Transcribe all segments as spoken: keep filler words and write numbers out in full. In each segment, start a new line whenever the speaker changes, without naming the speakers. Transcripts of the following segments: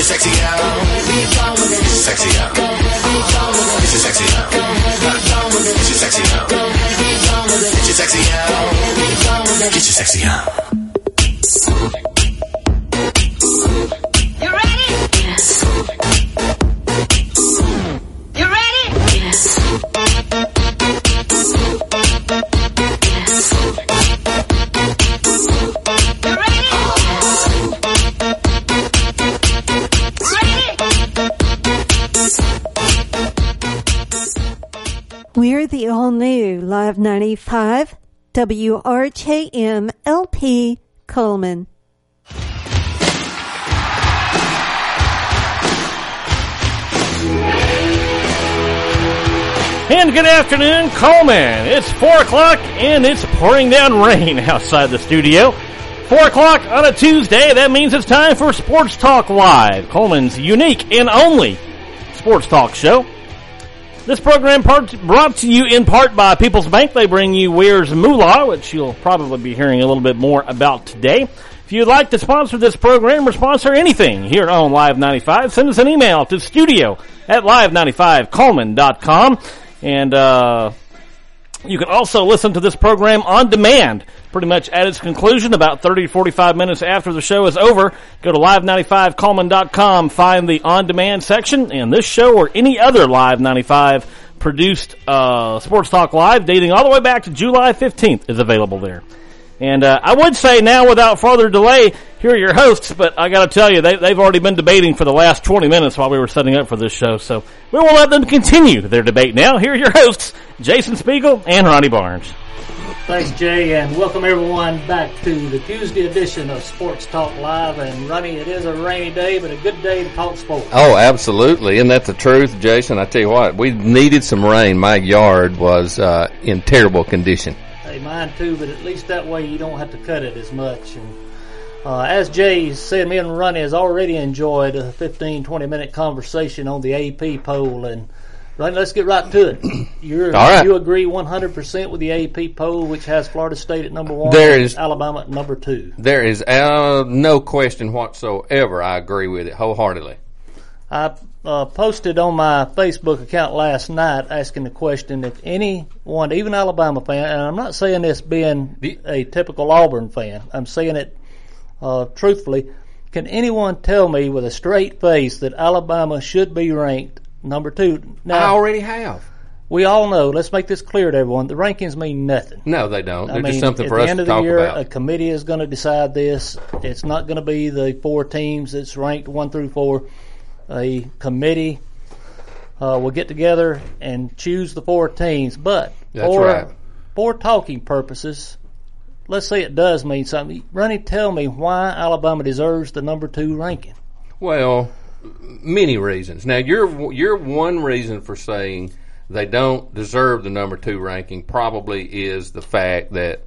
sexy out. Sexy out. Get your sexy out. Get your sexy out. Get your sexy out. Get your sexy out.
You ready? Yes. You ready? Yes. Yes. You ready? Ready?
We're the all-new Live ninety-five W R K M L P Coleman.
And good afternoon, Coleman. It's four o'clock and it's pouring down rain outside the studio. four o'clock on a Tuesday, that means it's time for Sports Talk Live, Coleman's unique and only sports talk show. This program part, brought to you in part by People's Bank. They bring you Weir's Moolah, which you'll probably be hearing a little bit more about today. If you'd like to sponsor this program or sponsor anything here on Live ninety-five, send us an email to studio at live ninety-five coleman dot com. And uh you can also listen to this program on demand, pretty much at its conclusion, about thirty to forty-five minutes after the show is over. Go to live ninety-five coleman dot com, find the on-demand section, and this show or any other Live ninety-five produced uh Sports Talk Live dating all the way back to July fifteenth is available there. And uh, I would say now, without further delay, here are your hosts, but I got to tell you, they, they've already been debating for the last twenty minutes while we were setting up for this show, so we will let them continue their debate now. Here are your hosts, Jason Spiegel and Ronnie Barnes.
Thanks, Jay, and welcome everyone back to the Tuesday edition of Sports Talk Live. And Ronnie, it is a rainy day, but a good day to talk sports.
Oh, absolutely. Isn't that the truth, Jason? I tell you what, we needed some rain. My yard was uh, in terrible condition.
Hey, mine too, but at least that way you don't have to cut it as much. And uh, as Jay said, me and Ronnie has already enjoyed a fifteen, twenty minute conversation on the A P poll. And Ronnie, let's get right to it. You're,
All right.
You agree one hundred percent with the A P poll, which has Florida State at number one,
there is,
Alabama at number two.
There is uh, no question whatsoever. I agree with it wholeheartedly.
I uh, posted on my Facebook account last night asking the question if anyone, even Alabama fan, and I'm not saying this being a typical Auburn fan, I'm saying it uh, truthfully, can anyone tell me with a straight face that Alabama should be ranked number two? Now,
I already have.
We all know, let's make this clear to everyone, the rankings mean nothing.
No, they don't. They're
I mean,
just something for us to talk
about. At the end of the year,
about.
A committee is going to decide this. It's not going to be the four teams that's ranked one through four. A committee uh, will get together and choose the four teams. But
That's
for,
right.
for talking purposes, let's say it does mean something. Ronnie, tell me why Alabama deserves the number two ranking.
Well, many reasons. Now, your your one reason for saying they don't deserve the number two ranking probably is the fact that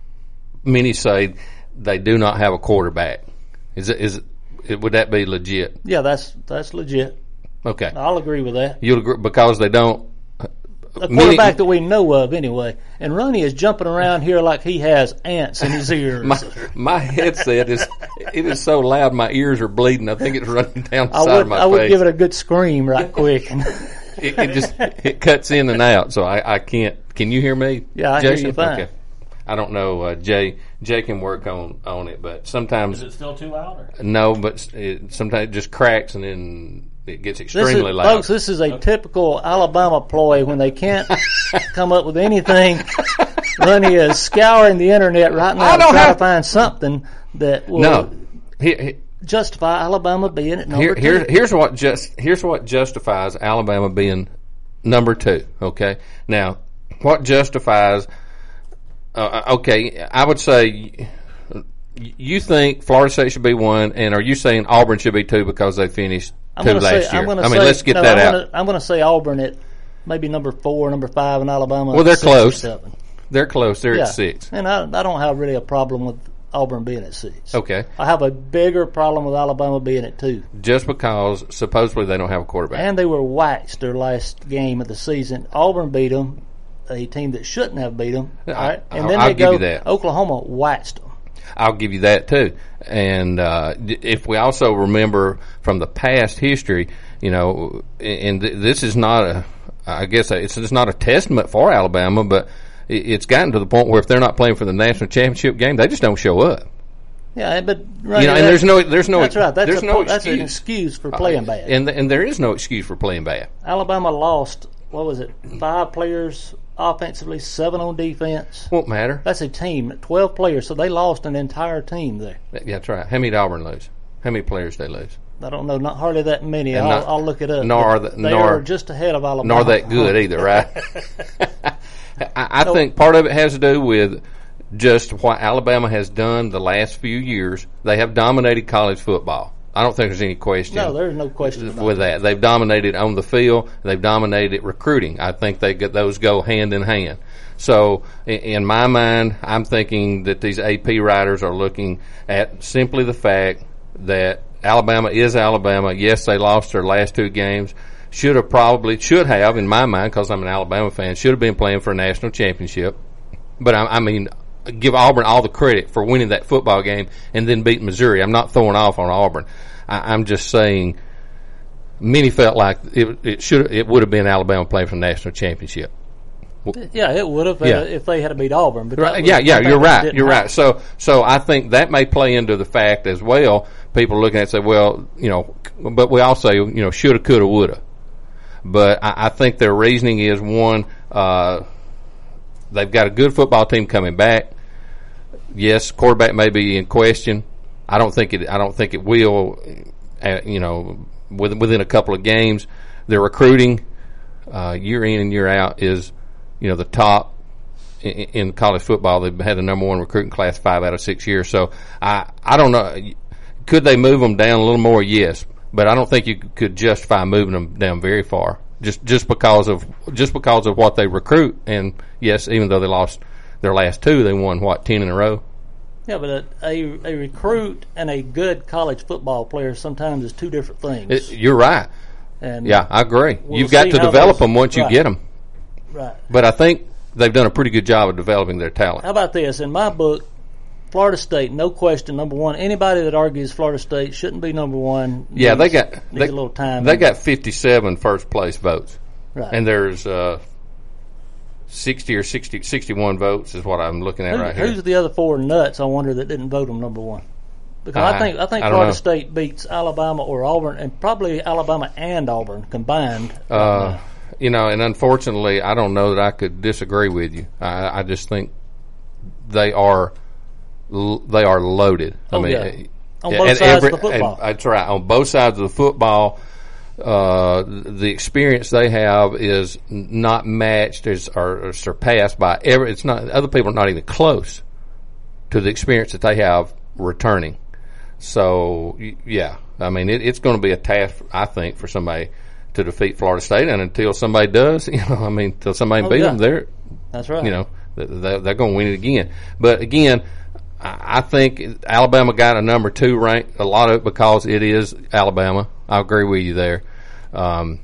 many say they do not have a quarterback. Is it, is it, would that be legit?
Yeah, that's that's legit.
Okay,
I'll agree with that.
You'll agree because they don't.
A quarterback that we know of, anyway. And Ronnie is jumping around here like he has ants in his ears.
my, my headset is it is so loud, my ears are bleeding. I think it's running down the
I
side
would,
of my
I would
face.
give it a good scream right quick.
it, it just it cuts in and out, so I, I can't. Can you hear me?
Yeah, I
Jason?
hear you fine.
Okay. I don't know. Uh, Jay Jay can work on, on it, but sometimes
Is it still too loud? Or?
no. But it, sometimes it just cracks and then it gets
This
extremely
is,
loud.
folks, this is a typical Alabama ploy when they can't come up with anything. Ronnie is scouring the internet right now
I
to
don't
try
have-
to find something that will
no. He, he,
justify Alabama being at number
Here,
two.
here, here's what just here's what justifies Alabama being number two. Okay, now what justifies? Uh, okay, I would say you think Florida State should be one, and are you saying Auburn should be two because they finished
I'm
two
gonna
last
say,
year?
I'm gonna
I mean,
say,
let's get
no,
that
I'm
out.
Gonna, I'm going to say Auburn at maybe number four, number five, and Alabama.
Well, they're
at six
close.
Or seven.
They're close. They're
Yeah.
at six.
And I, I don't have really a problem with Auburn being at six.
Okay.
I have a bigger problem with Alabama being at two.
Just because supposedly they don't have a quarterback.
And they were waxed their last game of the season. Auburn beat them, a team that shouldn't have beat them.
I-
All right? And
I'll-
then
I'll
they
give
go,
you that.
Oklahoma waxed them.
I'll give you that too. And uh, if we also remember from the past history, you know, and th- this is not a, I guess it's, it's not a testament for Alabama, but it's gotten to the point where if they're not playing for the national championship game, they just don't show up.
Yeah, but right,
you know, and there's no, there's no,
that's right. That's,
there's
a,
no
that's
excuse.
an excuse for playing bad.
And and there is no excuse for playing bad.
Alabama lost. What was it? Five players offensively, seven on defense.
Won't matter.
That's a team, twelve players. So they lost an entire team there.
Yeah, that's right. How many did Auburn lose? How many players did they lose?
I don't know. Not hardly that many.
And
I'll,
not-
I'll look it up.
nor
But
the-
they
nor-
are just ahead of Alabama.
Nor that good either, right? I, I think part of it has to do with just what Alabama has done the last few years. They have dominated college football. I don't think there's any question.
No, there's no question about
with that. They've dominated on the field. They've dominated recruiting. I think they get those go hand in hand. So in, in my mind, I'm thinking that these A P writers are looking at simply the fact that Alabama is Alabama. Yes, they lost their last two games. Should have probably, should have, in my mind, because I'm an Alabama fan, should have been playing for a national championship. But I, I mean, give Auburn all the credit for winning that football game and then beating Missouri. I'm not throwing off on Auburn. I, I'm just saying, many felt like it, it should, it would have been Alabama playing for the national championship.
Yeah, it would have uh,
Yeah.
if they had to beat Auburn. But that
Right,
was-
yeah, yeah,
I think
you're
that
right.
didn't
You're
happen.
right. So, so I think that may play into the fact as well. People are looking at it and say, well, you know, but we all say, you know, shoulda, coulda, woulda. But I, I think their reasoning is one, uh, they've got a good football team coming back. Yes, quarterback may be in question. I don't think it. I don't think it will. Uh, you know, within, within a couple of games, their recruiting uh, year in and year out is, you know, the top in, in college football. They've had the number one recruiting class five out of six years. So I, I don't know. Could they move them down a little more? Yes, but I don't think you could justify moving them down very far. Just just because of just because of what they recruit. And yes, even though they lost their last two, they won what ten in a row.
Yeah, but a, a, a recruit and a good college football player sometimes is two different things.
It, you're right.
and
Yeah, I agree.
we'll
You've got
see
to
how
develop
those-
them once you
right.
get them.
Right.
But I think they've done a pretty good job of developing their talent.
How about this? In my book, Florida State, no question, number one. Anybody that argues Florida State shouldn't be number one.
Yeah, they
needs-
got
needs
they,
a little time.
they got fifty-seven first place votes,
right.
and there's uh, sixty or sixty, sixty-one votes is what I'm looking at
Who,
right here.
who's the other four nuts? I wonder that didn't vote them number one. Because I,
I-
think I think
I don't
Florida
know.
State beats Alabama or Auburn, and probably Alabama and Auburn combined.
Uh, you know, and unfortunately, I don't know that I could disagree with you. I, I just think they are l- they are loaded. I
Oh,
mean,
yeah.
eh,
On
at
both sides
every-
of the football.
and that's right. On both sides of the football, uh, the experience they have is not matched is, or, or surpassed by every. It's not other people are not even close to the experience that they have returning. So y- yeah, I mean it, it's going to be a task, I think, for somebody to defeat Florida State, and until somebody does, you know, I mean, until somebody
Oh,
beat
yeah.
them, they're
That's right.
you know they're, they're going to win it again. But again, I I think Alabama got a number two rank. A lot of it because it is Alabama. I agree with you there. Um,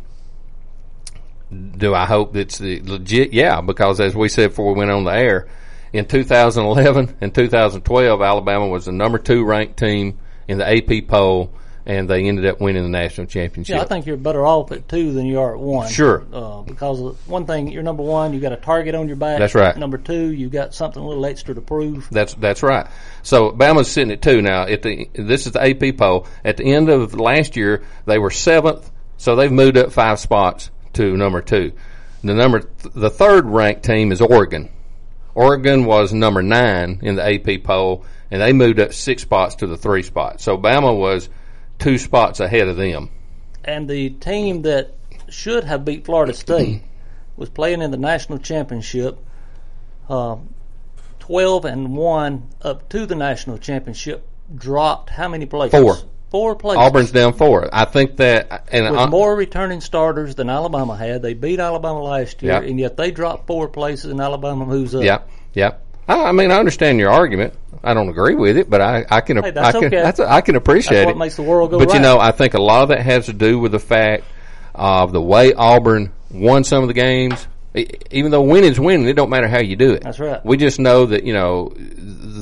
do I hope it's the legit? Yeah, because as we said before we went on the air, in two thousand eleven and two thousand twelve, Alabama was the number two ranked team in the A P poll, and they ended up winning the national championship.
Yeah, I think you're better off at two than you are at one.
Sure.
Uh, because of one thing, you're number one, you got a target on your back.
That's right.
Number two, you got something a little extra to prove.
That's that's right. So Bama's sitting at two now. At the this is the A P poll. At the end of last year, they were seventh, so they've moved up five spots to number two. The number th- the third ranked team is Oregon. Oregon was number nine in the A P poll, and they moved up six spots to the three spot. So Bama was two spots ahead of them.
And the team that should have beat Florida State was playing in the national championship, uh, twelve and one up to the national championship, dropped how many places?
Four.
Four places.
Auburn's down four. I think that, and
with
I,
more returning starters than Alabama had. They beat Alabama last year,
Yep.
and yet they dropped four places, and Alabama moves up.
yeah, yeah. I, I mean, I understand your argument. I don't agree with it, but I, I can,
Hey, that's
I can,
okay.
that's, I can appreciate
That's what
it.
makes the world go
But you
round.
know, I think a lot of that has to do with the fact of the way Auburn won some of the games. E- Even though winning's winning, it don't matter how you do it.
That's right.
We just know that, you know, the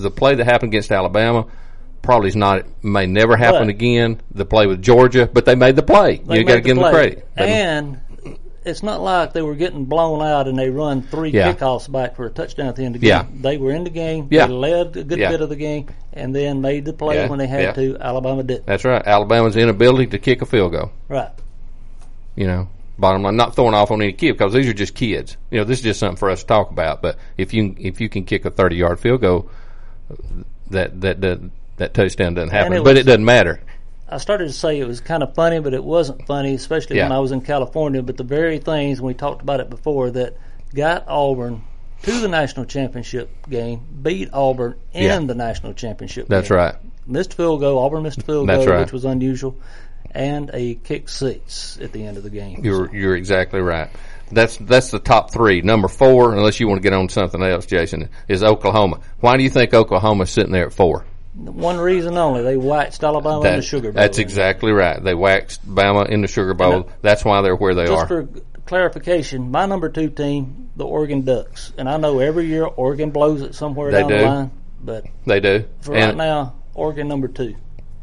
the play that happened against Alabama probably is not, may never happen
But-
again. The play with Georgia, but they made the play.
They
You got to
made
give them the
play.
credit. They-
And it's not like they were getting blown out and they run three
Yeah.
kickoffs back for a touchdown at the end of the
Yeah.
game. They were in the game.
Yeah.
They led a good
Yeah.
bit of the game and then made the play
Yeah.
when they had
Yeah.
to. Alabama didn't.
That's right. Alabama's inability to kick a field goal.
Right.
You know, bottom line, not throwing off on any kid because these are just kids. You know, this is just something for us to talk about. But if you if you can kick a thirty yard field goal, that that that, that touchdown doesn't happen.
it
But
was-
it doesn't matter.
I started to say it was kind of funny, but it wasn't funny, especially
Yeah.
when I was in California. But the very things, we talked about it before, that got Auburn to the national championship game, beat Auburn in
Yeah.
the national championship
That's
game.
right.
Missed field goal. Auburn missed a field
That's
goal,
right.
which was unusual, and a kick six at the end of the game.
You're you're exactly right. That's that's the top three. Number four, unless you want to get on something else, Jason, is Oklahoma. Why do you think Oklahoma's sitting there at four?
One reason only: they waxed Alabama in the
That-
Sugar Bowl.
That's exactly right. They waxed Bama in the Sugar Bowl.
And, uh,
That's why they're where they
Just
are.
for clarification, my number two team, the Oregon Ducks, and I know every year Oregon blows it somewhere
They
down the
do.
line, but
They do.
for
And-
right now, Oregon number two.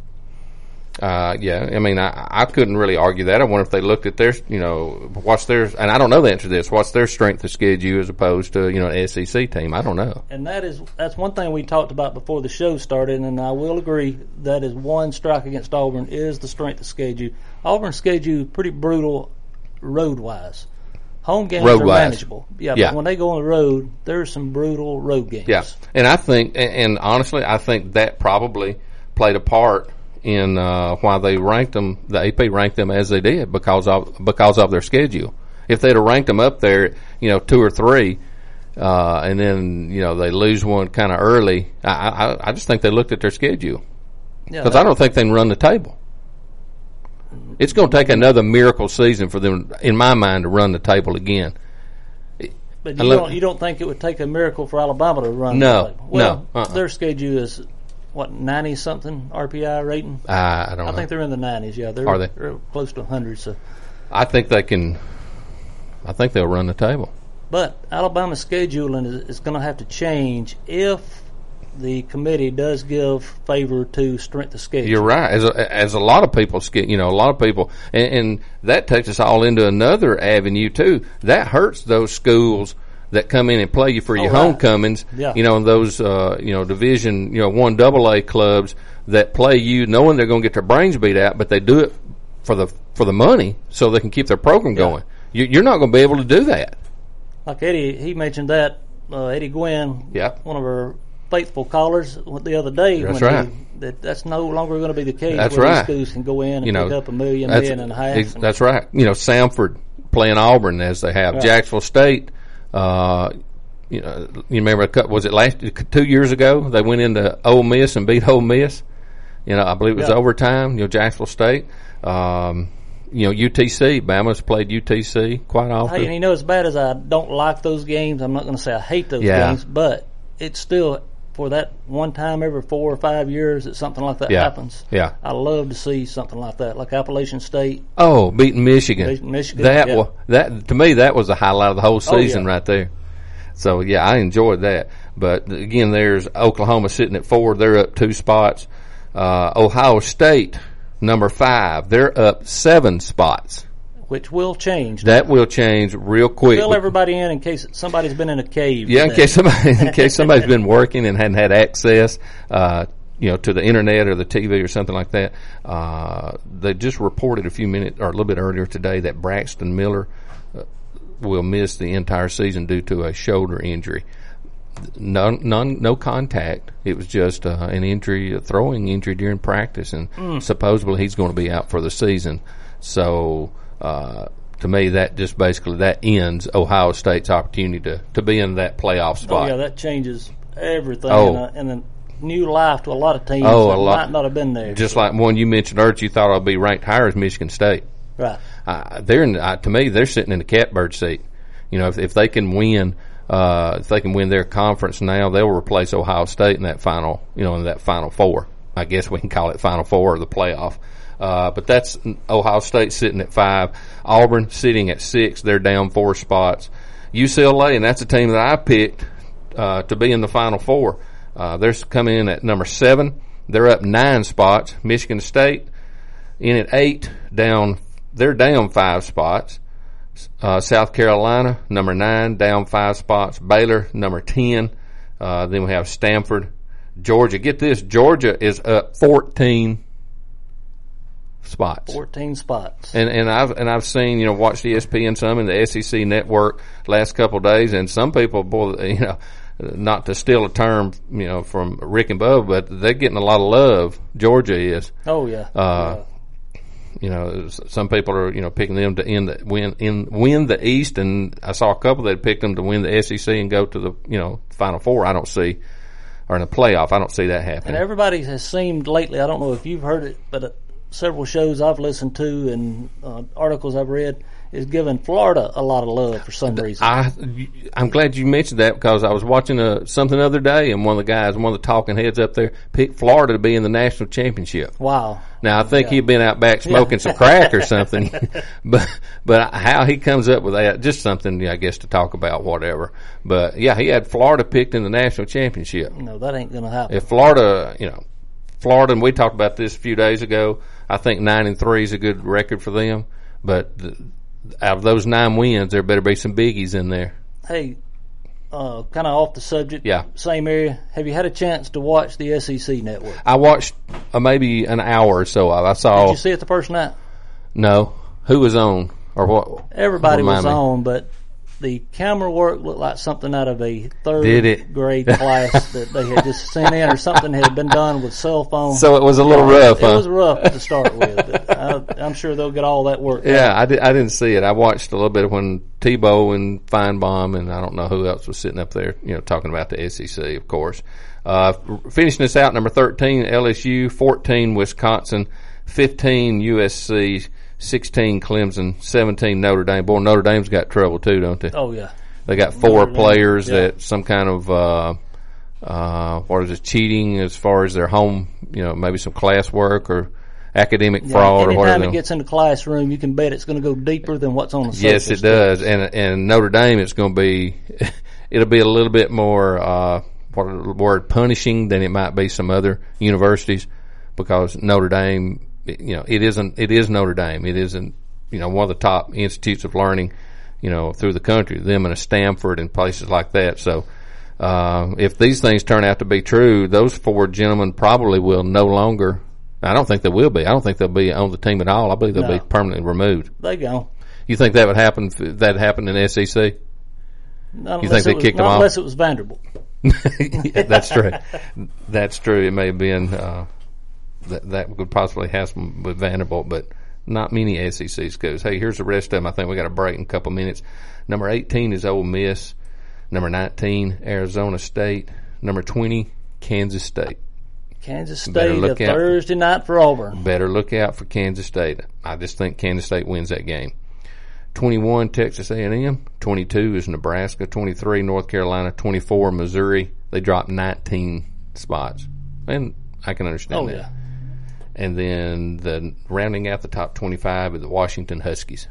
Uh, yeah, I mean, I, I couldn't really argue that. I wonder if they looked at their, you know, what's their, and I don't know the answer to this, what's their strength of schedule as opposed to, you know, an S E C team. I don't know.
And that is that's one thing we talked about before the show started, and I will agree that is one strike against Auburn is the strength of schedule. Auburn's schedule pretty brutal road wise. Home games are
Road-wise.
manageable. Yeah,
Yeah.
but when they go on the road, there's some brutal road games.
Yeah. And I think, and, and honestly, I think that probably played a part in uh, why they ranked them, the A P ranked them as they did because of, because of their schedule. If they'd have ranked them up there, you know, two or three, uh, and then, you know, they lose one kind of early, I, I, I just think they looked at their schedule.
Yeah,
Because I don't think they can run the table. It's going to take another miracle season for them, in my mind, to run the table again.
But
I
you
look-
don't, you don't think it would take a miracle for Alabama to run?
No,
the table? Well,
no, uh-uh.
their schedule is what ninety something R P I rating.
I, I don't
I
know.
think they're in the nineties. Yeah, they're,
Are they?
they're close to hundred. So,
I think they can. I think they'll run the table.
but Alabama's scheduling is, is going to have to change if the committee does give favor to strength of schedule.
You're right. As a, as a lot of people, sk- you know, a lot of people, and, and that takes us all into another avenue too. That hurts those schools that come in and play you for your
Oh, right.
homecomings.
Yeah.
You know, and those uh, you know division, you know, one double A clubs that play you, knowing they're going to get their brains beat out, but they do it for the for the money, so they can keep their program going. You, you're not going to be able to do that.
Like Eddie, he mentioned that uh, Eddie Gwynn,
Yeah.
one of our faithful callers, the other day.
That's
when
right.
He, that that's no longer going to be the case.
That's
where
right.
These schools can go in and
You know,
pick up a million,
that's,
million and a half.
ex-
and-
that's right. You know, Samford playing Auburn as they have.
Right.
Jacksonville State. Uh, you know, you remember? a cou- Was it last two years ago? They went into Ole Miss and beat Ole Miss. You know, I believe it was
Yeah.
overtime. You know, Jacksonville State. Um, you know, U T C. Bama's played U T C quite often.
Hey, and you know, as bad as I don't like those games, I'm not going to say I hate those
Yeah.
games, but it's still for that one time every four or five years that something like that
Yeah.
happens.
Yeah.
I love to see something like that, like Appalachian State.
Oh, beating Michigan.
Beating Michigan,
That
yeah.
wa- that to me that was the highlight of the whole season
Oh, yeah.
right there. So yeah, I enjoyed that. But again, there's Oklahoma sitting at four. They're up two spots. Uh, Ohio State, number five. They're up seven spots.
Which will change.
That will change real quick.
Fill everybody in in case somebody's been in a cave.
Yeah, in
today.
case somebody in case somebody's been working and hadn't had access, uh, you know, to the internet or the T V or something like that. Uh, they just reported a few minutes or a little bit earlier today that Braxton Miller uh, will miss the entire season due to a shoulder injury. None, none, no contact. It was just uh, an injury, a throwing injury during practice, and
Mm.
supposedly he's going to be out for the season. So, uh, to me, that just basically that ends Ohio State's opportunity to, to be in that playoff
Oh,
spot.
yeah, that changes everything.
Oh.
And, a, and a new life to a lot of teams
Oh,
that
a lot.
might not have been there.
Just like one you mentioned earlier, you thought I'd be ranked higher as Michigan State.
right.
Uh, they're in, uh, to me, they're sitting in the catbird seat. You know, if, if they can win, uh, if they can win their conference now, they'll replace Ohio State in that final, you know, in that Final Four. I guess we can call it Final Four or the playoff. Uh, but that's Ohio State sitting at five. Auburn sitting at six. They're down four spots. U C L A, and that's a team that I picked uh, to be in the Final Four. Uh, they're coming in at number seven. They're up nine spots. Michigan State in at eight, down. They're down five spots. Uh, South Carolina, number nine, down five spots. Baylor, number ten. Uh, then we have Stanford. Georgia, get this, Georgia is up fourteen spots.
fourteen spots.
And and I've and I've seen, you know, watched E S P N some in the S E C network last couple of days, and some people, boy, you know, not to steal a term, you know, from Rick and Bub, but they're getting a lot of love. Georgia is.
Oh yeah.
Uh,
yeah.
You know, some people are, you know, picking them to end the, win in win the East, and I saw a couple that picked them to win the S E C and go to the, you know, Final Four. I don't see, or in the playoff. I don't see that happening.
And everybody has seemed lately, I don't know if you've heard it, but uh, several shows I've listened to and uh, articles I've read is giving Florida a lot of love for some reason.
I, I'm glad you mentioned that, because I was watching a, something the other day, and one of the guys, one of the talking heads up there, picked Florida to be in the national championship.
Wow.
Now, I think
Yeah.
he'd been out back smoking some crack or something, but but how he comes up with that, just something, I guess, to talk about, whatever. But, yeah, he had Florida picked in the national championship.
No, that ain't going to happen.
If Florida, you know, Florida, and we talked about this a few days ago, I think nine and three is a good record for them, but the, out of those nine wins, there better be some biggies in there.
Hey, uh, kind of off the subject,
Yeah.
same area. Have you had a chance to watch the S E C network?
I watched uh, maybe an hour or so of it. I saw.
Did you see it the first night?
No. Who was on? Or what?
Everybody
Remind
was
me.
on, but the camera work looked like something out of a third
Did it?
grade class that they had just sent in, or something had been done with cell phones.
So it was a little rough,
It
huh?
was rough to start with, but I, I'm sure they'll get all that work done.
Yeah, I, did, I didn't see it. I watched a little bit of when Tebow and Feinbaum, and I don't know who else was sitting up there, you know, talking about the S E C, of course. Uh, finishing this out, number thirteen, L S U, fourteen, Wisconsin, fifteen, U S C, sixteen, Clemson, seventeen, Notre Dame. Boy, Notre Dame's got trouble too, don't they?
Oh, yeah.
They got four
Notre Dame,
players
yeah.
that some kind of, uh, uh, what is it, cheating as far as their home, you know, maybe some classwork or academic
Yeah,
fraud or
anytime
whatever.
it gets in the classroom, you can bet it's going to go deeper than what's on the surface.
Yes, it does. And and Notre Dame, it's going to be, it'll be a little bit more, uh, what is the word, punishing than it might be some other universities, because Notre Dame, you know, it isn't, it is Notre Dame. It isn't, you know, one of the top institutes of learning, you know, through the country, them and a Stanford and places like that. So, uh, if these things turn out to be true, those four gentlemen probably will no longer, I don't think they will be. I don't think they'll be on the team at all. I believe they'll
No.
be permanently removed.
They go.
You think that would happen if that happened in S E C?
Not
You
unless
think they
it was,
kicked
not
them off?
unless it was Vanderbilt.
Yeah, that's true. That's true. It may have been, uh, that, that could possibly happen with Vanderbilt, but not many S E C schools. Hey, here's the rest of them. I think we got a break in a couple minutes. Number eighteen is Ole Miss. Number nineteen, Arizona State. Number twenty, Kansas State.
Kansas
Better
State,
look
a
out.
Thursday night for Auburn.
Better look out for Kansas State. I just think Kansas State wins that game. twenty-one, Texas A and M. twenty-two is Nebraska. twenty-three, North Carolina. twenty-four, Missouri. They dropped nineteen spots. And I can understand
Oh,
that.
yeah.
And then the rounding out the top twenty-five are the Washington Huskies.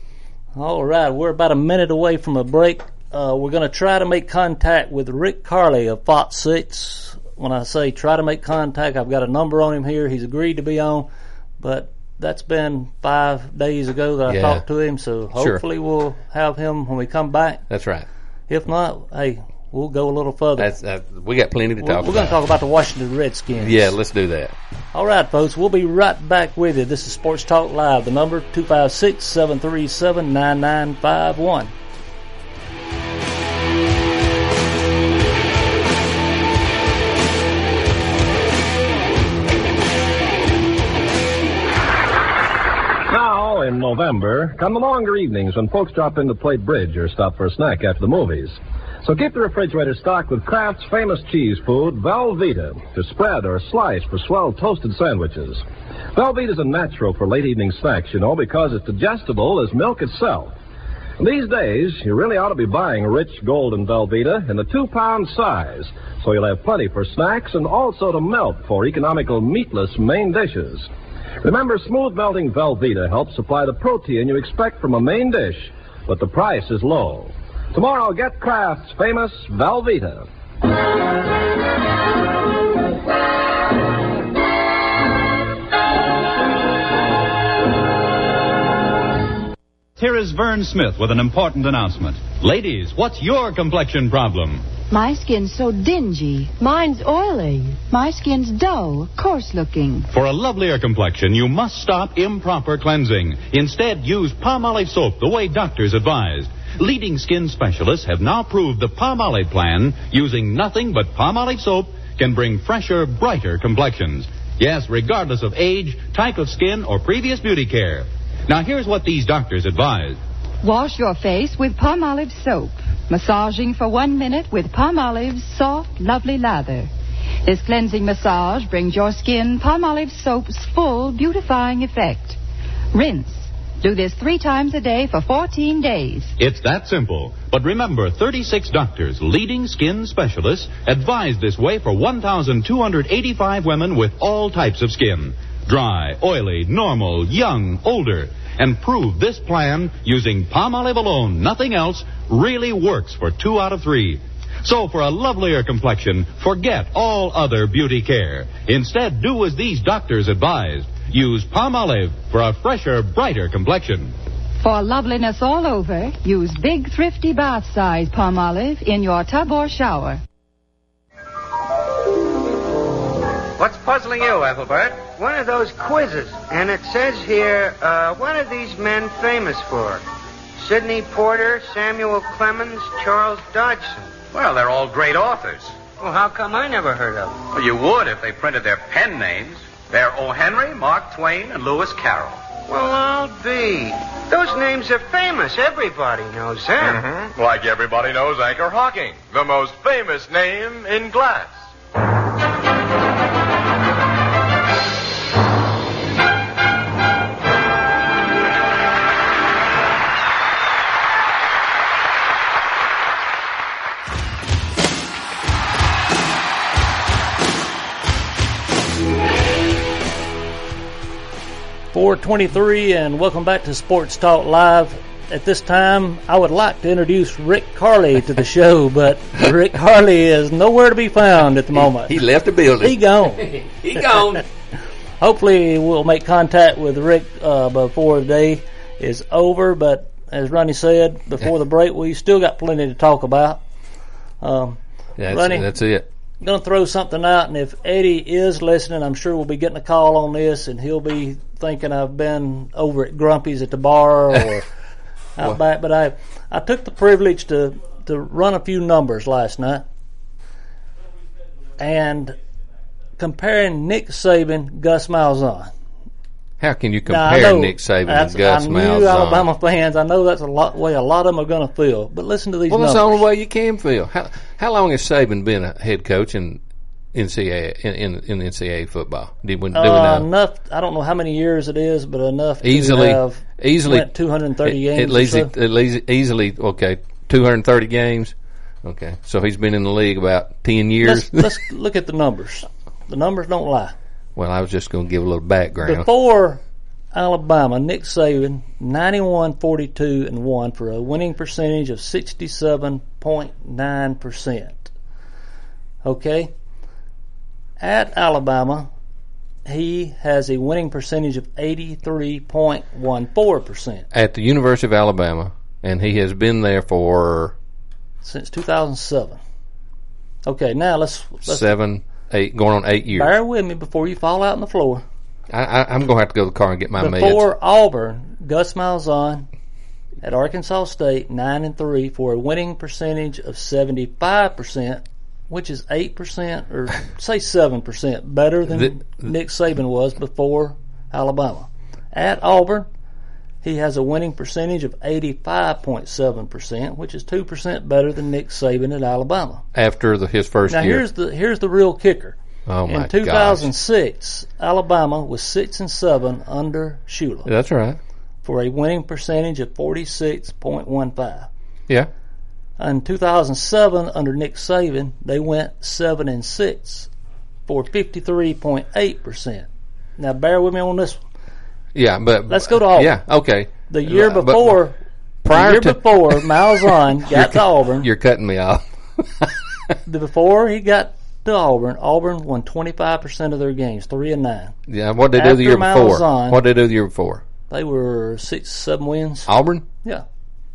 All right, we're about a minute away from a break. Uh, we're going to try to make contact with Rick Carley of Fox six. When I say try to make contact, I've got a number on him here. He's agreed to be on, but that's been five days ago that I
Yeah.
talked to him, so
Sure.
hopefully we'll have him when we come back.
That's right.
If not, hey, we'll go a little further.
That's uh, we got plenty to
we're
talk
we're going
about.
to talk about the Washington Redskins.
Yeah, let's do that.
All right, folks, we'll be right back with you. This is Sports Talk Live. The number two five six, seven three seven, nine nine five one.
Now, in November, come the longer evenings when folks drop in to play bridge or stop for a snack after the movies. So keep the refrigerator stocked with Kraft's famous cheese food, Velveeta, to spread or slice for swell toasted sandwiches. Velveeta's a natural for late evening snacks, you know, because it's digestible as milk itself. And these days, you really ought to be buying rich golden Velveeta in the two-pound size, so you'll have plenty for snacks and also to melt for economical meatless main dishes. Remember, smooth melting Velveeta helps supply the protein you expect from a main dish, but the price is low. Tomorrow, get Kraft's famous Velveeta.
Here is Vern Smith with an important announcement. Ladies, what's your complexion problem?
My skin's so dingy. Mine's oily. My skin's dull, coarse-looking.
For a lovelier complexion, you must stop improper cleansing. Instead, use Palmolive soap the way doctors advised. Leading skin specialists have now proved the Palmolive plan, using nothing but Palmolive soap, can bring fresher, brighter complexions. Yes, regardless of age, type of skin, or previous beauty care. Now, here's what these doctors advise.
Wash your face with Palmolive soap. Massaging for one minute with Palmolive's soft, lovely lather. This cleansing massage brings your skin Palmolive soap's full beautifying effect. Rinse. Do this three times a day for fourteen days.
It's that simple. But remember, thirty-six doctors, leading skin specialists, advise this way for one thousand two hundred eighty-five women with all types of skin. Dry, oily, normal, young, older. And prove this plan, using Palmolive alone, nothing else, really works for two out of three. So for a lovelier complexion, forget all other beauty care. Instead, do as these doctors advised. Use Palmolive for a fresher, brighter complexion.
For loveliness all over, use big, thrifty bath-size Palmolive in your tub or shower.
What's puzzling you, Ethelbert?
One of those quizzes, and it says here, uh, what are these men famous for? Sidney Porter, Samuel Clemens, Charles Dodgson.
Well, they're all great authors.
Well, how come I never heard of them?
Well, you would if they printed their pen names. They're O. Henry, Mark Twain, and Lewis Carroll.
Well, I'll be. Those names are famous. Everybody knows them.
Mm-hmm. Like everybody knows Anchor Hocking, the most famous name in glass.
four twenty-three, and welcome back to Sports Talk Live. At this time, I would like to introduce Rick Carly to the show, but Rick Carly is nowhere to be found at the moment.
He, he left the building.
He gone.
he gone.
Hopefully, we'll make contact with Rick uh, before the day is over, but as Ronnie said before the break, we still got plenty to talk about. Um,
that's,
Ronnie,
that's it.
I'm going to throw something out, and if Eddie is listening, I'm sure we'll be getting a call on this, and he'll be thinking I've been over at Grumpy's at the bar or out back. But I I took the privilege to, to run a few numbers last night, and comparing Nick Saban, Gus Malzahn.
How can you compare Nick Saban and Gus Malzahn?
I knew Alabama fans. I know that's a lot way a lot of them are going to feel. But listen to these
well,
numbers.
Well, that's the only way you can feel. How how long has Saban been a head coach in N C A A in in, in N C A A football? Did we, do
uh,
we know?
Enough. I don't know how many years it is, but enough
easily,
to have
easily
went two hundred thirty
at,
games.
At least,
so.
at least easily. Okay, two hundred thirty games. Okay, so he's been in the league about ten years.
Let's, let's look at the numbers. The numbers don't lie.
Well, I was just going to give a little background.
Before Alabama, Nick Saban, ninety-one, forty-two, and one for a winning percentage of sixty-seven point nine percent. Okay? At Alabama, he has a winning percentage of eighty-three point one four percent.
At the University of Alabama, and he has been there for...
Since two thousand seven. Okay, now let's... let's
Seven, eight, going on eight years.
Bear with me before you fall out on the floor.
I, I, I'm going to have to go to the car and get my meds.
Before Auburn, Gus Malzahn at Arkansas State, nine and three for a winning percentage of seventy-five percent, which is eight percent or say seven percent better than the, Nick Saban was before Alabama. At Auburn, he has a winning percentage of eighty-five point seven percent, which is two percent better than Nick Saban at Alabama.
After the, his first
now,
year.
Now here's the here's the real kicker.
Oh my
In two thousand six, gosh. Alabama was six and seven under Shula.
That's right.
For a winning percentage of forty-six point one five.
Yeah.
In two thousand seven, under Nick Saban, they went seven and six for fifty-three point eight percent. Now, bear with me on this one.
Yeah, but
let's go to Auburn.
Yeah, okay.
The year before,
but, prior
the year
to
before Malzahn got to Auburn,
you're cutting me off.
the before he got to Auburn, Auburn won twenty-five percent of their games, three and nine.
Yeah, what did they do the year
After
before?
Malzahn,
What did they do the year before?
They were six, seven wins.
Auburn?
Yeah.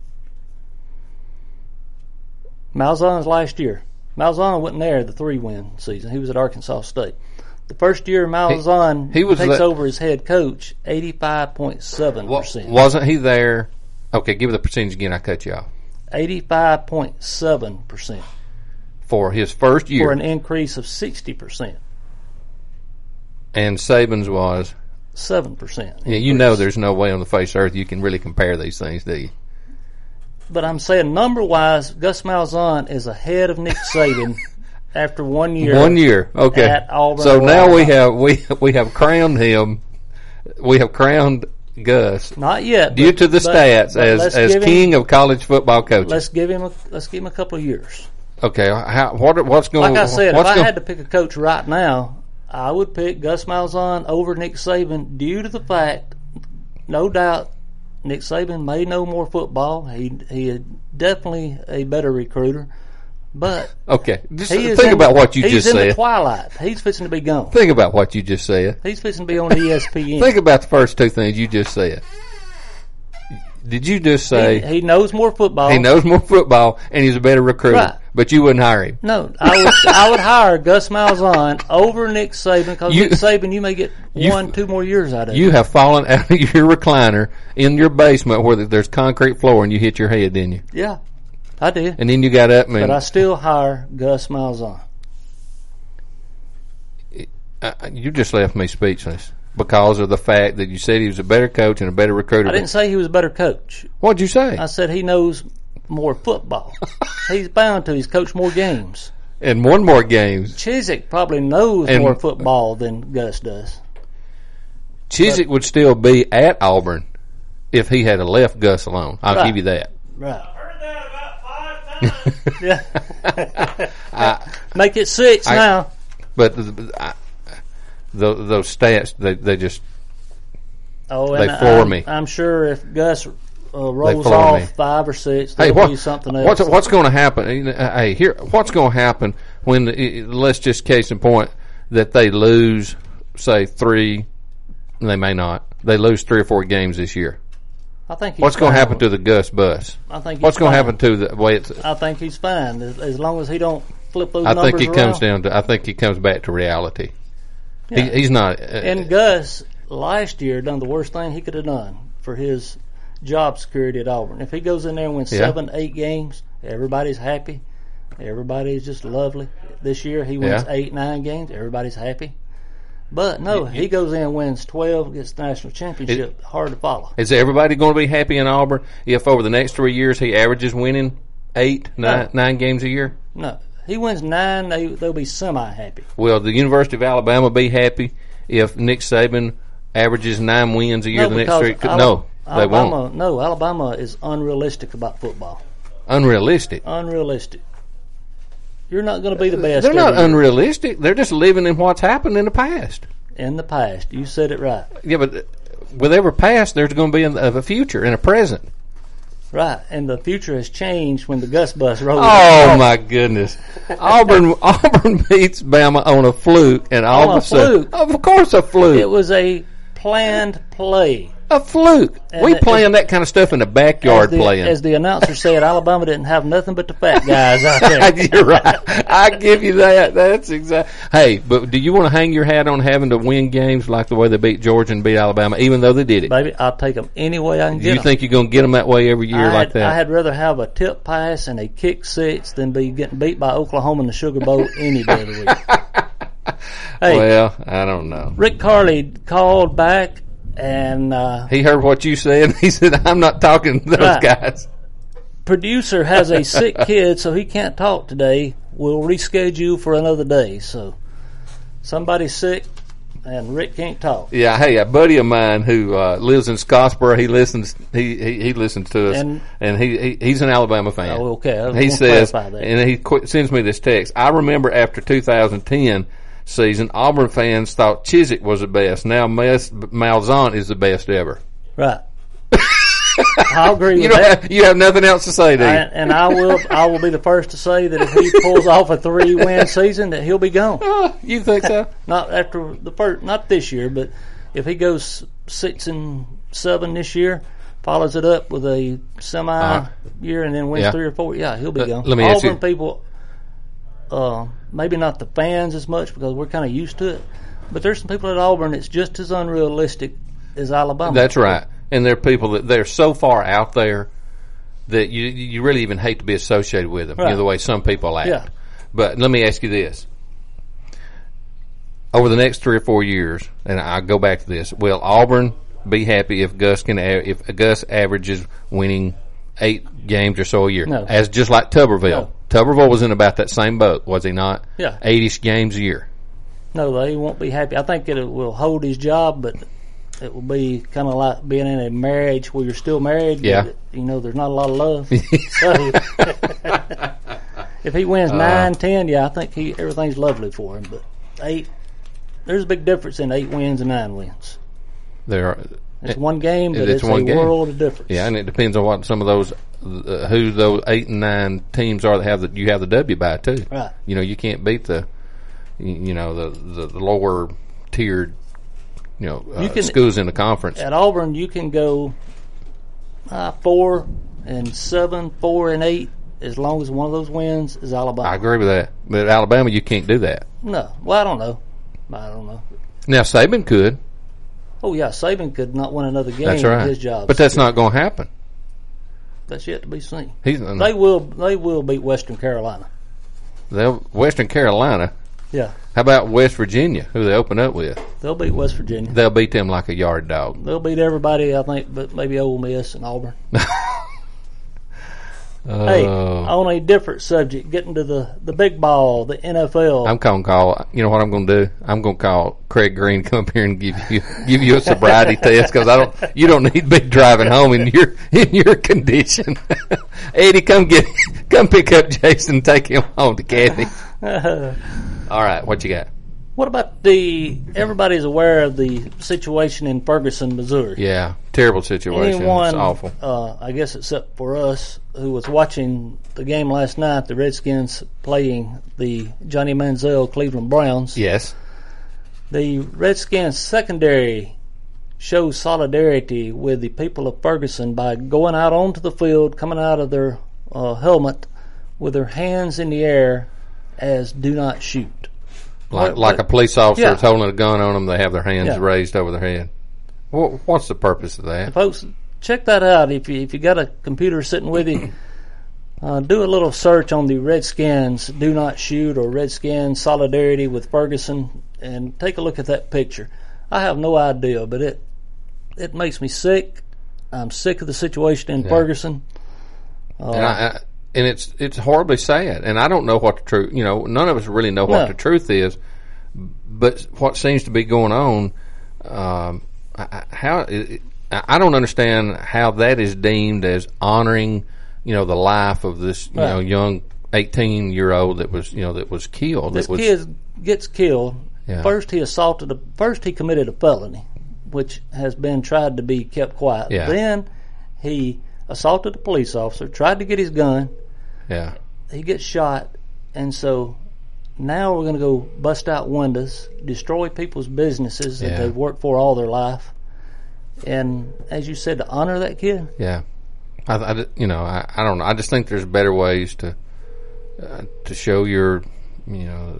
Malzahn's last year. Malzahn wasn't there the three-win season. He was at Arkansas State. The first year Malzahn
He- he was
takes
the-
over as head coach, eighty-five point seven percent.
Wasn't he there? Okay, give me the percentage again. I cut you off.
eighty-five point seven percent.
For his first year.
For an increase of sixty percent.
And Saban's was?
seven percent.
Yeah, you know there's no way on the face of earth you can really compare these things, do you?
But I'm saying number-wise, Gus Malzahn is ahead of Nick Saban after one year.
One year, okay.
At Auburn.
So now
Alabama.
we have we we have crowned him. We have crowned Gus.
Not yet.
Due
but-
to the
but-
stats
but
as
let's
as
give him-
king of college football coaches.
Let's give him a let's give him a couple of years.
Okay, how, what what's going?
Like I said, if
what's
I
going,
had to pick a coach right now, I would pick Gus Malzahn over Nick Saban due to the fact, no doubt, Nick Saban may know more football. He he is definitely a better recruiter, but
okay, just
he is
think
in-
about what you
he's
just
in
said.
the twilight. He's fixing to be gone.
Think about what you just said.
He's fixing to be on E S P N.
Think about the first two things you just said. Did you just say
he, he knows more football?
he knows more football and he's a better recruiter?
Right.
But you wouldn't hire him.
No, I would I would hire Gus Malzahn over Nick Saban because
You-
Nick Saban you may get
you-
one, two more years out of it.
You have fallen out of your recliner in your basement where there's concrete floor and you hit your head, didn't you?
Yeah, I did.
And then you got up and
But I still hire Gus Malzahn.
uh, you just left me speechless because of the fact that you said he was a better coach and a better recruiter.
I didn't say he was a better coach.
What'd you say?
I said he knows more football. He's bound to. He's coached more games.
And one more games.
Chiswick probably knows
And-
more football than Gus does.
Chiswick would still be at Auburn if he had left Gus alone. I'll
Right.
give you that.
Right. Yeah.
I-
Make it six
I-
now.
But the, the, I, the, those stats, they, they just
Oh,
they
and
floor
I'm,
me.
I'm sure if Gus uh, rolls
floor
off
me.
five or six,
Hey,
there'll
what,
be something else.
what's what's going to happen? You know, Hey, here, what's going to happen when? The, let's just case in point that they lose, say three. They may not. They lose three or four games this year.
I think he's
What's going to
fine.
happen to the Gus bus?
I think he's
What's going to
fine.
happen to the way it's?
I think he's fine as, as long as he don't flip those
I
numbers
think he
around.
comes down to. I think he comes back to reality.
Yeah.
He, he's not. Uh,
And Gus last year done the worst thing he could have done for his job security at Auburn. If he goes in there and wins
Yeah.
seven, eight games, everybody's happy. Everybody's just lovely. This year he wins
Yeah.
eight, nine games, everybody's happy. But no, he goes in and wins twelve, gets the national championship. Hard to follow.
Is everybody going to be happy in Auburn if over the next three years he averages winning eight, nine,
No.
nine games a year?
No, he wins nine, they, they'll be semi-happy.
Will the University of Alabama be happy if Nick Saban averages nine wins a year
No,
the next
because
three?
Ala-
No, they
Alabama,
won't.
No, Alabama is unrealistic about football.
Unrealistic.
Unrealistic. You're not going to be the best.
They're not
every year.
unrealistic. They're just living in what's happened in the past.
In the past, you said it right.
Yeah, but with every past, there's going to be a, a future and a present.
Right, and the future has changed when the Gus bus rolled.
Oh
in.
my goodness! Auburn Auburn beats Bama on a fluke, and all
On
of
a
a sudden,
fluke.
of course, a fluke.
It was a planned play.
A fluke.
And
we
it-
playing that kind of stuff in the backyard
as the,
playing.
As the announcer said, Alabama didn't have nothing but the fat guys out there.
You're right. I give you that. That's exact. Hey, but do you want to hang your hat on having to win games like the way they beat Georgia and beat Alabama, even though they did it?
Baby, I'll take them any way I can
Do
get
you
'em.
think you're going to get them that way every year
I
like
had,
that?
I had rather have a tip pass and a kick six than be getting beat by Oklahoma in the Sugar Bowl any day of the week. Hey,
well, I don't know.
Rick Carly called back and uh,
He heard what you said. He said, "I'm not talking to those
Right.
guys."
producer has a sick kid, so he can't talk today. We'll reschedule for another day. So somebody's sick, and Rick can't talk.
Yeah, hey, a buddy of mine who uh, lives in Scottsboro, he listens. He he, he listens to us,
And-
and, he, he he's an Alabama fan.
Oh, okay. I
he
want to
says,
clarify that.
and he qu- sends me this text. I remember after two thousand ten season, Auburn fans thought Chiswick was the best. Now Mes- Malzahn is the best ever.
Right. I'll agree
you
with
don't
that.
Have, you have nothing else to say, do you?
And, and I will I will be the first to say that if he pulls off a three win season, that he'll be gone.
Oh, you think so?
Not after the first, not this year, but if he goes six and seven this year, follows it up with a semi uh, year, and then wins
yeah.
three or four, yeah, he'll be
Let,
gone.
let me
Auburn
ask you.
people, uh, maybe not the fans as much because we're kind of used to it, but there's some people at Auburn that's just as unrealistic as Alabama.
That's right. And there are people that they're so far out there that you you really even hate to be associated with them.
Right.
You know, the way some people act.
Yeah.
But let me ask you this: over the next three or four years, and I go back to this, will Auburn be happy if Gus can if Gus averages winning eight games or so a year,
No.
as just like Tuberville?
No.
Tuberville was in about that same boat, was he not?
Yeah.
eighty games a year.
No, they won't be happy. I think it will hold his job, but it will be kind of like being in a marriage where you're still married.
Yeah.
But, you know, there's not a lot of love. So, if he wins
Uh,
nine, ten, yeah, I think he everything's lovely for him. But eight, there's a big difference in eight wins and nine wins.
There are.
It's one game, but
It's
it's,
one
a
game.
world of difference.
Yeah, and it depends on what some of those, uh, who those eight and nine teams are that have the, you have the W by too.
Right.
You know, you can't beat the, you you know, the, the, the lower tiered, you know, uh,
You can-
schools in the conference.
At Auburn, you can go uh, four and seven, four and eight, as long as one of those wins is Alabama.
I agree with that. But at Alabama, you can't do that.
No, well, I don't know. I don't know.
Now, Saban could.
Oh yeah, Saban could not win another game.
That's right.
His job,
But that's not going to happen.
That's yet to be seen.
He's,
They will. They will beat Western Carolina.
they'll, Western Carolina.
Yeah,
How about West Virginia, who they open up with?
they'll beat West Virginia.
They'll beat them like a yard dog.
They'll beat everybody, I think, but maybe Ole Miss and Auburn. Hey,
Oh.
on a different subject, getting to the, the big ball, the N F L.
I'm going to call. You know what I'm going to do? I'm going to call Craig Green to come up here and give you give you a sobriety test because I don't. You don't need to be driving home in your in your condition. Eddie, come get come pick up Jason and take him home to Kathy. All right, what you got?
What about the? Everybody's aware of the situation in Ferguson, Missouri.
Yeah, terrible situation.
Anyone,
It's awful.
Uh, I guess except for us, who was watching the game last night, the Redskins playing the Johnny Manziel Cleveland Browns.
Yes.
The Redskins secondary shows solidarity with the people of Ferguson by going out onto the field, coming out of their uh, helmet with their hands in the air as "do not shoot."
Like
What-
like
what-
a police officer
Yeah.
is holding a gun on them, they have their hands
Yeah.
raised over their head. What, what's the purpose of that?
Folks, check that out. If you if you got a computer sitting with you, uh, do a little search on the Redskins "Do Not Shoot" or Redskins solidarity with Ferguson, and take a look at that picture. I have no idea, but it it makes me sick. I'm sick of the situation in
Yeah.
Ferguson. Uh,
and, I, I, and it's it's horribly sad. And I don't know what the truth. You know, none of us really know what
No.
the truth is. But what seems to be going on, um, I- I- how it, I I don't understand how that is deemed as honoring, you know, the life of this, you
Right.
know, young eighteen year old that was, you know, that was killed.
This
that was,
kid gets killed.
Yeah.
First, he assaulted. A, first, he committed a felony, which has been tried to be kept quiet.
Yeah.
Then, he assaulted a police officer. Tried to get his gun.
yeah,
He gets shot, and so now we're going to go bust out windows, destroy people's businesses that
Yeah.
they've worked for all their life, and as you said, to honor that kid.
yeah. I, I, you know, I, I don't know. I just think there's better ways to uh, to show your, you know,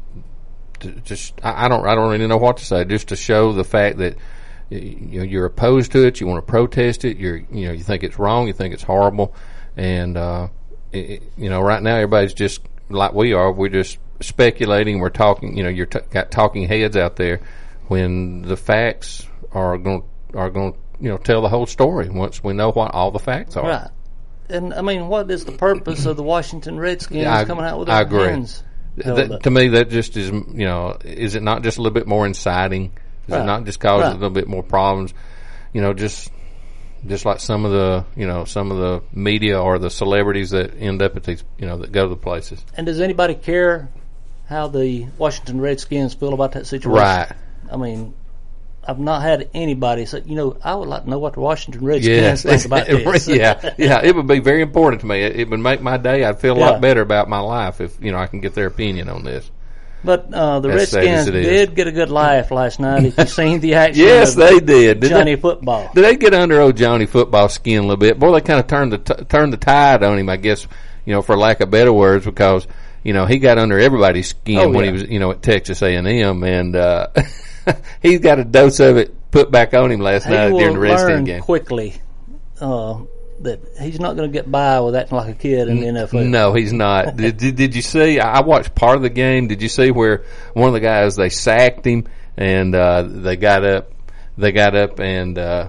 to just I, I don't I don't really know what to say. Just to show the fact that y- you know you're opposed to it, you want to protest it. You're you know you think it's wrong, you think it's horrible, and uh, it, it- you know right now everybody's just like we are. We're just speculating. We're talking. You know, you're t- got talking heads out there when the facts are going are going to you know tell the whole story once we know what all the facts are.
Right. And, I mean, what is the purpose of the Washington Redskins
Yeah, I-
coming out with
I
their
agree.
hands held
That,
up?
to me, that just is, you know, is it not just a little bit more inciting? Is
Right.
it not just causing
Right.
a little bit more problems? You know, just just like some of the, you know, some of the media or the celebrities that end up at these, you know, that go to the places.
And does anybody care how the Washington Redskins feel about that situation?
Right.
I mean, I've not had anybody say, you know, I would like to know what the Washington Redskins
Yes,
think about this.
yeah, yeah, it would be very important to me. It, it would make my day. I'd feel a
Yeah.
lot better about my life if you know I can get their opinion on this.
But uh, the
As sad
Redskins
as it is.
did get a good laugh last night. If you seen the action,
Yes,
of
they did. Did
Johnny
they,
Football.
Did they get under old Johnny Football skin a little bit? Boy, they kind of turned the t- turned the tide on him, I guess, you know, for lack of better words, because you know he got under everybody's skin
Oh,
when
yeah.
he was, you know, at Texas A and M, and uh, he's got a dose of it put back on him last
He
night
will
during the Redskin
learn
game.
quickly uh, that he's not going to get by with acting like a kid in the N F L.
No, he's not. did, did Did you see? I watched part of the game. Did you see where one of the guys they sacked him and uh, they got up, they got up and uh,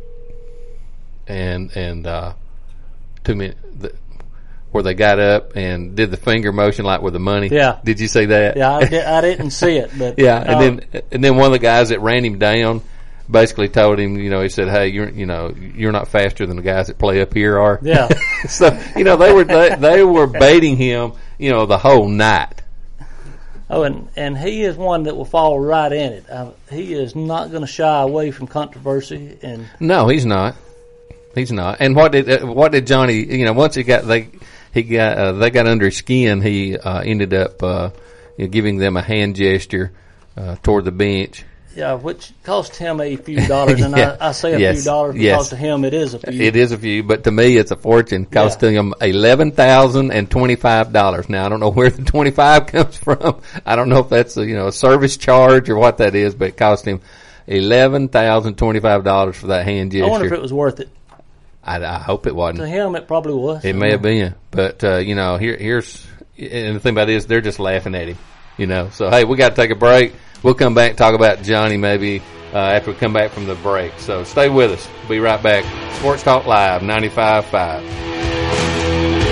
and and uh, two minutes the, where they got up and did the finger motion like with the money.
Yeah.
Did you see that?
Yeah, I, did, I didn't see it, but
Yeah, and
uh,
then and then one of the guys that ran him down basically told him, you know, he said, "Hey, you're you know you're not faster than the guys that play up here are."
Yeah.
So you know they were they, they were baiting him, you know, the whole night.
Oh, and, and he is one that will fall right in it. Uh, he is not going to shy away from controversy. And
No, he's not. He's not. And what did uh, what did Johnny? You know, once he got they he got uh, they got under his skin, he uh, ended up uh, you know, giving them a hand gesture uh, toward the bench.
yeah, which cost him a few dollars, and
Yeah.
I, I say a
Yes.
few dollars because
Yes.
to him it is a few.
It is a few, but to me it's a fortune. Costing him eleven thousand and twenty-five dollars. Now I don't know where the twenty-five comes from. I don't know if that's a, you know a service charge or what that is, but it cost him eleven thousand twenty-five dollars for that hand gesture.
I wonder if it was worth it.
I, I hope it wasn't.
To him, it probably was.
It may have been, but uh, you know, here, here's and the thing about it is they're just laughing at him, you know. So hey, we got to take a break. We'll come back and talk about Johnny maybe uh, after we come back from the break. So stay with us. Be right back. Sports Talk Live, ninety-five point five.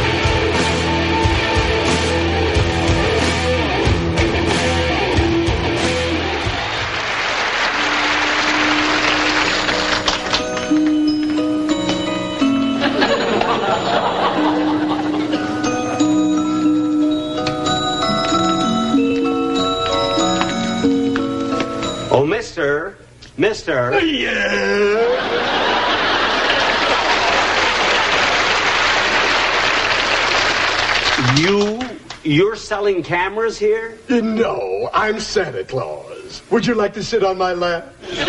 Oh, mister, mister. You, you're selling cameras here?
No, I'm Santa Claus. Would you like to sit on my lap?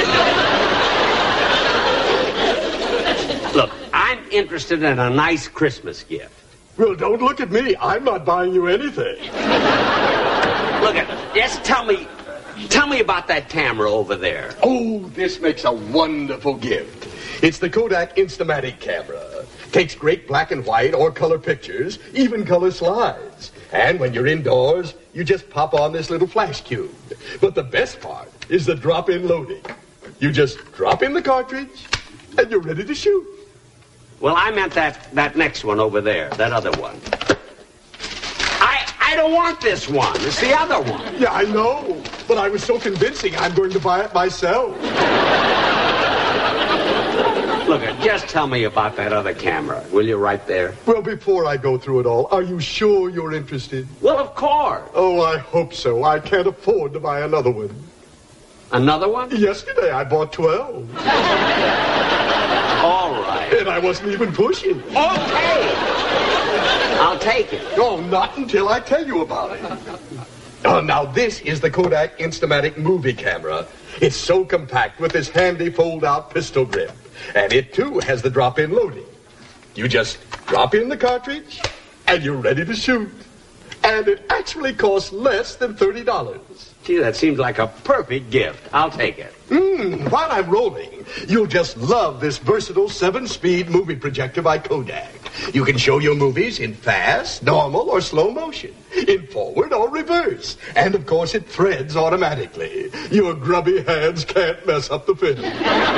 Look, I'm interested in a nice Christmas gift.
Well, don't look at me. I'm not buying you anything.
Look at, just tell me, tell me about that camera over there.
Oh, this makes a wonderful gift. It's the Kodak Instamatic camera. Takes great black and white or color pictures, even color slides. And when you're indoors, you just pop on this little flash cube. But the best part is the drop-in loading. You just drop in the cartridge, and you're ready to shoot.
Well, I meant that, that next one over there, that other one. I, I don't want this one. It's the other one.
Yeah, I know. But I was so convincing, I'm going to buy it myself.
Look, just tell me about that other camera, will you, right there?
Well, before I go through it all, are you sure you're interested?
Well, of course.
Oh, I hope so. I can't afford to buy another one.
Another one?
Yesterday, I bought twelve.
All right.
And I wasn't even pushing.
Okay. I'll take it.
Oh, not until I tell you about it. Oh, now this is the Kodak Instamatic movie camera. It's so compact with this handy fold-out pistol grip. And it, too, has the drop-in loading. You just drop in the cartridge, and you're ready to shoot. And it actually costs less than thirty dollars.
Gee, that seems like a perfect gift. I'll take it.
Mmm, while I'm rolling, you'll just love this versatile seven-speed movie projector by Kodak. You can show your movies in fast, normal, or slow motion, in forward or reverse. And, of course, it threads automatically. Your grubby hands can't mess up the film.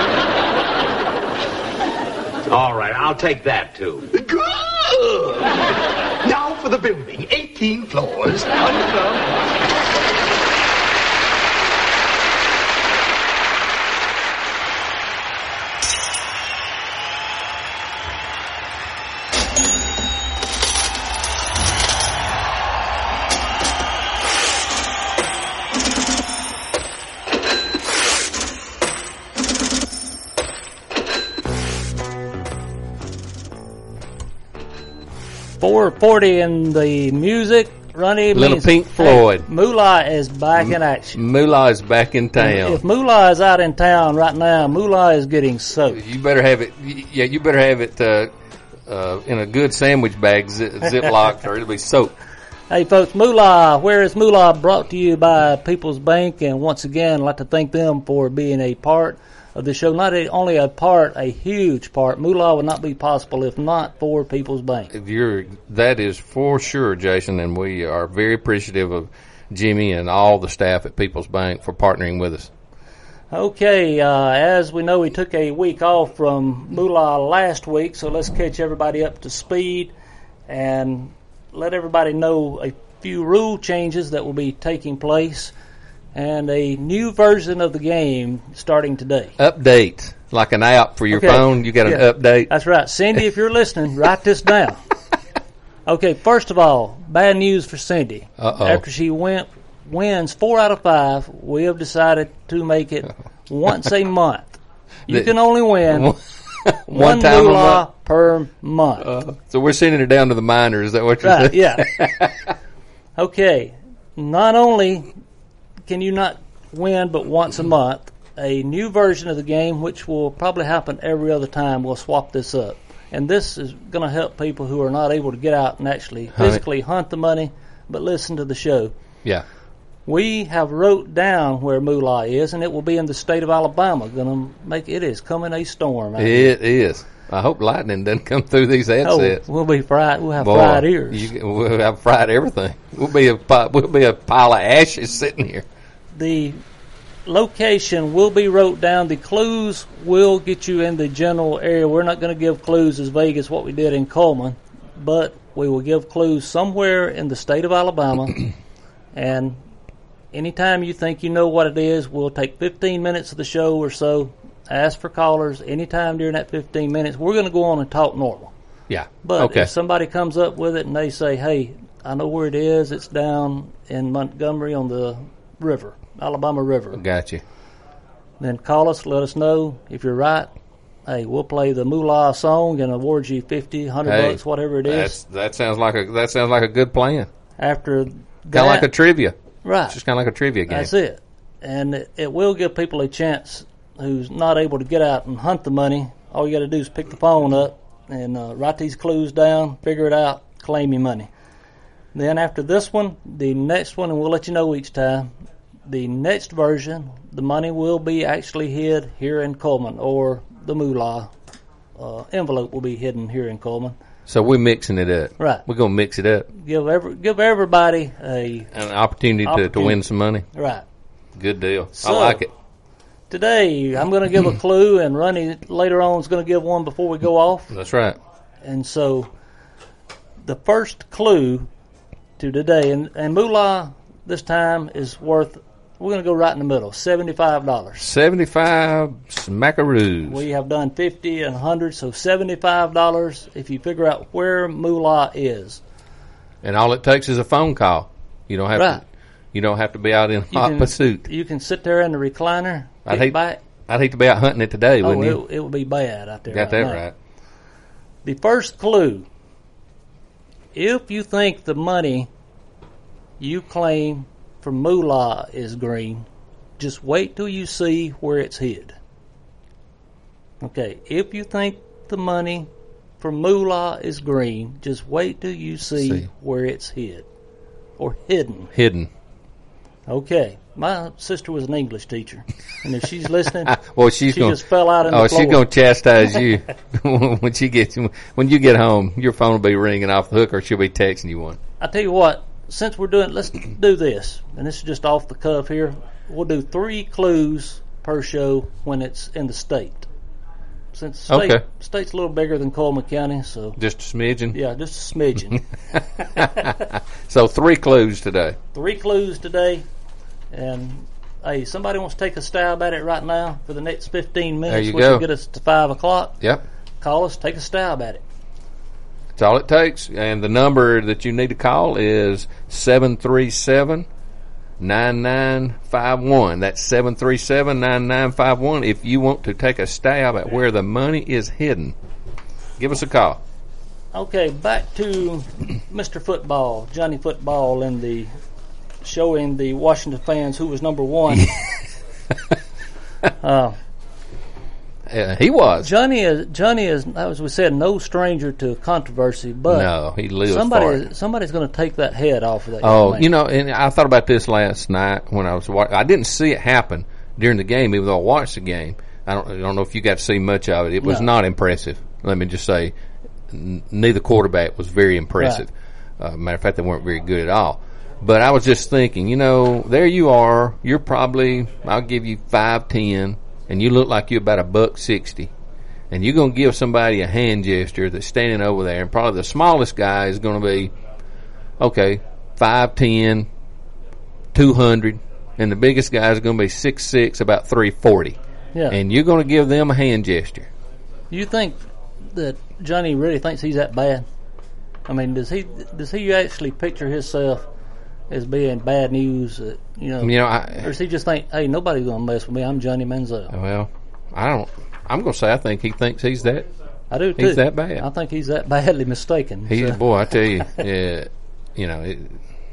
All right, I'll take that, too.
Good! Now for the building. eighteen floors, underground.
four forty in the music. Ronnie,
Little
means,
Pink Floyd.
Hey, Moolah is back in action.
Moolah is back in town.
If Moolah is out in town right now, Moolah is getting soaked.
You better have it. Yeah, you better have it uh, uh, in a good sandwich bag, zip, ziplocked, or it'll be soaked.
Hey, folks, Moolah, Where is Moolah? Brought to you by People's Bank, and once again, I'd like to thank them for being a part of the show. Not a, only a part, a huge part. Moolah would not be possible if not for People's Bank.
You're, that is for sure, Jason, and we are very appreciative of Jimmy and all the staff at People's Bank for partnering with us.
Okay, uh, as we know, we took a week off from Moolah last week, so let's catch everybody up to speed and let everybody know a few rule changes that will be taking place and a new version of the game starting today.
Update, like an app for your
Okay.
phone. You got an
Yeah.
update.
That's right. Cindy, if you're listening, write this down. Okay, first of all, bad news for Cindy.
Uh-oh.
After she went, wins four out of five, we have decided to make it once a month. You
The-
can only win
One
one
time a
moolah
month?
per month.
Uh, so we're sending it down to the minors. Is that what you're
Right,
saying?
yeah. Okay, not only can you not win but once a month, a new version of the game, which will probably happen every other time, we'll swap this up. And this is going to help people who are not able to get out and actually
Hunt it.
physically hunt the money, but listen to the show.
Yeah.
We have wrote down where Moolah is, and it will be in the state of Alabama. Going to make it is coming a storm. out here.
It is. I hope lightning doesn't come through these
Oh,
headsets.
we'll be fried. We'll have
Boy,
fried ears.
You, we'll have fried everything. We'll be a pi- we'll be a pile of ashes sitting here.
The location will be wrote down. The clues will get you in the general area. We're not going to give clues as vague as what we did in Coleman, but we will give clues somewhere in the state of Alabama. And anytime you think you know what it is, we'll take fifteen minutes of the show or so, ask for callers anytime during that fifteen minutes. We're going to go on and talk normal.
Yeah.
But
okay.
if somebody comes up with it and they say, hey, I know where it is, it's down in Montgomery on the river, Alabama River.
Got you.
Then call us, let us know. If you're right, hey, we'll play the Moolah song and award you fifty, a hundred
Hey,
bucks, whatever it is.
That's, that sounds like a that sounds like a good plan.
After
Kind
that,
of like a trivia.
right.
It's just kind of like a trivia game.
That's it. And it, it will give people a chance who's not able to get out and hunt the money. All you got to do is pick the phone up and uh, write these clues down, figure it out, claim your money. Then after this one, the next one, and we'll let you know each time, the next version, the money will be actually hid here in Coleman, or the Moolah uh, envelope will be hidden here in Coleman.
So we're mixing it up.
Right.
We're gonna mix it up.
Give every give everybody a
An opportunity, To, to
Opportunity.
win some money.
right.
Good deal.
So,
I like it.
Today, I'm going to give a clue, and Ronnie later on is going to give one before we go off.
That's right.
And so, the first clue to today, and, and Moolah this time is worth, we're going to go right in the middle, seventy-five dollars.
Seventy-five smackaroos.
We have done fifty and one hundred, so seventy-five dollars if you figure out where Moolah is.
And all it takes is a phone call. You don't have
Right.
to. You don't have to be out in
You
hot
can-
pursuit.
You can sit there in the recliner,
I'd
kick
hate.
back.
I'd hate to be out hunting it today,
Oh,
wouldn't you?
it, it would be bad out there.
Got
right
that
now.
right.
The first clue, if you think the money you claim from Moolah is green, just wait till you see where it's hid. Okay, if you think the money from Moolah is green, just wait till you see,
See.
where it's hid. Or hidden.
Hidden.
Okay, my sister was an English teacher, and if she's listening,
Well, she's
she
gonna.
just fell out on
oh,
the floor.
she's gonna chastise you when she gets when you get home. Your phone will be ringing off the hook, or she'll be texting you one.
I tell you what, since we're doing, let's do this, and this is just off the cuff here. We'll do three clues per show when it's in the state. Since the state,
Okay.
state's a little bigger than Coleman County, so
Just a smidgen.
yeah, just a smidgen.
So three clues today.
Three clues today, and hey, somebody wants to take a stab at it right now for the next fifteen minutes,
There you
which
go.
will get us to five o'clock.
Yep.
Call us, take a stab at it.
That's all it takes. And the number that you need to call is seven three seven, nine nine five one. That's seven three seven, nine nine five one. If you want to take a stab at where the money is hidden, give us a call.
Okay, back to Mister Football, Johnny Football, and the showing the Washington fans who was number one. uh,
Yeah, he was.
Johnny is Johnny is, as we said, no stranger to controversy. But
no, he lives
somebody,
for it.
Somebody's going to take that head off of that.
Oh,
young man.
you know, and I thought about this last night when I was watching. I didn't see it happen during the game, even though I watched the game. I don't, I don't know if you got to see much of it. It was
No.
not impressive. Let me just say, n- neither quarterback was very impressive. Right. Uh, matter of fact, they weren't very good at all. But I was just thinking, you know, there you are. You're probably, I'll give you five ten, and you look like you're about a buck sixty. And you're going to give somebody a hand gesture that's standing over there, and probably the smallest guy is going to be, okay, five ten, two hundred, and the biggest guy is going to be six six, about three forty.
Yeah.
And you're going to give them a hand gesture.
Do you think that Johnny really thinks he's that bad? I mean, does he does he actually picture himself as being bad news? That, you know,
You know, I-
or does he just think, hey, nobody's going to mess with me? I'm Johnny Manziel.
Well, I don't. I'm going to say I think he thinks he's that.
I do too.
He's that bad.
I think he's that badly mistaken.
He's
So-
boy. I tell you, uh, you know, it,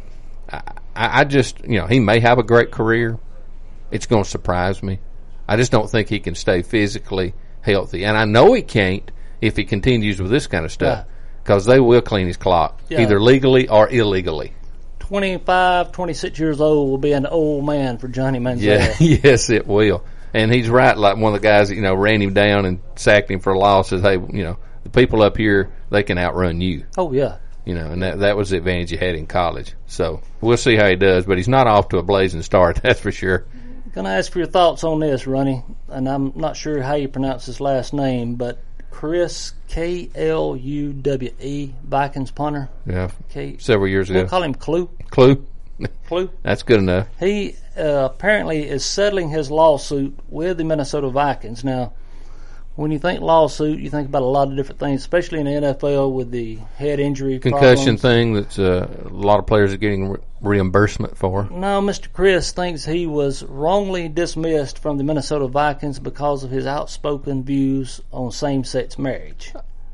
I, I just, you know, he may have a great career. It's going to surprise me. I just don't think he can stay physically healthy, and I know he can't if he continues with this kind of stuff, because they will clean his clock,
Yeah.
either legally or illegally.
twenty-five, twenty-six years old will be an old man for Johnny Manziel.
Yeah, yes, it will. And he's right, like one of the guys that, you know, ran him down and sacked him for a loss, says, hey, you know, the people up here, they can outrun you.
Oh, yeah.
You know, and that that was the advantage he had in college. So we'll see how he does, but he's not off to a blazing start, that's for sure.
Going to ask for your thoughts on this, Ronnie, and I'm not sure how you pronounce his last name, but Chris, K L U W E, Vikings punter.
Yeah,
K-
several years ago.
We'll call him Clue.
Clue?
Clue.
That's good enough.
He uh, apparently is settling his lawsuit with the Minnesota Vikings. Now, when you think lawsuit, you think about a lot of different things, especially in the N F L with the head injury
Concussion
problems.
thing that's uh, a lot of players are getting re- reimbursement for.
No, Mister Chris thinks he was wrongly dismissed from the Minnesota Vikings because of his outspoken views on same-sex marriage.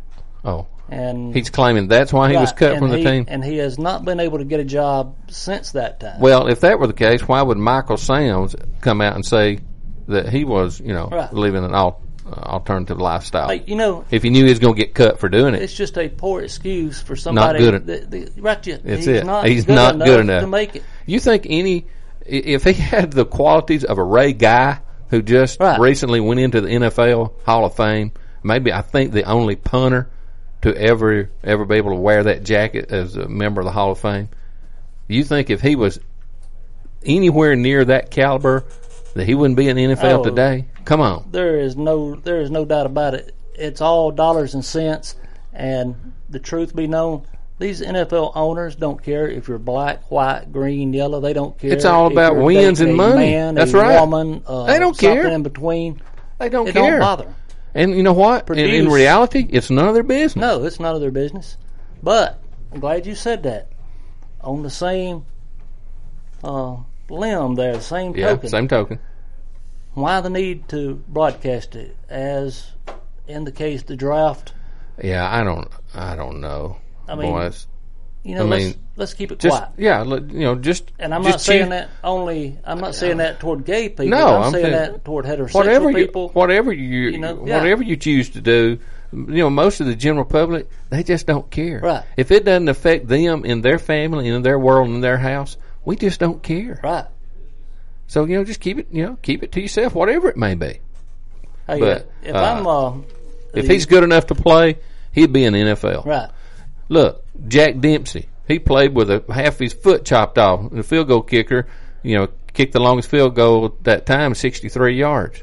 Oh.
And
He's claiming that's why he was
Right,
cut
and
from the
he-
team?
And he has not been able to get a job since that time.
Well, if that were the case, why would Michael Sams come out and say that he was, you know,
Right.
living an al- uh, alternative lifestyle?
Hey, you know,
if he knew he was going to get cut for doing it.
it's just a poor excuse for somebody.
good at-
that, that, right, you-
That's
he's
it.
Not
He's
good
not
enough
good enough
to make it.
You think any, i- if he had the qualities of a Ray Guy who just
Right.
recently went into the N F L Hall of Fame, maybe I think the only punter to ever ever be able to wear that jacket as a member of the Hall of Fame. You think if he was anywhere near that caliber that he wouldn't be in the N F L
Oh.
today? Come on.
There is no, there is no doubt about it. It's all dollars and cents, and the truth be known, these N F L owners don't care if you're black, white, green, yellow. They don't care.
It's all
if
about
you're
wins
dating
and
a
money.
Man,
That's
a
right.
Woman, uh,
They don't
something
care.
in between.
They don't
it
care.
Don't bother.
And you know what? In, in
Produce-
reality, it's none of their business.
No, it's none of their business. But I'm glad you said that. On the same uh, limb there, the same
Yeah,
token.
same token.
Why the need to broadcast it? As in the case of the draft,
Yeah, I don't. I don't know.
I mean,
Boy, it's-
you know,
I
let's,
mean,
let's keep it
just,
quiet.
Yeah, let- you know, just.
And I'm
just
not saying
choose-
that only. I'm not saying that toward gay people.
No,
I'm,
I'm
saying
saying
that toward heterosexual
whatever you,
people.
whatever you,
you know, yeah.
whatever you choose to do. You know, most of the general public, they just don't care.
Right.
If it doesn't affect them in their family, in their world, in their house, we just don't care.
Right.
So you know, just keep it. You know, keep it to yourself, whatever it may be.
Hey,
But
if
uh,
I'm, uh,
if
the-
he's good enough to play, he'd be in the N F L.
Right.
Look, Jack Dempsey. He played with a half his foot chopped off. The field goal kicker, you know, kicked the longest field goal at that time, sixty-three yards.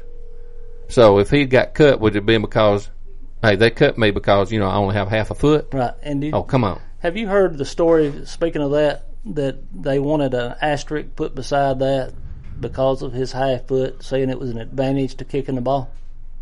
So if he got cut, would it have been because, hey, they cut me because, you know, I only have half a foot?
Right. And did,
Oh, come on.
have you heard the story? Speaking of that, that they wanted an asterisk put beside that because of his half foot, saying it was an advantage to kicking the ball.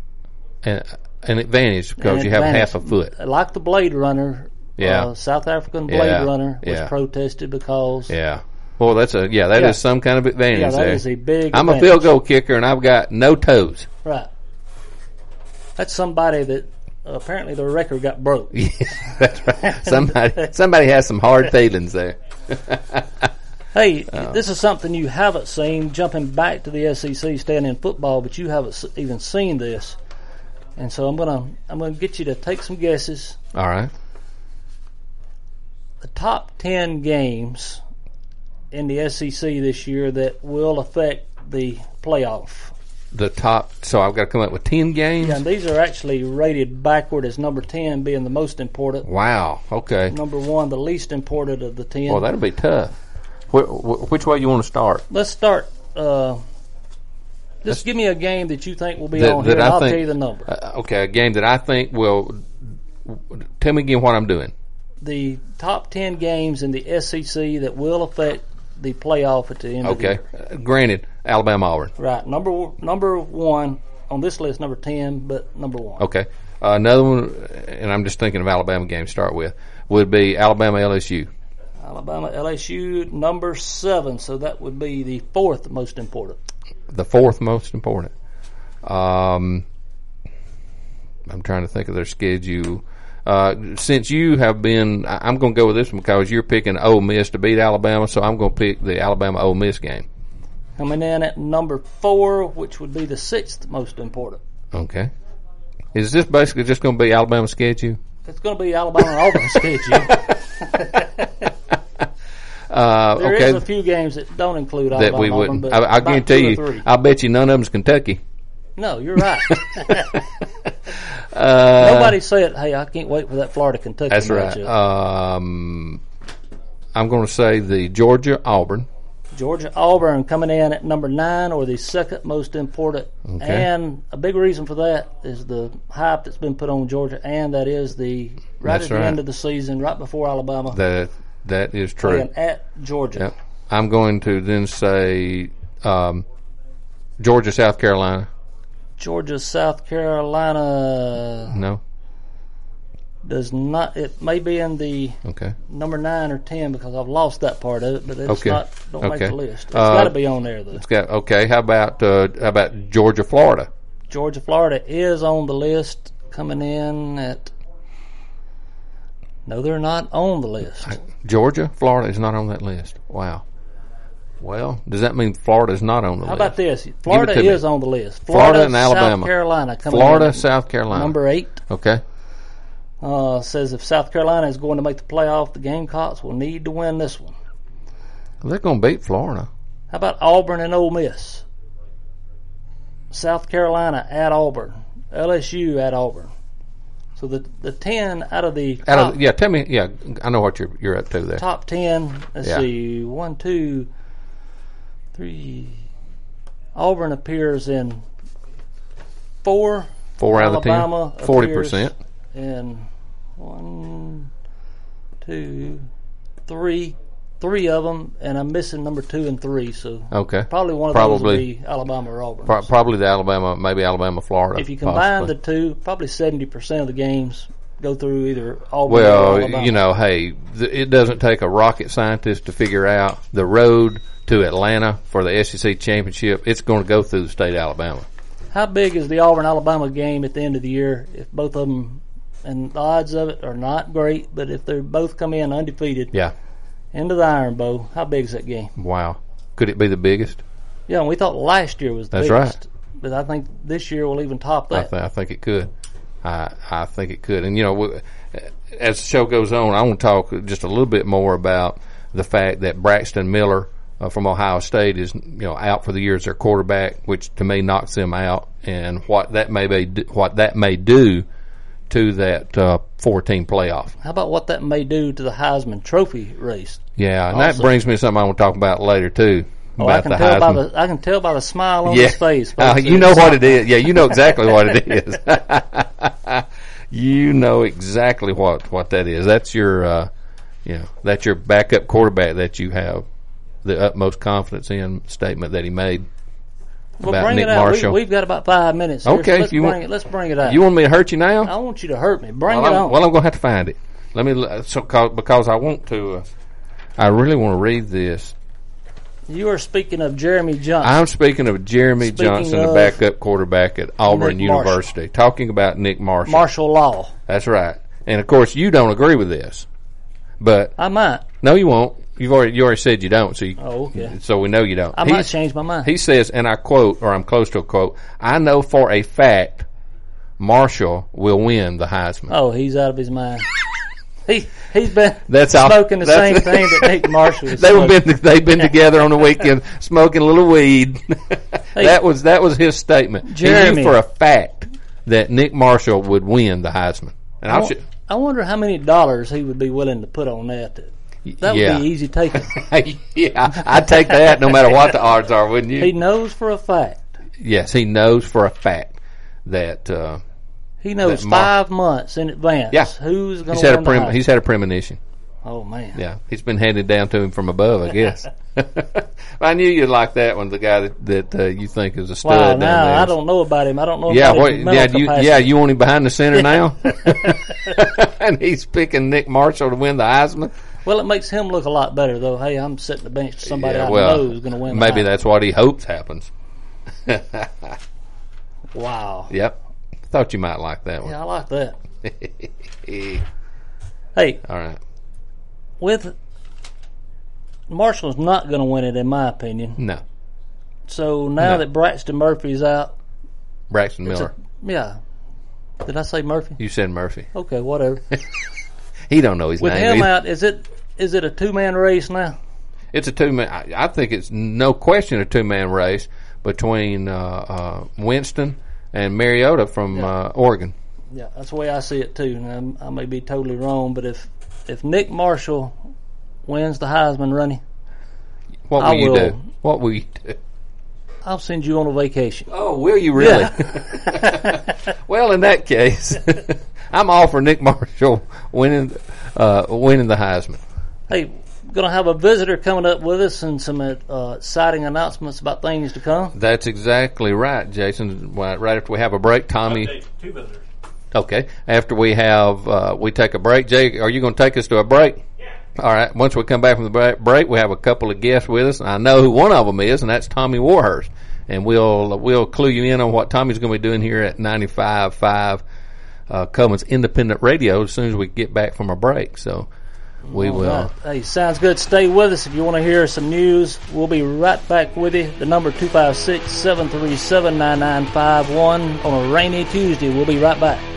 An, an advantage because
An
you have
advantage.
half a foot.
Like the Blade Runner.
Yeah.
Uh, South African Blade
Yeah.
Runner was
Yeah.
protested because.
Yeah. Well, that's a, yeah, that is
Yeah.
some kind of advantage
Yeah, that
there.
is a big
I'm a
advantage.
field goal kicker and I've got no toes.
Right. That's somebody that apparently their record got broke.
Yeah, that's right. Somebody, somebody has some hard feelings there.
Hey,
uh,
this is something you haven't seen. Jumping back to the S E C, staying in football, but you haven't even seen this, and so I'm gonna I'm gonna get you to take some guesses.
All right.
The top ten games in the S E C this year that will affect the playoff.
The top, so I've got to come up with ten games?
Yeah, and these are actually rated backward as number ten being the most important.
Wow, okay.
Number one, the least important of the ten.
Well, that'll be tough. Wh- which way you want to start?
Let's start. Uh, just Let's, give me a game that you think will be
that,
on
that
here, and
I
I'll
think,
tell you the number.
Uh, okay, a game that I think will... Tell me again what I'm doing.
The top ten games in the S E C that will affect the playoff at the end
okay.
of the year.
Uh, granted, Alabama, Auburn.
Right. Number number one on this list, number ten, but number one.
Okay. Uh, another one, and I'm just thinking of Alabama games to start with, would be Alabama L S U.
Alabama L S U, number seven, so that would be the fourth most important.
The fourth most important. Um, I'm trying to think of their schedule. Uh, since you have been, I'm going to go with this one because you're picking Ole Miss to beat Alabama, so I'm going to pick the Alabama-Ole Miss game.
Coming in at number four, which would be the sixth most important.
Okay. Is this basically just going to be Alabama's schedule?
It's going to be Alabama and Auburn's schedule.
uh,
there
okay.
is a few games that don't include
that
Alabama
we
and
wouldn't.
Auburn,
I, I guarantee you, I bet you none of them's Kentucky.
No, you're right.
uh,
Nobody said, hey, I can't wait for that Florida-Kentucky
That's
matchup.
right. Um, I'm going to say the Georgia-Auburn.
Georgia-Auburn coming in at number nine, or the second most important.
Okay.
And a big reason for that is the hype that's been put on Georgia, and that is the right
That's
at the
right.
end of the season, right before Alabama.
That That is true.
Playing at Georgia.
Yep. I'm going to then say um, Georgia-South Carolina.
Georgia, South Carolina.
No.
Does not. It may be in the
okay.
number nine or ten because I've lost that part of it, but it's
okay.
not. Don't
okay.
make the list. It's
uh,
got to be on there though.
It's got okay. How about uh, how about Georgia, Florida?
Georgia, Florida is on the list, coming in at. No, they're not on the list.
Georgia, Florida is not on that list. Wow. Well, does that mean Florida is not on the
How
list?
about this? Florida is me. on the list.
Florida,
Florida
and Alabama.
South Carolina coming
Florida,
in
South Carolina.
Number eight.
Okay.
Uh, says if South Carolina is going to make the playoff, the Gamecocks will need to win this one.
Well, they're going to beat Florida.
How about Auburn and Ole Miss? South Carolina at Auburn. L S U at Auburn. So the the ten out of the top,
out of, yeah, tell me. Yeah, I know what you're you're up to there.
Top ten. Let's
yeah.
see. One, two, three. Auburn appears in four.
Four out
Alabama
of the ten. Forty percent.
In one, two, three, three of them, and I'm missing number two and three. So
okay,
probably one of
probably,
those will be Alabama or Auburn.
Pro- probably the Alabama, maybe Alabama, Florida.
If you combine
possibly.
the two, probably seventy percent of the games go through either Auburn
well,
or Alabama.
you know, hey, th- it doesn't take a rocket scientist to figure out the road to Atlanta for the S E C championship. It's going to go through the state of Alabama.
How big is the Auburn-Alabama game at the end of the year if both of them, and the odds of it are not great, but if they both come in undefeated
yeah.
into the Iron Bowl, how big is that game?
Wow. Could it be the biggest?
Yeah, and we thought last year was the
That's
biggest.
right.
But I think this year will even top
I,
that.
th- I think it could. I I think it could. And, you know, w- as the show goes on, I want to talk just a little bit more about the fact that Braxton Miller uh, from Ohio State is, you know, out for the year as their quarterback, which to me knocks them out, and what that may be, what that may do to that uh, four-team playoff.
How about what that may do to the Heisman Trophy race?
Yeah, and
also.
that brings me to something I want to talk about later too.
Oh,
about
I can
the
tell
Heisman.
by the I can tell by the smile on
yeah.
his face.
Uh,
folks,
you know what it is. Yeah, you know exactly what it is. You know exactly what, what that is. That's your, uh, you know, that's your backup quarterback that you have the utmost confidence in statement that he made
well,
about
bring
Nick
it out.
Marshall.
We, we've got about five minutes here,
okay,
so let's,
you
bring
want,
it, let's bring it out.
You want me to hurt you now?
I want you to hurt me. Bring
well,
it
I'm,
on.
Well, I'm going to have to find it. Let me, so, because I want to, uh, I really want to read this.
You are speaking of Jeremy Johnson.
I'm speaking of Jeremy
Speaking
Johnson, the
of
backup quarterback at Auburn
Nick Marshall.
University. Talking about Nick Marshall.
Martial law.
That's right. And, of course, you don't agree with this. But
I might.
No, you won't. You've already you already said you don't. So you,
Oh, okay.
So we know you don't.
I might change my mind.
He says, and I quote, or I'm close to a quote, I know for a fact Marshall will win the Heisman.
Oh, he's out of his mind. he he's been
That's all-
smoking the
that's-
same thing that Nick Marshall is
They've
smoking.
been they've been together on the weekend smoking a little weed. that was that was his statement.
Jeremy.
He knew for a fact that Nick Marshall would win the Heisman. And
I,
I'll
wa-
sh-
I wonder how many dollars he would be willing to put on that. That would
yeah.
be easy taking.
yeah, I'd take that no matter what the odds are, wouldn't you?
He knows for a fact.
Yes, he knows for a fact that uh,
He knows
that Mar-
five months in advance
Yeah,
who's going
he's
to
had
win
a
the
prem-
Heisman.
he's had a premonition.
Oh, man.
Yeah, it's been handed down to him from above, I guess. I knew you'd like that one. The guy that, that uh, you think is a stud
Wow,
down
now
there.
I don't know about him. I don't know
Yeah,
about
what,
his mental
yeah, you,
capacity.
yeah, you want him behind the center now, and he's picking Nick Marshall to win the Heisman.
Well, it makes him look a lot better, though. Hey, I'm setting the bench to somebody
Yeah,
I
well,
know is going to win. the
maybe
Heisman.
that's what he hopes happens.
Wow.
Yep, thought you might like that one.
Yeah, I like that. Hey,
all right.
With Marshall's not going to win it, in my opinion.
No,
So now
No.
that Braxton Murphy's out,
Braxton
it's
Miller.
a- yeah. Did I say Murphy?
You said Murphy.
Okay, whatever.
He don't know his
With
name.
him
either.
out, is it is it a two man race now?
It's a two man. I, I think it's no question a two man race between uh, uh, Winston and Mariota from uh, Oregon.
Yeah, that's the way I see it too. Now, I may be totally wrong, but if if Nick Marshall wins the Heisman running,
What will
I
you
will,
do? What will you do?
I'll send you on a vacation.
Oh, will you really?
Yeah.
Well, in that case, I'm all for Nick Marshall winning uh, winning the Heisman.
Hey, gonna have a visitor coming up with us and some uh, exciting announcements about things to come.
That's exactly right, Jason. Right right after we have a break, Tommy.
Update, two visitors.
Okay. After we have uh, we take a break, Jay, are you going to take us to a break? Yeah. All right. Once we come back from the break, break, we have a couple of guests with us. I know who one of them is, and that's Tommy Warhurst. And we'll we'll clue you in on what Tommy's going to be doing here at ninety-five point five uh, Coleman's Independent Radio as soon as we get back from a break. So we
All
will.
right. Hey, sounds good. Stay with us if you want to hear some news. We'll be right back with you. The number two five six, seven three seven, nine nine five one on a rainy Tuesday. We'll be right back.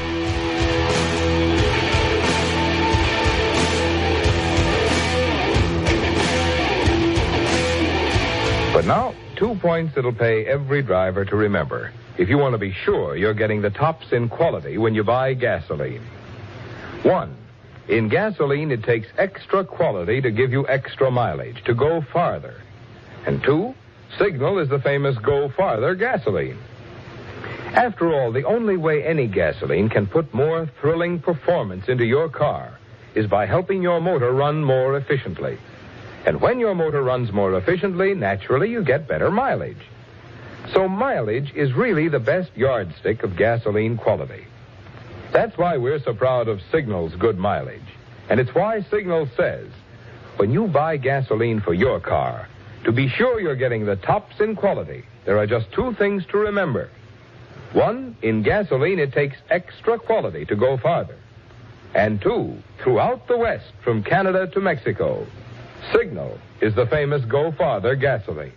But now, two points that'll pay every driver to remember if you want to be sure you're getting the tops in quality when you buy gasoline. One, in gasoline, it takes extra quality to give you extra mileage, to go farther. And two, Signal is the famous Go Farther gasoline. After all, the only way any gasoline can put more thrilling performance into your car is by helping your motor run more efficiently. And when your motor runs more efficiently, naturally you get better mileage. So mileage is really the best yardstick of gasoline quality. That's why we're so proud of Signal's good mileage. And it's why Signal says, when you buy gasoline for your car, to be sure you're getting the tops in quality, there are just two things to remember. One, in gasoline, it takes extra quality to go farther. And two, throughout the West, from Canada to Mexico, Signal is the famous Go Farther gasoline.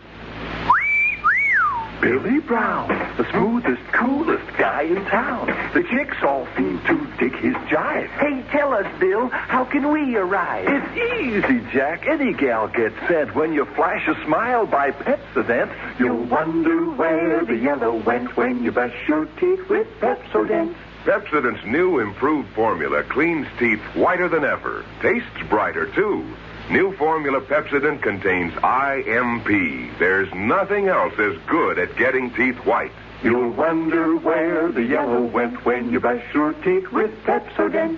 Billy Brown, the smoothest, coolest guy in town. The chicks all seem to dig his jive. Hey, tell us, Bill, how can we arrive? It's easy, Jack. Any gal gets sent when you flash a smile by Pepsodent. You'll wonder where the yellow went when you brush your teeth with Pepsodent.
Pepsodent's new improved formula cleans teeth whiter than ever. Tastes brighter, too. New formula Pepsodent contains I M P. There's nothing else as good at getting teeth white.
You'll wonder where the yellow went when you brush your teeth with Pepsodent.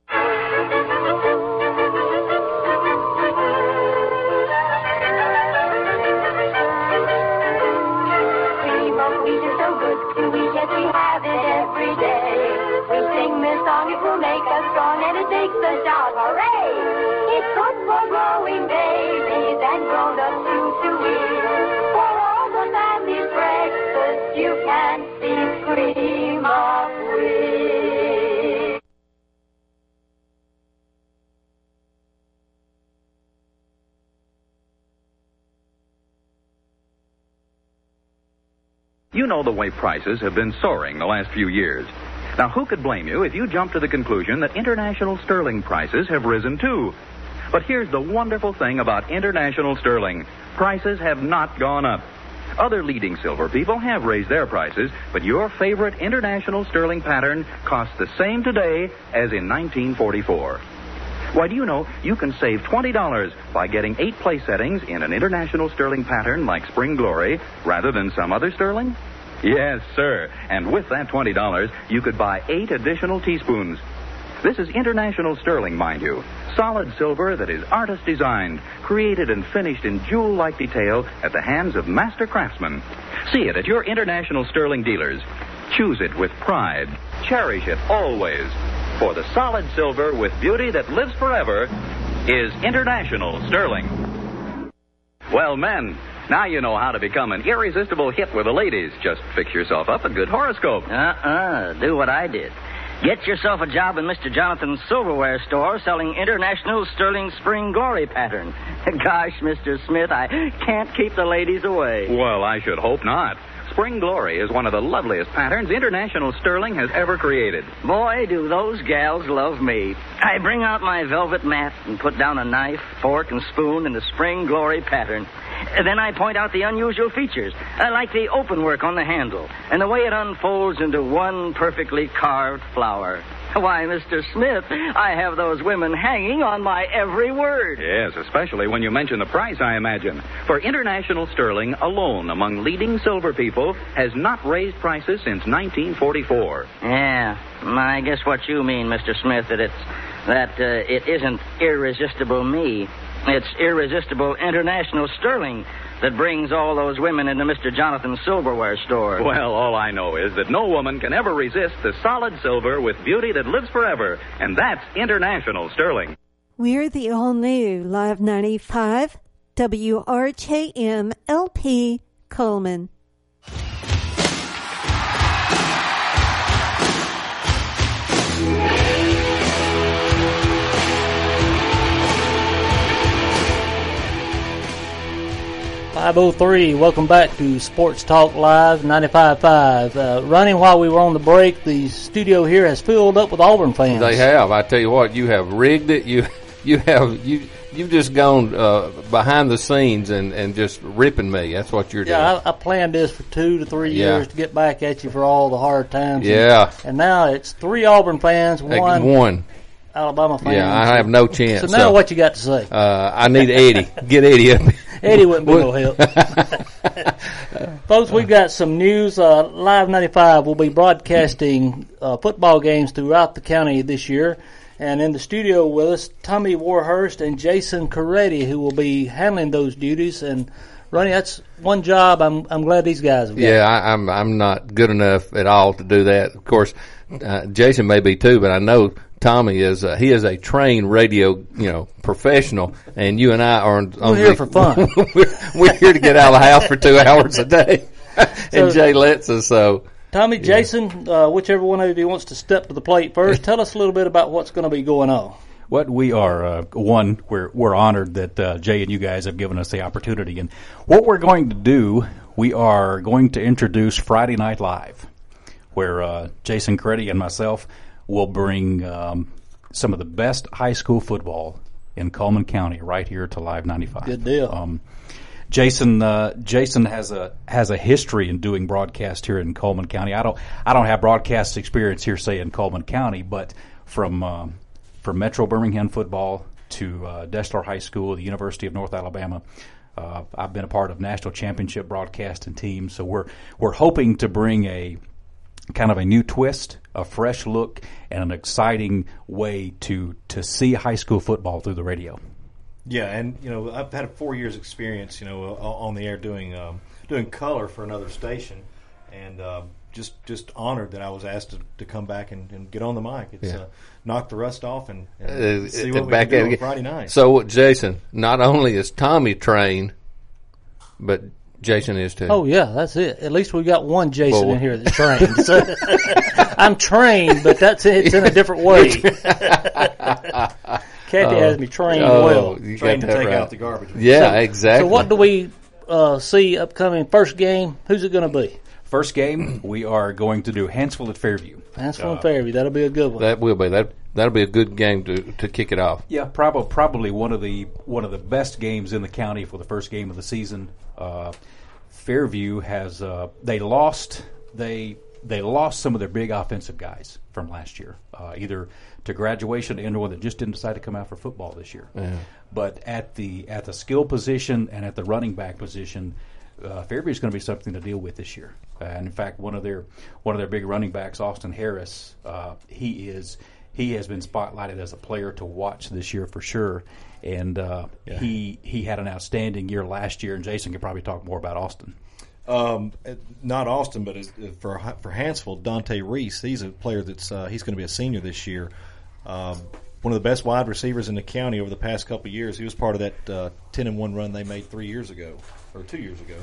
Cream of wheat is so good to eat, yes, we have it every day. We sing this song, it will make us strong, and it makes us shout, hooray! It's good for growing babies and grown-ups
You know the way prices have been soaring the last few years. Now, who could blame you if you jump to the conclusion that international sterling prices have risen too? But here's the wonderful thing about international sterling. Prices have not gone up. Other leading silver people have raised their prices, but your favorite international sterling pattern costs the same today as in nineteen forty-four. Why, do you know you can save twenty dollars by getting eight place settings in an international sterling pattern like Spring Glory rather than some other sterling? Yes, sir. And with that twenty dollars, you could buy eight additional teaspoons. This is international sterling, mind you. Solid silver that is artist designed, created and finished in jewel-like detail at the hands of master craftsmen. See it at your international sterling dealers. Choose it with pride. Cherish it always. For the solid silver with beauty that lives forever is international sterling. Well, men, now you know how to become an irresistible hit with the ladies. Just fix yourself up a good horoscope.
Uh-uh. Do what I did. Get yourself a job in Mister Jonathan's silverware store selling international sterling spring glory pattern. Gosh, Mister Smith, I can't keep the ladies away.
Well, I should hope not. Spring Glory is one of the loveliest patterns international sterling has ever created.
Boy, do those gals love me. I bring out my velvet mat and put down a knife, fork, and spoon in the Spring Glory pattern. Then I point out the unusual features. I like the open work on the handle and the way it unfolds into one perfectly carved flower. Why, Mister Smith, I have those women hanging on my every word.
Yes, especially when you mention the price, I imagine. For international sterling alone among leading silver people has not raised prices since nineteen forty-four.
Yeah, I guess what you mean, Mister Smith, that it's that uh, it isn't irresistible me. It's irresistible international sterling that brings all those women into Mister Jonathan's silverware store.
Well, all I know is that no woman can ever resist the solid silver with beauty that lives forever, and that's international sterling.
We're the all-new Live ninety-five W R J M L P Coleman.
five oh three, welcome back to Sports Talk Live ninety-five point five. Uh, running while we were on the break, the studio here has filled up with Auburn fans.
They have. I tell you what, you have rigged it. You you have you you've just gone uh, behind the scenes and, and just ripping me. That's what you're
yeah,
doing.
I, I planned this for two to three
Yeah.
years to get back at you for all the hard times.
Yeah.
And, and now it's three Auburn fans, one,
One.
Alabama fan.
Yeah, I have no chance.
So now what you got to say?
Uh, I need Eddie. Get Eddie up.
Eddie wouldn't be no help. Folks, we've got some news. Uh, Live ninety-five will be broadcasting uh, football games throughout the county this year. And in the studio with us, Tommy Warhurst and Jason Coretti, who will be handling those duties. And, Ronnie, that's one job I'm I'm glad these guys have got.
Yeah, I, I'm I'm not good enough at all to do that. Of course, uh, Jason may be too, but I know Tommy is uh, he is a trained radio, you know, professional, and you and I are on, on
We're here
the,
for fun.
we're, we're here to get out of the house for two hours a day, and
So-
Jay lets us. So,
Tommy, Jason, uh, whichever one of you wants to step to the plate first, tell us a little bit about what's going to be going on.
What we are, uh, one, we're we're honored that uh, Jay and you guys have given us the opportunity, and what we're going to do, we are going to introduce Friday Night Live, where uh, Jason Coretti and myself will bring um, some of the best high school football in Coleman County right here to Live ninety-five.
Good deal.
Um, Jason, uh, Jason has a has a history in doing broadcast here in Coleman County. I don't I don't have broadcast experience here, say in Coleman County, but from um, from Metro Birmingham football to uh, Dessler High School, the University of North Alabama. Uh, I've been a part of national championship broadcasting teams, so we're we're hoping to bring a kind of a new twist, a fresh look, and an exciting way to to see high school football through the radio.
Yeah, and you know I've had four years experience, you know, on the air doing um, doing color for another station, and uh, just just honored that I was asked to, to come back and, and get on the mic. It's
Yeah.
uh, knock the rust off and, and
uh,
see
uh,
what we
back
can
at
do
it
on
again.
Friday night.
So, Jason, not only is Tommy trained, but Jason is too.
Oh, yeah, that's it. At least we got one Jason
Boy.
in here that's trained. So, I'm trained, but that's it's in a different way. Kathy
Oh.
has me trained
Oh,
well.
you got Trained to that take right. out the
garbage.
Yeah,
So-
exactly.
So what do we uh, see upcoming first game? Who's it going to be?
First game, we are going to do Hansville at Fairview.
Hansville
uh,
and Fairview, that'll be a good one.
That will be that. That'll be a good game to to kick it off.
Yeah, probably probably one of the one of the best games in the county for the first game of the season. Uh, Fairview has uh, they lost they they lost some of their big offensive guys from last year, uh, either to graduation and or that just didn't decide to come out for football this year.
Yeah.
But at the at the skill position and at the running back position, uh, Fairview is going to be something to deal with this year. Uh, and in fact, one of their one of their big running backs, Austin Harris, uh, he is. He has been spotlighted as a player to watch this year for sure, and uh,
Yeah.
he he had an outstanding year last year. And Jason could probably talk more about Austin.
Um, not Austin, but as- for for Hansville, Dante Reese. He's a player that's uh, he's going to be a senior this year. Um, one of the best wide receivers in the county over the past couple of years. He was part of that uh, ten and one run they made three years ago or two years ago.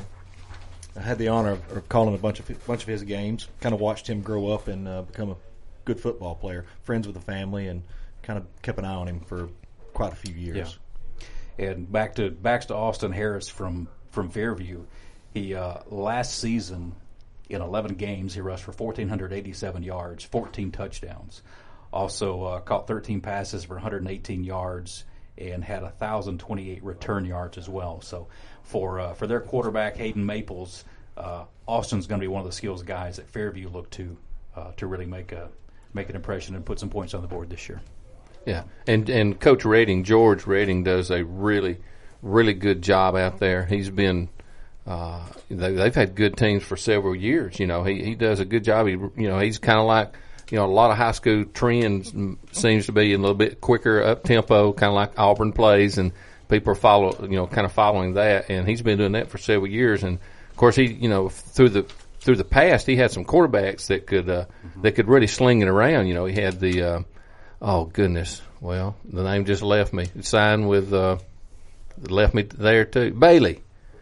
I had the honor of, of calling a bunch of bunch of his games. Kind of watched him grow up and uh, become a good football player. Friends with the family, and kind of kept an eye on him for quite a few years.
Yeah. And back to back to Austin Harris from from Fairview. He uh, last season in eleven games he rushed for one thousand four hundred eighty-seven yards, fourteen touchdowns. Also uh, caught thirteen passes for one hundred eighteen yards and had one thousand twenty-eight return yards as well. So for uh, for their quarterback Hayden Maples, uh, Austin's going to be one of the skills guys that Fairview look to uh, to really make a make an impression and put some points on the board this year.
Yeah, and and Coach Redding, George Redding, does a really, really good job out there. He's been, uh, they, they've had good teams for several years. You know, he he does a good job. He, you know, he's kind of like, you know, a lot of high school trends seems to be a little bit quicker, up tempo, kind of like Auburn plays, and people are follow, you know, kind of following that. And he's been doing that for several years. And of course, he, you know, through the through the past, he had some quarterbacks that could uh, mm-hmm. that could really sling it around. You know, he had the uh, oh goodness, well, the name just left me. He signed with uh, left me there too, Bailey.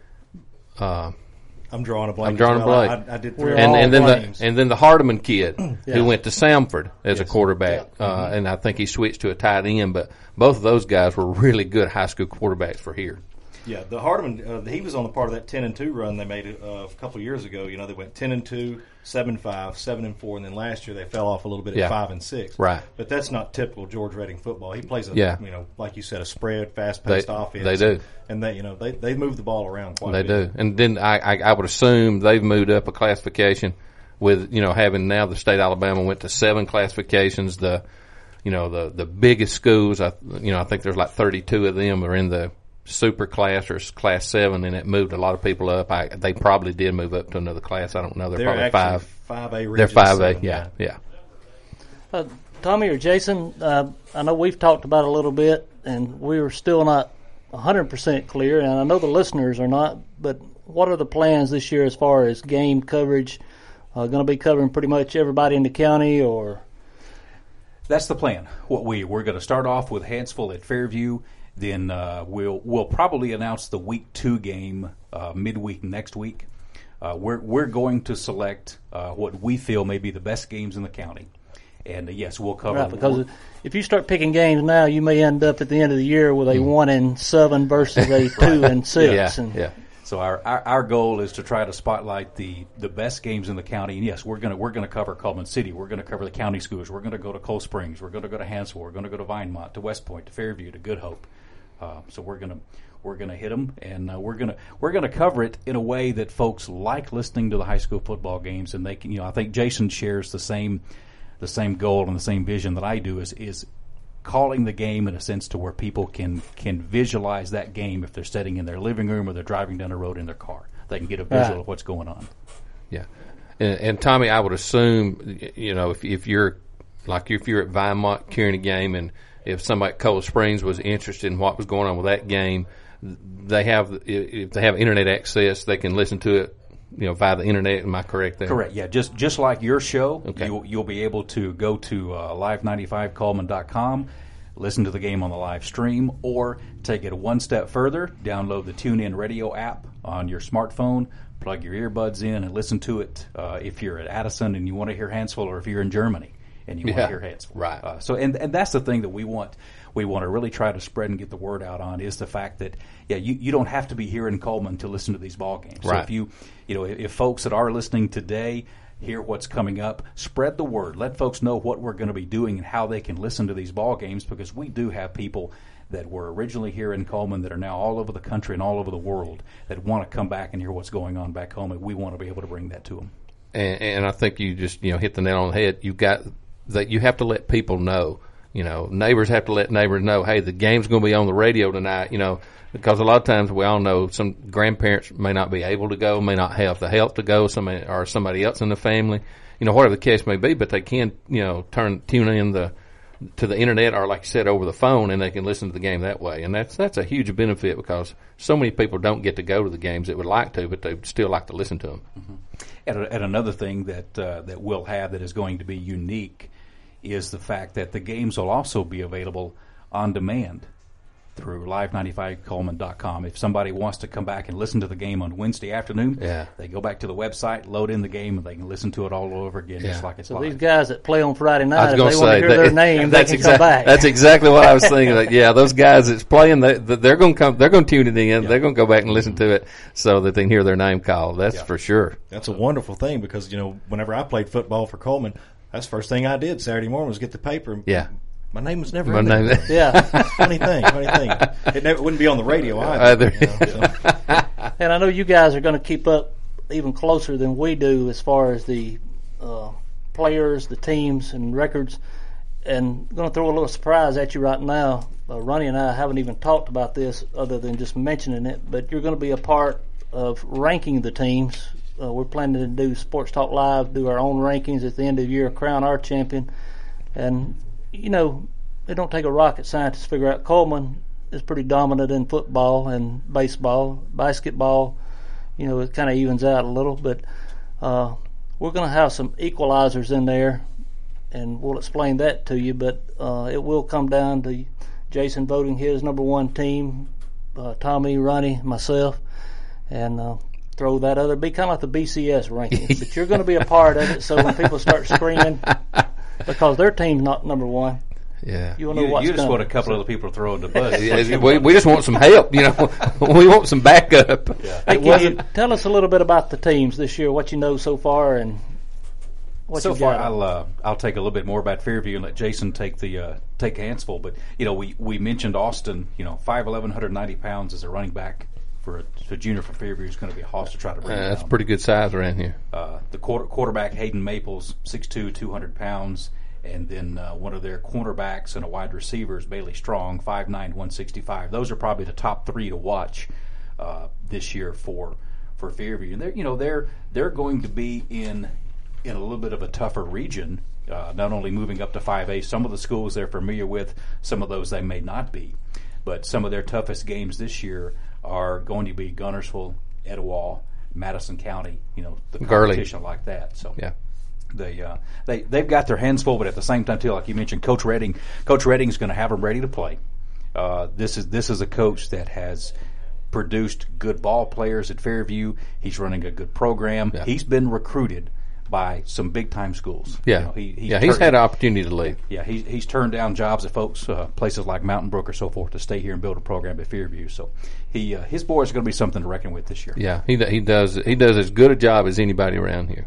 Uh,
I'm drawing a blank.
I'm drawing a
well.
blank.
I, I did three
and, and then
names.
the and then the Hardeman kid
Yeah.
who went to Samford as
Yes.
a quarterback,
Yeah.
uh,
Mhm.
and I think he switched to a tight end. But both of those guys were really good high school quarterbacks for here.
Yeah, the Hardeman, uh, he was on the part of that ten and two run they made uh, a couple of years ago. You know, they went ten and two, seven and five, seven and four, and then last year they fell off a little bit at
Yeah.
five and six.
Right.
But that's not typical George Redding football. He plays a,
Yeah.
you know, like you said, a spread, fast-paced
They-
offense.
they do.
and they, you know, they they move the ball around quite
They
a bit.
do, and then I, I I would assume they've moved up a classification with, you know, having now the state of Alabama went to seven classifications. The, you know, the the biggest schools, I you know I think there's like thirty-two of them are in the super class or class seven, and it moved a lot of people up. I, they probably did move up to another class. I don't know. They're,
They're
probably
actually
five.
five A
They're
Region
five A.
seven,
Yeah, yeah.
Uh, Tommy or Jason, uh, I know we've talked about it a little bit, and we're still not one hundred percent clear, and I know the listeners are not, but what are the plans this year as far as game coverage? Uh, going to be covering pretty much everybody in the county, or?
That's the plan. What we we're going to start off with Hansville at Fairview. Then uh, we'll we'll probably announce the week two game uh, midweek next week. Uh, we're we're going to select uh, what we feel may be the best games in the county, and uh, yes, we'll cover.
Right, because if you start picking games now, you may end up at the end of the year with a mm. one and seven versus a two and six.
Yeah,
and
yeah. So our, our our goal is to try to spotlight the, the best games in the county. And yes, we're gonna we're gonna cover Coleman City. We're gonna cover the county schools. We're gonna go to Cold Springs. We're gonna go to Hansville. We're gonna go to Vinemont, to West Point, to Fairview, to Good Hope. Uh, so we're gonna we're gonna hit them, and uh, we're gonna we're gonna cover it in a way that folks like listening to the high school football games, and they can. You know, I think Jason shares the same the same goal and the same vision that I do. Is is calling the game in a sense to where people can can visualize that game if they're sitting in their living room or they're driving down the road in their car. They can get a visual
right.
of what's going on.
Yeah, and, and Tommy, I would assume, you know, if if you're like if you're at Vinemont carrying a game, and if somebody at Cold Springs was interested in what was going on with that game, they have if they have internet access, they can listen to it, you know, via the internet. Am I correct there?
Correct. Yeah, just just like your show,
okay.
you'll, you'll be able to go to uh, live ninety-five coleman dot com, listen to the game on the live stream, or take it one step further, download the TuneIn Radio app on your smartphone, plug your earbuds in, and listen to it uh, if you're at Addison and you want to hear Hansville, or if you're in Germany and you want
Yeah.
to hear Hansville.
Right.
Uh, so, and and that's the thing that we want. We want to really try to spread and get the word out on is the fact that yeah, you, you don't have to be here in Coleman to listen to these ball games. So
Right.
if you you know if, if folks that are listening today hear what's coming up, spread the word. Let folks know what we're going to be doing and how they can listen to these ball games, because we do have people that were originally here in Coleman that are now all over the country and all over the world that want to come back and hear what's going on back home, and we want to be able to bring that to them.
And, and I think you just you know hit the nail on the head. You've got that you have to let people know. You know, neighbors have to let neighbors know, hey, the game's going to be on the radio tonight. You know, because a lot of times we all know some grandparents may not be able to go, may not have the health to go, somebody or somebody else in the family. You know, whatever the case may be, but they can you know turn tune in the to the internet or, like you said, over the phone, and they can listen to the game that way. And that's that's a huge benefit, because so many people don't get to go to the games that would like to, but they still like to listen to them.
Mm-hmm. And, and another thing that uh, that we'll have that is going to be unique is the fact that the games will also be available on demand through live ninety-five coleman dot com. If somebody wants to come back and listen to the game on Wednesday afternoon,
yeah.
they go back to the website, load in the game, and they can listen to it all over again,
Yeah.
just like it's
So
live.
these guys that play on Friday
I
night,
was
if
going
they
to
want
say
to hear
that-
their name, they
that's
can
exact-
come back.
That's exactly what I was thinking. Like, yeah, those guys that's playing, they, they're going to come. They're going to tune it in.
Yeah.
They're going to go back and listen to it so that they can hear their name called. That's
Yeah.
for sure.
That's a wonderful thing, because, you know, whenever I played football for Coleman, that's the first thing I did Saturday morning was get the paper.
Yeah.
My name was never
My
in there.
name-
Yeah.
funny thing, funny thing. It never wouldn't be on the radio either.
Either.
You know, so.
And I know you guys are going to keep up even closer than we do as far as the uh, players, the teams, and records. And I'm going to throw a little surprise at you right now. Uh, Ronnie and I haven't even talked about this other than just mentioning it, but you're going to be a part of ranking the teams. Uh, we're planning to do Sports Talk Live, do our own rankings at the end of the year, crown our champion. And, you know, it don't take a rocket scientist to figure out Coleman is pretty dominant in football and baseball, basketball. You know, it kind of evens out a little, but uh, we're going to have some equalizers in there, and we'll explain that to you. But uh, it will come down to Jason voting his number one team, uh, Tommy, Ronnie, myself, and uh, throw that other, be kind of like the B C S rankings. But you're going to be a part of it, so when people start screaming because their team's not number one,
Yeah.
you will know
You,
what's
you just
coming.
want a couple other people to throw in the bus.
Yeah, we, we just want some help, you know. We want some backup.
Yeah.
Hey,
It
can
wasn't-
you tell us a little bit about the teams this year, what you know so far, and what
so
you
far,
got?
I'll uh, I'll take a little bit more about Fairview and let Jason take the uh, take Hansville. But you know, we, we mentioned Austin. You know, five eleven, one hundred ninety pounds as a running back for a, a junior for Fairview is going to be a hoss to try to bring.
Uh,
it
that's
down.
pretty good size around here.
Uh, the quarter, quarterback Hayden Maples, six two, two hundred pounds, and then uh, one of their cornerbacks and a wide receiver is Bailey Strong, five nine, one sixty-five. Those are probably the top three to watch uh, this year for for Fairview. And they're you know they're they're going to be in in a little bit of a tougher region. Uh, not only moving up to five A, some of the schools they're familiar with, some of those they may not be. But some of their toughest games this year are going to be Gunnersville, Etowah, Madison County. You know, the
Gurley.
competition like that. So
Yeah.
they uh, they they've got their hands full, but at the same time too, like you mentioned, Coach Redding, Coach Redding's going to have them ready to play. Uh, this is this is a coach that has produced good ball players at Fairview. He's running a good program.
Yeah.
He's been recruited by some big time schools.
Yeah.
You know, he, he's
yeah, he's
tur-
had an opportunity to leave.
Yeah, he's he's turned down jobs at folks uh, places like Mountain Brook or so forth to stay here and build a program at Fairview. So he uh, his boys are going to be something to reckon with this year.
Yeah, he do- he does he does as good a job as anybody around here.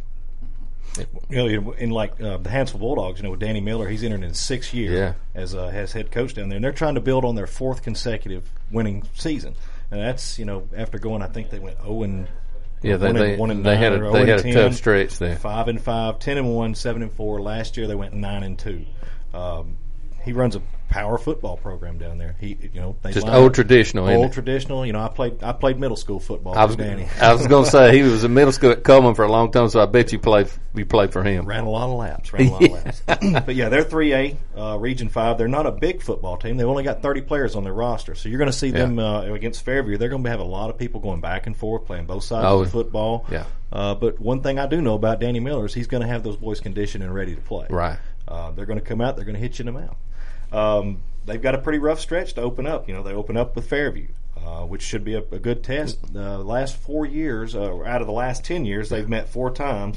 You know, in like uh, the Hansville Bulldogs, you know, with Danny Miller, he's entered in sixth year
Yeah.
as uh, as head coach down there, and they're trying to build on their fourth consecutive winning season, and that's you know after going, I think they went zero and
Yeah, they
one
they,
and, one and
they
nine
had a
or
they
zero
had
and
a
ten,
tough stretch there.
Five and five, ten and one, seven and four. Last year they went nine and two. Um, he runs a power football program down there. He, you know, they
Just
line
old
up-
traditional, isn't
Old
it?
traditional. You know, I played I played middle school football
I was
with Danny.
I was going to say he was in middle school at Coleman for a long time, so I bet you played you played for him.
Ran a lot of laps. Ran a lot of laps. But yeah, they're three A, uh, Region Five. They're not a big football team. They've only got thirty players on their roster, so you're going to see
Yeah.
them uh, against Fairview. They're going to have a lot of people going back and forth, playing both sides
Oh,
of the football.
yeah.
Uh, but one thing I do know about Danny Miller is he's going to have those boys conditioned and ready to play.
Right.
Uh, they're going to come out. They're going to hit you in the mouth. Um, they've got a pretty rough stretch to open up. You know, they open up with Fairview, uh, which should be a, a good test. The last four years, uh, out of the last ten years, they've met four times.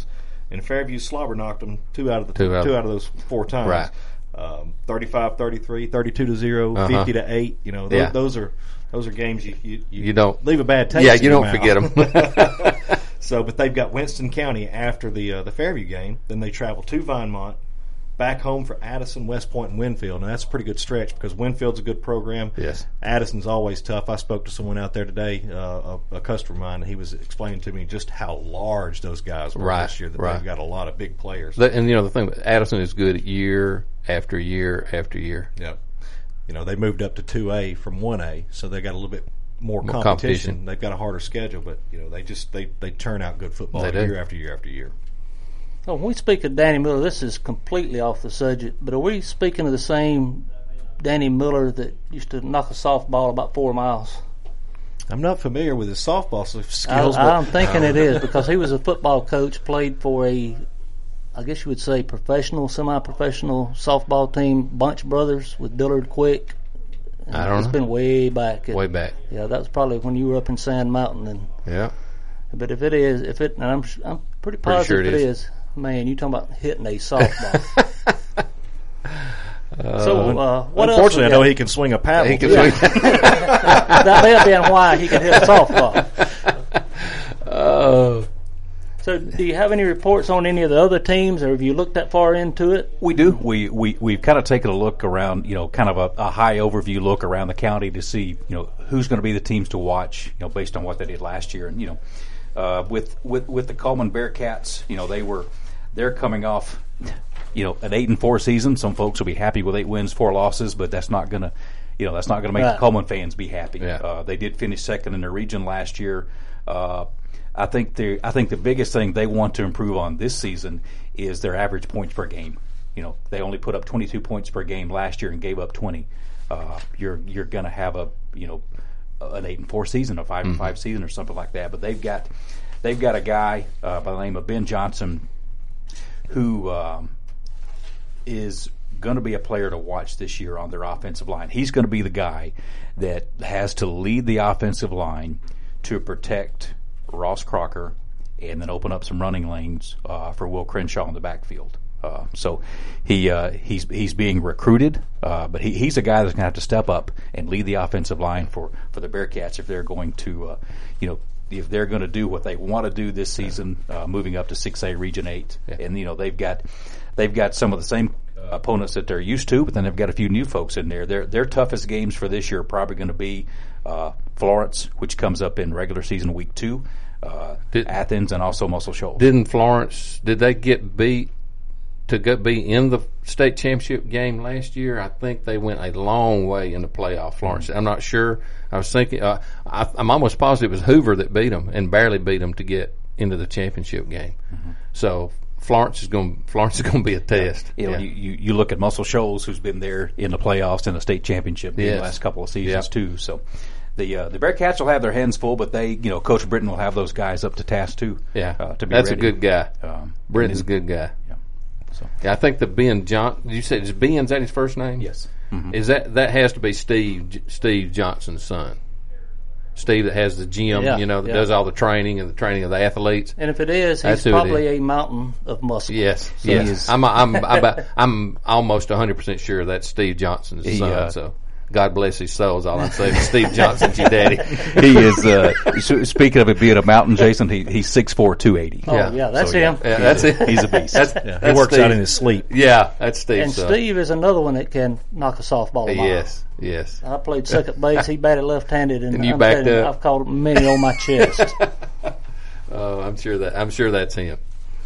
and Fairview slobber knocked them two out of the
Two
two,
out.
out of those four times.
Right.
Um, thirty-five thirty-three, thirty-two to zero,
Uh-huh.
fifty to eight. You know, those,
Yeah.
those are those are games you you, you,
You don't-
leave a bad taste.
Yeah,
in
you
your
don't
mouth.
forget 'em.
So, but they've got Winston County after the uh, the Fairview game. Then they travel to Vinemont, back home for Addison, West Point, and Winfield. And that's a pretty good stretch because Winfield's a good program.
Yes.
Addison's always tough. I spoke to someone out there today, uh, a, a customer of mine, and he was explaining to me just how large those guys were
Right,
this year. That
right.
they've got a lot of big players.
The- and you know the thing, Addison is good year after year after year.
Yep. You know, they moved up to two A from one A, so they got a little bit more,
More
competition.
competition.
They've got a harder schedule, but you know, they just they, they turn out good football
They do.
year after year after year.
So when we speak of Danny Miller, this is completely off the subject, but are we speaking of the same Danny Miller that used to knock a softball about four miles?
I'm not familiar with his softball skills.
I,
but
I'm thinking it is because he was a football coach, played for a, I guess you would say, professional, semi-professional softball team, Bunch Brothers with Dillard Quick. And
I don't
It's
know.
been way back.
Way back.
Yeah, that was probably when you were up in Sand Mountain. And
Yeah.
but if it is, if it, and I'm I'm pretty
Pretty
positive
sure it
it
is.
is. Man, you talking about hitting a softball.
Uh,
so uh, what else?
unfortunately, I
we
know
got?
he can swing a paddle.
He can
too.
swing.
That may have been why he could hit a softball.
Oh.
So, do you have any reports on any of the other teams, or have you looked that far into it?
We do. We we we've kind of taken a look around, you know, kind of a, a high overview look around the county to see, you know, who's going to be the teams to watch, you know, based on what they did last year, and you know, uh, with with with the Coleman Bearcats, you know, they were they're coming off, you know, an eight and four season. Some folks will be happy with eight wins, four losses, but that's not going to, you know, that's not going to make
Right.
the Coleman fans be happy.
Yeah.
Uh, they did finish second in their region last year. Uh, I think the I think the biggest thing they want to improve on this season is their average points per game. You know, they only put up twenty-two points per game last year and gave up twenty. Uh, you're you're going to have a you know an eight and four season, a five and five season, or something like that. But they've got they've got a guy uh, by the name of Ben Johnson who um, is going to be a player to watch this year on their offensive line. He's going to be the guy that has to lead the offensive line to protect Ross Crocker and then open up some running lanes uh, for Will Crenshaw in the backfield. Uh, so he uh, he's he's being recruited, uh, but he, he's a guy that's going to have to step up and lead the offensive line for, for the Bearcats if they're going to, uh, you know, if they're going to do what they want to do this season, uh, moving up to six A Region Eight.
Yeah.
And you know they've got they've got some of the same uh, opponents that they're used to, but then they've got a few new folks in there. Their their toughest games for this year are probably going to be uh, Florence, which comes up in regular season week two, uh,
Did-
Athens, and also Muscle Shoals.
Didn't Florence? Did they get beat to go, be in the state championship game last year? I think they went a long way in the playoff. Florence. I'm not sure. I was thinking. Uh, I, I'm almost positive it was Hoover that beat them and barely beat them to get into the championship game.
Mm-hmm.
So Florence is going. Florence is going to be a test.
You know,
Yeah.
you, you, you look at Muscle Shoals, who's been there in the playoffs and the state championship in
Yes.
the last couple of seasons
Yep.
too. So the uh, the Bearcats will have their hands full, but they, you know, Coach Britton will have those guys up to task too.
Yeah,
uh, to be
that's
ready.
a good guy.
Um,
Britton's a
and
good guy.
Yeah. So
Yeah, I think the Ben John. Did you say is Ben? Is that his first name?
Yes. Mhm.
Is that that has to be Steve Steve Johnson's son? Steve that has the gym,
Yeah,
you know, that
yeah.
does all the training and the training of the athletes.
And if it is,
That's
he's
who it
probably
is.
a mountain of muscle.
Yes,
So
yes.
he's-
I'm I'm I'm, about, I'm almost one hundred percent sure that's Steve Johnson's
He,
son.
uh,
so God bless his soul is all I'm saying. Steve Johnson's your daddy.
he is. Uh, s- speaking of it being a mountain, Jason, he, he's six four, two eighty.
Oh, yeah, that's him.
Yeah,
He's
that's
a-
it.
he's a beast.
That's,
Yeah,
that's
he works
Steve.
out in his sleep.
Yeah, that's Steve.
And Steve is another one that can knock a softball a mile.
Yes, yes.
I played second base. He batted left-handed, and,
And you
I'm
backed
telling you,
up.
I've caught many on my chest.
Oh, I'm sure that I'm sure that's him.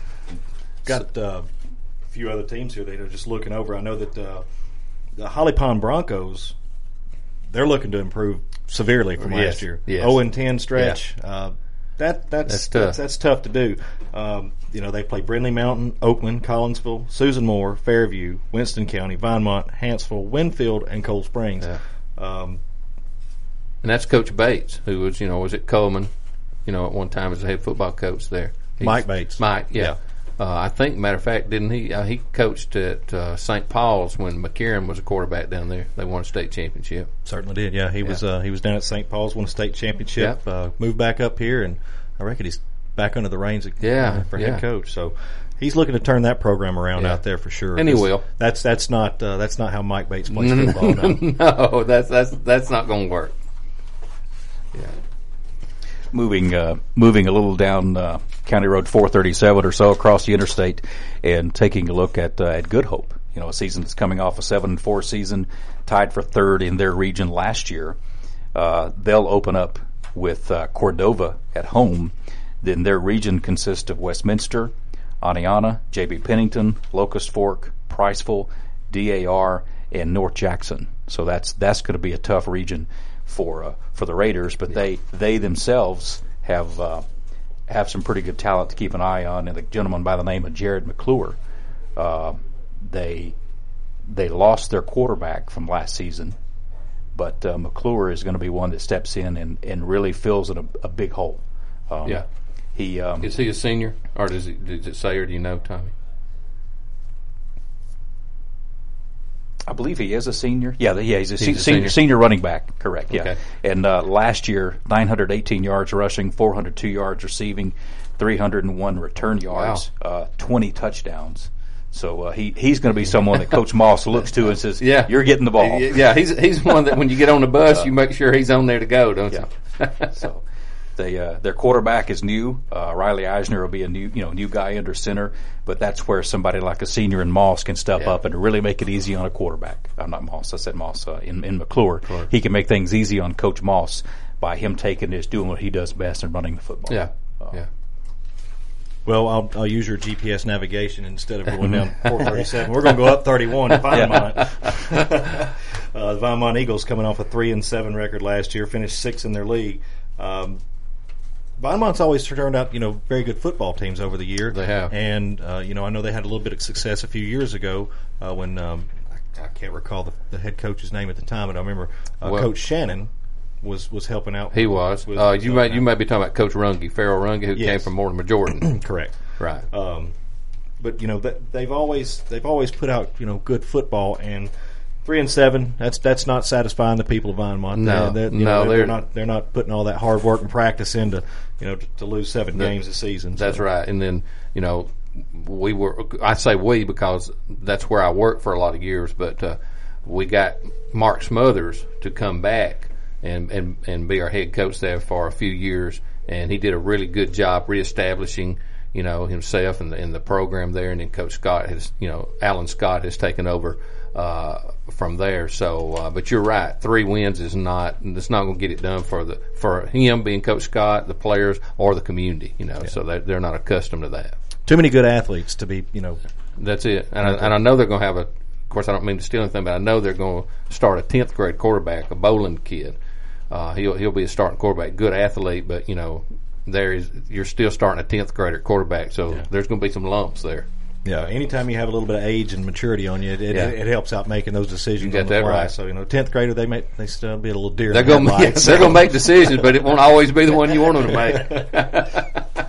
Got uh, a few other teams here that are just looking over. I know that uh, the Holly Pond Broncos, they're looking to improve severely from
Yes,
last year.
yes.
oh and ten stretch. Uh, that that's
That's tough.
That's, that's tough to do. Um, you know, they play Brindley Mountain, Oakland, Collinsville, Susan Moore, Fairview, Winston County, Vinemont, Hanceville, Winfield, and Cold Springs.
Yeah.
Um,
And that's Coach Bates, who was, you know, was at Coleman, you know, at one time as the head football coach there. He's-
Mike Bates.
Mike, yeah.
Yeah.
Uh, I think, matter of fact, didn't he? Uh, he coached at uh, Saint Paul's when McCarron was a quarterback down there. They won a state championship.
Certainly did. Yeah, he
Yeah.
was uh, he was down at Saint Paul's, won a state championship. Uh, moved back up here, and I reckon he's back under the reins of,
Yeah,
uh, for
yeah.
head coach. So, He's looking to turn that program around
Yeah.
out there for sure.
And he
'Cause
will.
That's that's not uh, that's not how Mike Bates plays
no,
football. No.
no, that's that's that's not going to work. Yeah.
Moving uh, moving a little down uh, County Road four thirty-seven or so across the interstate, and taking a look at uh, at Good Hope. You know, a season that's coming off a seven and four season, tied for third in their region last year. Uh, they'll open up with uh, Cordova at home. Then their region consists of Westminster, Aniana, J B Pennington, Locust Fork, Priceville, D A R, and North Jackson. So that's that's going to be a tough region for uh, for the Raiders. But they they themselves have uh, have some pretty good talent to keep an eye on. And a gentleman by the name of Jared McClure, uh, they they lost their quarterback from last season, but uh, McClure is going to be one that steps in and, and really fills in a, a big hole. Um,
Yeah.
He um,
Is he a senior, or does, he, does it say, or do you know, Tommy?
I believe he is a senior. Yeah, yeah, he's a,
He's
se-
a
senior,
senior.
senior running back. Correct. Yeah,
Okay.
and uh, last year, nine hundred eighteen yards rushing, four hundred two yards receiving, three hundred one return yards, uh, twenty touchdowns. So uh, he he's going to be someone that Coach Moss looks to and says,
Yeah.
you're getting the ball."
Yeah, he's he's one that when you get on the bus,
Uh,
you make sure he's on there to go, don't
Yeah.
you?
So they uh, their quarterback is new. Uh, Riley Eisner will be a new you know new guy under center, but that's where somebody like a senior in Moss can step
Yeah.
up and really make it easy on a quarterback. I'm not Moss. I said Moss. Uh, in in McClure, he can make things easy on Coach Moss by him taking this, doing what he does best, and running the football.
Yeah,
Uh,
yeah.
Well, I'll, I'll use your G P S navigation instead of going down four thirty-seven. We're going to go up thirty-one to Vinemont. uh, the Vinemont Eagles coming off a three and seven record last year, finished sixth in their league. Um, Vinemont's always turned out, you know, very good football teams over the year.
They have.
And, uh, you know, I know they had a little bit of success a few years ago uh, when um, I, I can't recall the, the head coach's name at the time, but I remember uh,
Well-
Coach Shannon was, was helping out.
He was.
was-
Uh,
was
you
helping
may you
out.
may be talking about Coach Runge, Farrell Runge, who
Yes.
came from Mortimer, Jordan.
Correct.
Right.
Um, but you know that they've always they've always put out you know good football, and three and seven that's that's not satisfying the people of Vinemont.
No,
they're, they're, you
no,
know, they're,
they're-
not they're not putting all that hard work and practice into you know to, to lose seven
That-
games a season.
That's
so.
right. And then, you know, we were, I say we because that's where I worked for a lot of years, but uh, we got Mark Smothers to come back and, and, and be our head coach there for a few years. And he did a really good job reestablishing, you know, himself and the, and the program there. And then Coach Scott has, you know, Alan Scott has taken over uh, from there. So, uh, but you're right. Three wins is not, it's not going to get it done for the, for him being Coach Scott, the players, or the community, you know,
Yeah.
so they're, they're not accustomed to that.
Too many good athletes to be you know.
That's it. And I, and I know they're going to have a, of course, I don't mean to steal anything, but I know they're going to start a tenth grade quarterback, a Boland kid. Uh, he'll, he'll be a starting quarterback, good athlete, but, you know, there is, you're still starting a tenth grader quarterback, so there's going to be some lumps there.
Yeah, anytime you have a little bit of age and maturity on you, it, it,
Yeah.
it helps out making those decisions
You got
on the
that
fly.
right.
So you know, tenth grader they may they still be a little deer.
They're
in the
going to
headlights.
they're going to make decisions, but it won't always be the one you want them to make.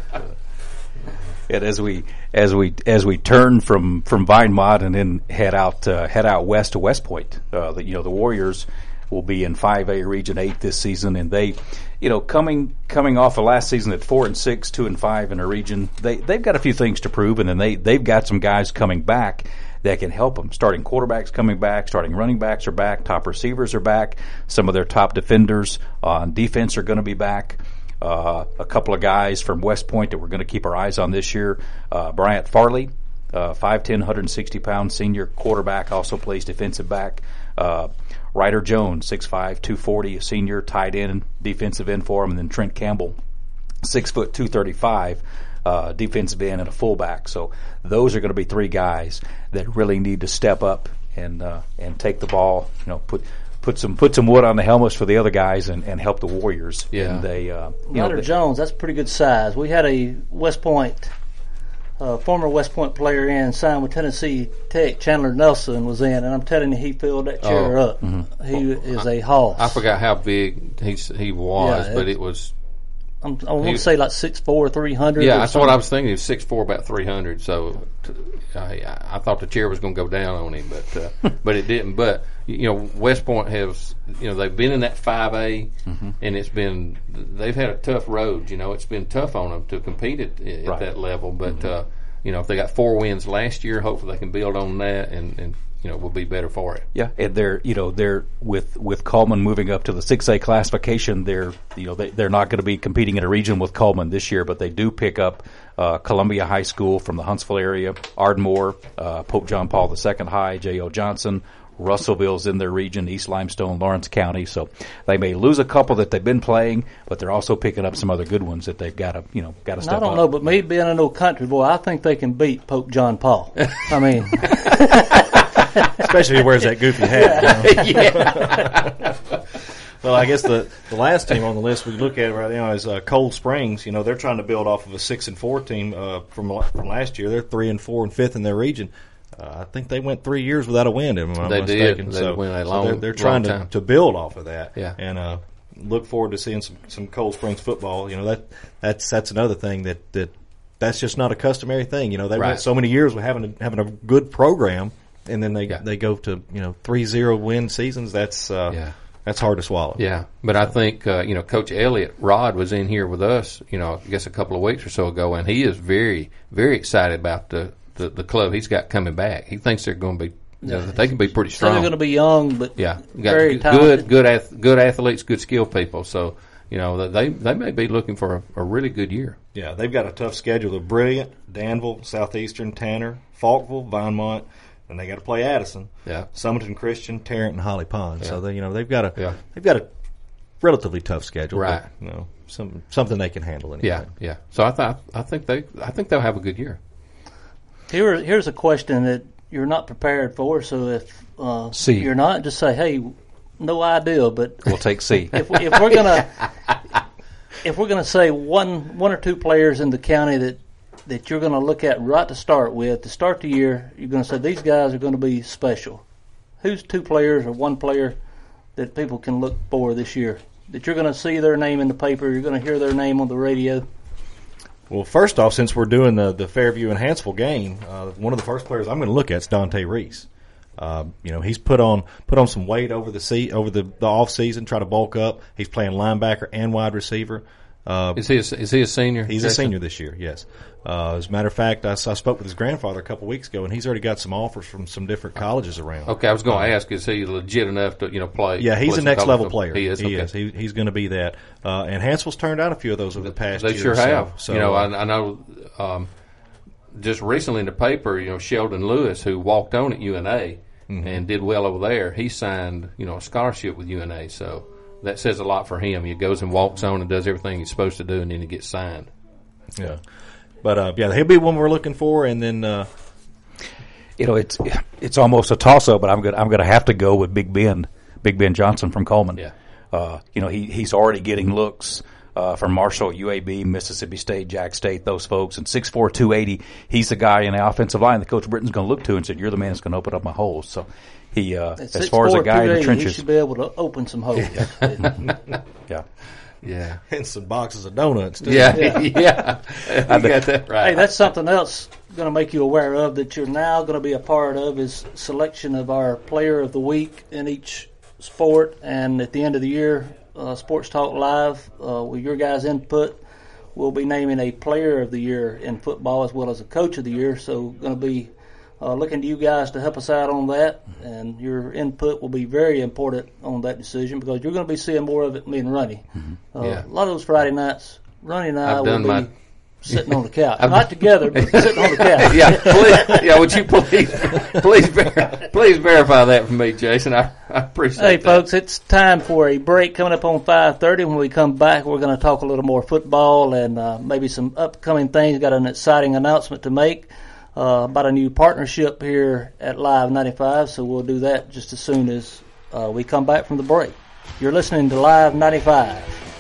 And as we as we as we turn from from Vinemont and then head out uh, head out west to West Point, uh, the, you know the Warriors will be in five A Region Eight this season, and they, you know, coming coming off of last season at four and six, two and five in a region, they they've got a few things to prove, and then they they've got some guys coming back that can help them. Starting quarterbacks coming back, starting running backs are back, top receivers are back, some of their top defenders on defense are going to be back. Uh, a couple of guys from West Point that we're going to keep our eyes on this year. Uh, Bryant Farley, uh, five ten, one hundred sixty pound senior quarterback, also plays defensive back. Uh, Ryder Jones, six five, two forty, a senior, tight end, defensive end for him. And then Trent Campbell, six foot, two thirty-five, uh, defensive end and a fullback. So those are going to be three guys that really need to step up and uh, and take the ball, you know, put put some put some wood on the helmets for the other guys and, and help the Warriors.
Yeah.
And they, uh, you know,
Ryder
they-
Jones, that's pretty good size. We had a West Point, uh, former West Point player in, signed with Tennessee Tech. Chandler Nelson was in, and I'm telling you, he filled that chair
Oh.
up.
Mhm.
He is a hoss.
I forgot how big he's, he was,
Yeah,
but
it-
it was.
I'm, I want
he-
to say like six four, three hundred.
Yeah,
or
that's
something.
what I was thinking. He was six four, about three hundred. So t- I, I thought the chair was going to go down on him, but uh, but it didn't. But you know, West Point has, you know, they've been in that five A,
Mhm.
and it's been, they've had a tough road. You know, it's been tough on them to compete at, at
Right.
that level. But uh, you know, if they got four wins last year, hopefully they can build on that and, and you know, will be better for it.
Yeah, and they're you know they're with with Coleman moving up to the six A classification. They're you know they, they're not going to be competing in a region with Coleman this year, but they do pick up uh, Columbia High School from the Huntsville area, Ardmore, uh, Pope John Paul the Second High, J O Johnson. Russellville's in their region, East Limestone, Lawrence County. So they may lose a couple that they've been playing, but they're also picking up some other good ones that they've got to, you know, got to step up.
I don't know, but me being an old country boy, I think they can beat Pope John Paul. I mean,
especially if he wears that goofy hat.
You know? Yeah.
Well, I guess the, the last team on the list we look at right now is uh, Cold Springs. You know, they're trying to build off of a six and four team uh, from from last year. They're three and four and fifth in their region. Uh, I think they went three years without a win, if I'm not
they
mistaken.
Did. They
so,
went a
so
long,
they're, they're trying
long
to, to build off of that.
Yeah.
And uh, look forward to seeing some, some Cold Springs football. You know, that that's that's another thing that, that that's just not a customary thing. You know, they
right.
went so many years with having a, having a good program, and then they
yeah.
they go to you know three zero win seasons. That's uh,
yeah.
that's hard to swallow.
Yeah, but I think uh, you know Coach Elliott Rod was in here with us. You know, I guess a couple of weeks or so ago, and he is very very excited about the. The, the club he's got coming back. He thinks they're going to be, you know, they can be pretty strong.
So they're going to be young, but
yeah, got
very
good,
talented.
good, good, ath- good athletes, good skill people. So you know they they may be looking for a, a really good year.
Yeah, they've got a tough schedule. They're Brilliant, Danville, Southeastern, Tanner, Falkville, Vinemont, and they got to play Addison.
Yeah,
Summerton Christian, Tarrant, and Holly Pond.
Yeah.
So they, you know they've got a
yeah.
they've got a relatively tough schedule.
Right.
But, you know, some something they can handle anyway.
Yeah, yeah. So I thought I think they I think they'll have a good year.
Here, here's a question that you're not prepared for. So if uh,
C.
you're not, just say, "Hey, no idea." But
we'll take C.
If, if we're gonna, if we're gonna say one, one or two players in the county that that you're gonna look at right to start with to start the year, you're gonna say these guys are going to be special. Who's two players or one player that people can look for this year? That you're going to see their name in the paper, you're going to hear their name on the radio.
Well, first off, since we're doing the, the Fairview and Hanceville game, uh, one of the first players I'm going to look at is Dante Reese. Uh, you know, he's put on put on some weight over the se- over the, the off season, try to bulk up. He's playing linebacker and wide receiver. Uh,
is he a, is he a senior?
He's
Jason?
a senior this year. Yes. Uh, as a matter of fact, I, I spoke with his grandfather a couple weeks ago, and he's already got some offers from some different colleges around.
Okay, I was going to
uh,
ask: is he legit enough to you know play?
Yeah, he's
play
a next
college
level
football?
player.
He is.
He
okay.
is. He, he's going to be that. Uh, and Hanceville's turned out a few of those over the past
They
year.
sure
or so.
have.
So,
you know,
uh,
I, I know. Um, just recently in the paper, you know, Sheldon Lewis, who walked on at U N A mm-hmm. and did well over there, he signed you know a scholarship with U N A. So that says a lot for him. He goes and walks on and does everything he's supposed to do, and then he gets signed.
Yeah. But, uh, yeah, he'll be one we're looking for, and then, uh,
you know, it's it's almost a toss-up, but I'm going I'm going to have to go with Big Ben, Big Ben Johnson from Coleman.
Yeah.
Uh, you know, he he's already getting looks uh, from Marshall, U A B, Mississippi State, Jack State, those folks, and six four, two eighty. He's the guy in the offensive line that Coach Britton's going to look to and said, "You're the man that's going to open up my holes." So he, uh, as
six,
far
four,
as a guy in the trenches,
he should be able to open some holes.
yeah.
Yeah,
and some boxes of donuts too.
Yeah, yeah, yeah. You got that right.
Hey, that's something else going to make you aware of that you're now going to be a part of is selection of our player of the week in each sport, and at the end of the year, uh, Sports Talk Live uh, with your guys' input, we'll be naming a player of the year in football as well as a coach of the year. So, going to be uh, looking to you guys to help us out on that, and your input will be very important on that decision because you're going to be seeing more of it, me and Ronnie.
Mm-hmm.
Uh,
yeah.
A lot of those Friday nights, Ronnie and I
I've
will
done
be
my...
sitting on the couch, not together, but sitting on the couch.
yeah, please, yeah. Would you please, please, ver- please verify that for me, Jason? I, I appreciate.
Hey,
that.
folks, it's time for a break coming up on five thirty. When we come back, we're going to talk a little more football and uh, maybe some upcoming things. Got an exciting announcement to make uh, about a new partnership here at Live ninety-five. So we'll do that just as soon as uh, we come back from the break. You're listening to Live ninety-five.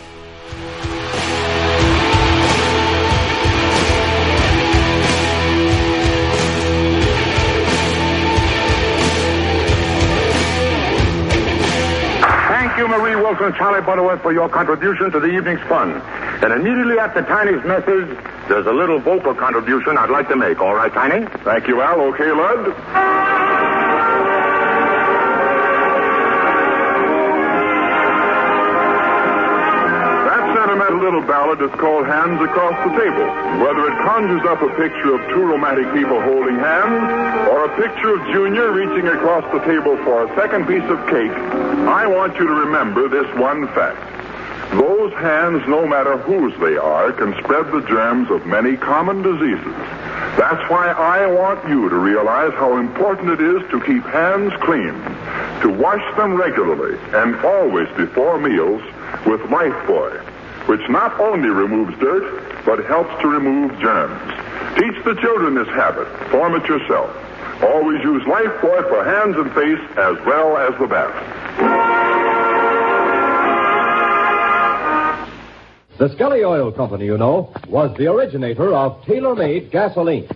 Thank you, Marie Wilson, Charlie Butterworth, for your contribution to the evening's fun. And immediately after Tiny's message, there's a little vocal contribution I'd like to make. All right, Tiny? Thank you, Al. Okay, Lud? That sentimental little little ballad is called Hands Across the Table. Whether it conjures up a picture of two romantic people holding hands or a picture of Junior reaching across the table for a second piece of cake, I want you to remember this one fact. Those hands, no matter whose they are, can spread the germs of many common diseases. That's why I want you to realize how important it is to keep hands clean, to wash them regularly and always before meals with Lifebuoy, which not only removes dirt, but helps to remove germs. Teach the children this habit. Form it yourself. Always use Lifebuoy for hands and face as well as the bath.
The Skelly Oil Company, you know, was the originator of tailor-made gasoline.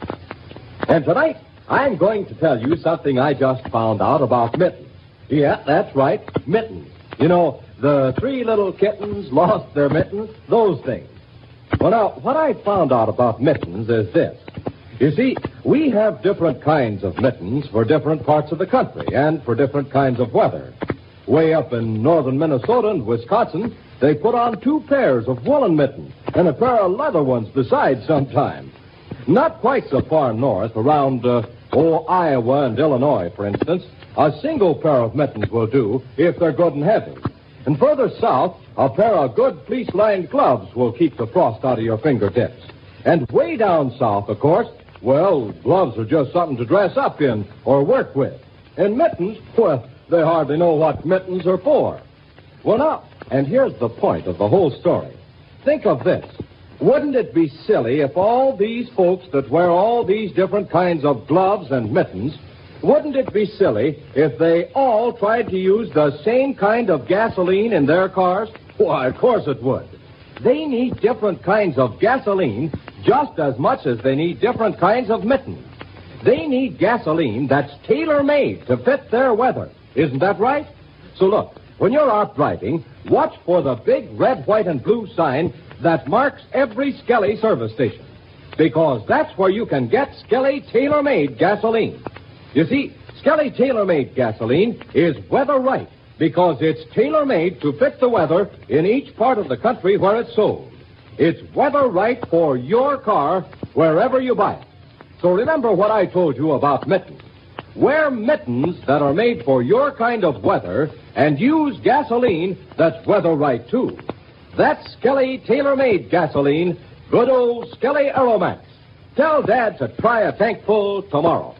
And tonight, I'm going to tell you something I just found out about mittens. Yeah, that's right, mittens. You know, the three little kittens lost their mittens, those things. Well, now, what I found out about mittens is this. You see, we have different kinds of mittens for different parts of the country and for different kinds of weather. Way up in northern Minnesota and Wisconsin, they put on two pairs of woolen mittens and a pair of leather ones besides sometimes. Not quite so far north, around, uh, oh, Iowa and Illinois, for instance, a single pair of mittens will do if they're good and heavy. And further south, a pair of good fleece-lined gloves will keep the frost out of your fingertips. And way down south, of course, well, gloves are just something to dress up in or work with. And mittens, well, they hardly know what mittens are for. Well, now, and here's the point of the whole story. Think of this. Wouldn't it be silly if all these folks that wear all these different kinds of gloves and mittens, wouldn't it be silly if they all tried to use the same kind of gasoline in their cars? Why, of course it would. They need different kinds of gasoline just as much as they need different kinds of mittens. They need gasoline that's tailor-made to fit their weather. Isn't that right? So look, when you're out driving, watch for the big red, white, and blue sign that marks every Skelly service station. Because that's where you can get Skelly tailor-made gasoline. You see, Skelly tailor-made gasoline is weather right because it's tailor-made to fit the weather in each part of the country where it's sold. It's weather right for your car wherever you buy it. So remember what I told you about mittens. Wear mittens that are made for your kind of weather and use gasoline that's weather right, too. That's Skelly tailor-made gasoline, good old Skelly Aeromax. Tell Dad to try a tank full tomorrow.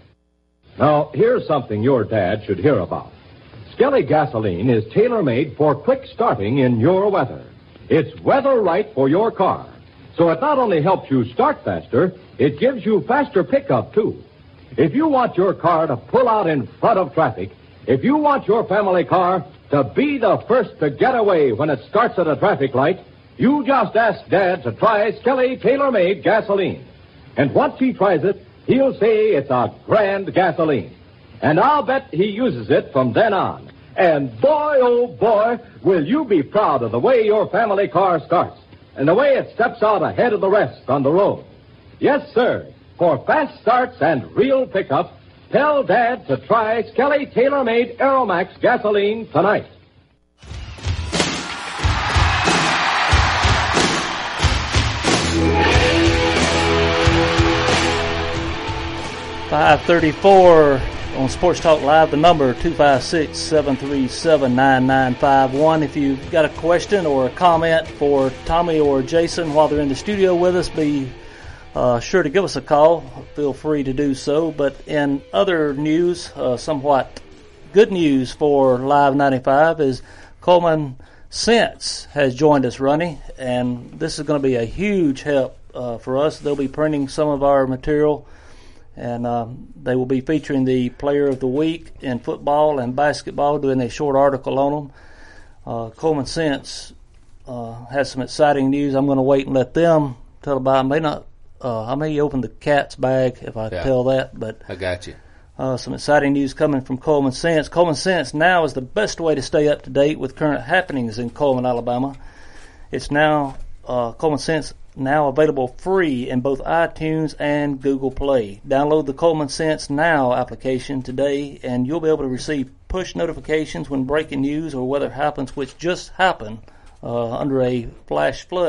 Now, here's something your dad should hear about. Skelly gasoline is tailor-made for quick starting in your weather. It's weather right for your car. So it not only helps you start faster, it gives you faster pickup, too. If you want your car to pull out in front of traffic, if you want your family car to be the first to get away when it starts at a traffic light, you just ask Dad to try Skelly tailor-made gasoline. And once he tries it, he'll say it's a grand gasoline. And I'll bet he uses it from then on. And boy, oh boy, will you be proud of the way your family car starts and the way it steps out ahead of the rest on the road. Yes, sir. For fast starts and real pickup, tell Dad to try Skelly tailor-made Aeromax gasoline tonight.
five thirty-four on Sports Talk Live. The number two five six, seven three seven, nine nine five one. If you've got a question or a comment for Tommy or Jason while they're in the studio with us, be uh, sure to give us a call. Feel free to do so. But in other news, uh, somewhat good news for Live ninety-five is Coleman Sense has joined us, Ronnie, and this is going to be a huge help uh, for us. They'll be printing some of our material, and um, they will be featuring the Player of the Week in football and basketball, doing a short article on them. Uh, Coleman Sense uh, has some exciting news. I'm going to wait and let them tell about it. I may not, uh, I may open the cat's bag if I
Yeah.
tell that, but
I got you.
Uh, some exciting news coming from Coleman Sense. Coleman Sense now is the best way to stay up to date with current happenings in Coleman, Alabama. It's now, uh, Coleman Sense now available free in both iTunes and Google Play. Download the Coleman Sense Now application today, and you'll be able to receive push notifications when breaking news or weather happens, which just happened uh, under a flash flood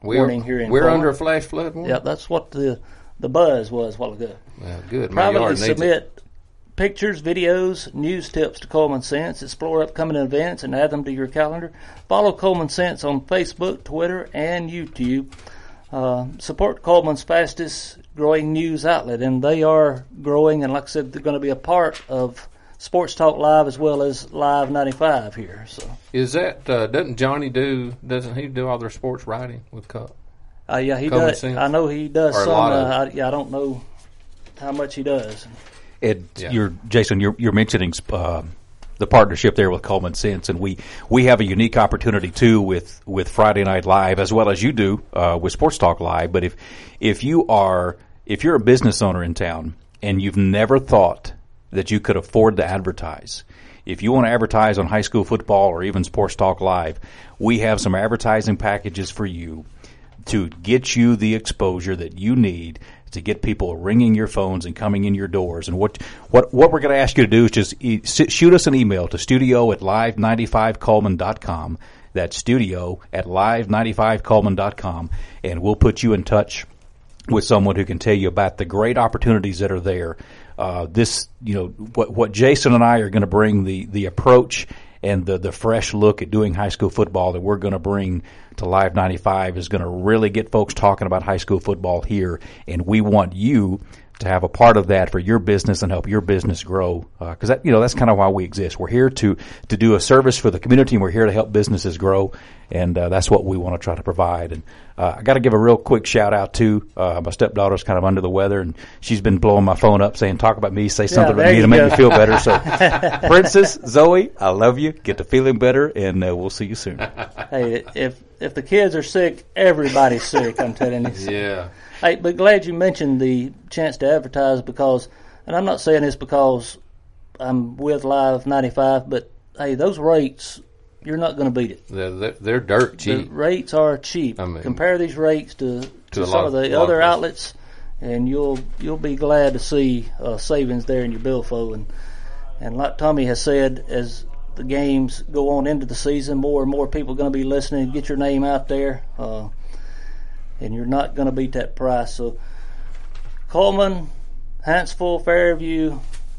We're,
warning here in
we're
Coleman.
under a flash flood warning?
Yeah, that's what the the buzz was a while ago.
Well, good. My
Privately
yard needs
submit
it.
pictures, videos, news tips to Coleman Sense. Explore upcoming events and add them to your calendar. Follow Coleman Sense on Facebook, Twitter, and YouTube. Uh, support Coleman's fastest growing news outlet, and they are growing, and like I said, they're going to be a part of Sports Talk Live as well as Live ninety-five here. So,
Is that, uh, doesn't Johnny do, doesn't he do all their sports writing with Cup?
uh, yeah, he
Coleman
does.
Sense?
I know he does
Or a
some.
lot
Uh,
of
I, yeah, I don't know how much he does.
Ed,
Yeah.
you're Jason. You're, you're mentioning uh, the partnership there with Coleman Sense, and we, we have a unique opportunity too with, with Friday Night Live as well as you do uh, with Sports Talk Live. But if if you are if you're a business owner in town and you've never thought that you could afford to advertise, if you want to advertise on high school football or even Sports Talk Live, we have some advertising packages for you to get you the exposure that you need to get people ringing your phones and coming in your doors. And what what what we're going to ask you to do is just e- shoot us an email to studio at live ninety-five coleman dot com. That's studio at live ninety-five coleman dot com, and we'll put you in touch with someone who can tell you about the great opportunities that are there. Uh, this, you know, what what Jason and I are going to bring, the the approach and the the fresh look at doing high school football that we're going to bring to Live ninety-five is going to really get folks talking about high school football here, and we want you to have a part of that for your business and help your business grow. Because uh, that, you know, that's kind of why we exist. We're here to to do a service for the community, and we're here to help businesses grow, and uh, that's what we want to try to provide. And uh, I got to give a real quick shout out to uh, my stepdaughter's kind of under the weather, and she's been blowing my phone up saying, "Talk about me, say something
Yeah,
about me to
you
make
go.
me feel better." So, Princess Zoe, I love you. Get to feeling better, and uh, we'll see you soon.
Hey, if if the kids are sick, everybody's sick. I'm telling you.
Yeah.
Hey, but glad you mentioned the chance to advertise because, and I'm not saying this because I'm with Live ninety-five, but hey, those rates, you're not going to beat it.
They're, they're, they're dirt cheap.
The rates are cheap.
I mean,
Compare these rates to, to,
to a
some
lot-
of the
lot of
other
places.
outlets, and you'll you'll be glad to see uh, savings there in your billfold. And and like Tommy has said, as the games go on into the season, more and more people are going to be listening. Get your name out there. Uh, and you're not going to beat that price. So, Coleman, Huntsville, Fairview,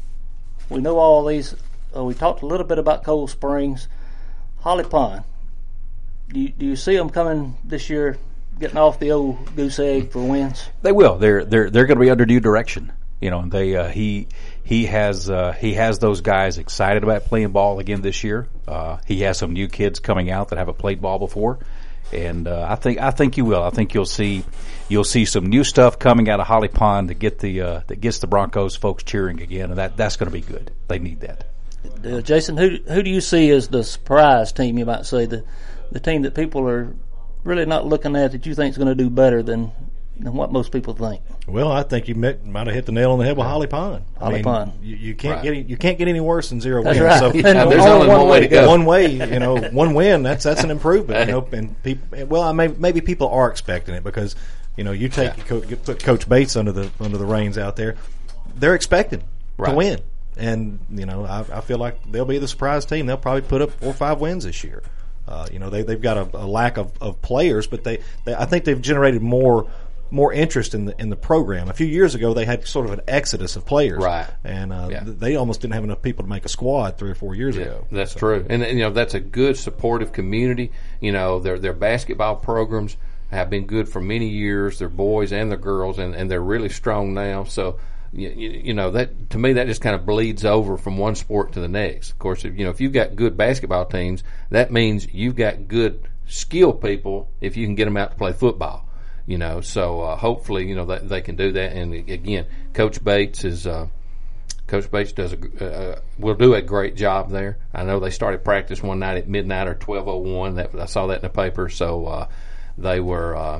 we know all these. Uh, we talked a little bit about Cold Springs, Holly Pond. Do you, do you see them coming this year, getting off the old goose egg for wins?
They will. They're they're they're going to be under new direction. You know, they uh, he he has uh, he has those guys excited about playing ball again this year. Uh, he has some new kids coming out that haven't played ball before. And uh, I think I think you will. I think you'll see you'll see some new stuff coming out of Holly Pond that get the uh, that gets the Broncos folks cheering again, and that that's going to be good. They need that.
Uh, Jason, who who do you see as the surprise team? You might say the the team that people are really not looking at that you think is going to do better than than what most people think.
Well, I think you met, might have hit the nail on the head with Holly Pond. I
Holly
mean,
Pond.
You, you can't
Right.
get any, you can't get any worse than zero
That's
wins.
right.
So
Yeah, there's only one way to go.
One way, you know, one win. That's that's an improvement. You know, and people. Well, I may, maybe people are expecting it because you know you take
Yeah.
Co- you put Coach Bates under the under the reins out there. They're expecting
Right.
to win, and you know I, I feel like they'll be the surprise team. They'll probably put up four or five wins this year. Uh, you know, they they've got a, a lack of, of players, but they, they I think they've generated more. more interest in the in the program. A few years ago, they had sort of an exodus of players,
Right.
And uh,
Yeah.
th- they almost didn't have enough people to make a squad three or four years ago.
That's true, and, and you know that's a good supportive community. You know their their basketball programs have been good for many years. Their boys and their girls, and, and they're really strong now. So you, you, you know that to me that just kind of bleeds over from one sport to the next. Of course, if, you know if you've got good basketball teams, that means you've got good skill people. If you can get them out to play football. You know, so uh, hopefully, you know, that they can do that. And again, Coach Bates is uh, Coach Bates does a uh, will do a great job there. I know they started practice one night at midnight or twelve oh one. That I saw that in the paper. So uh, they were uh,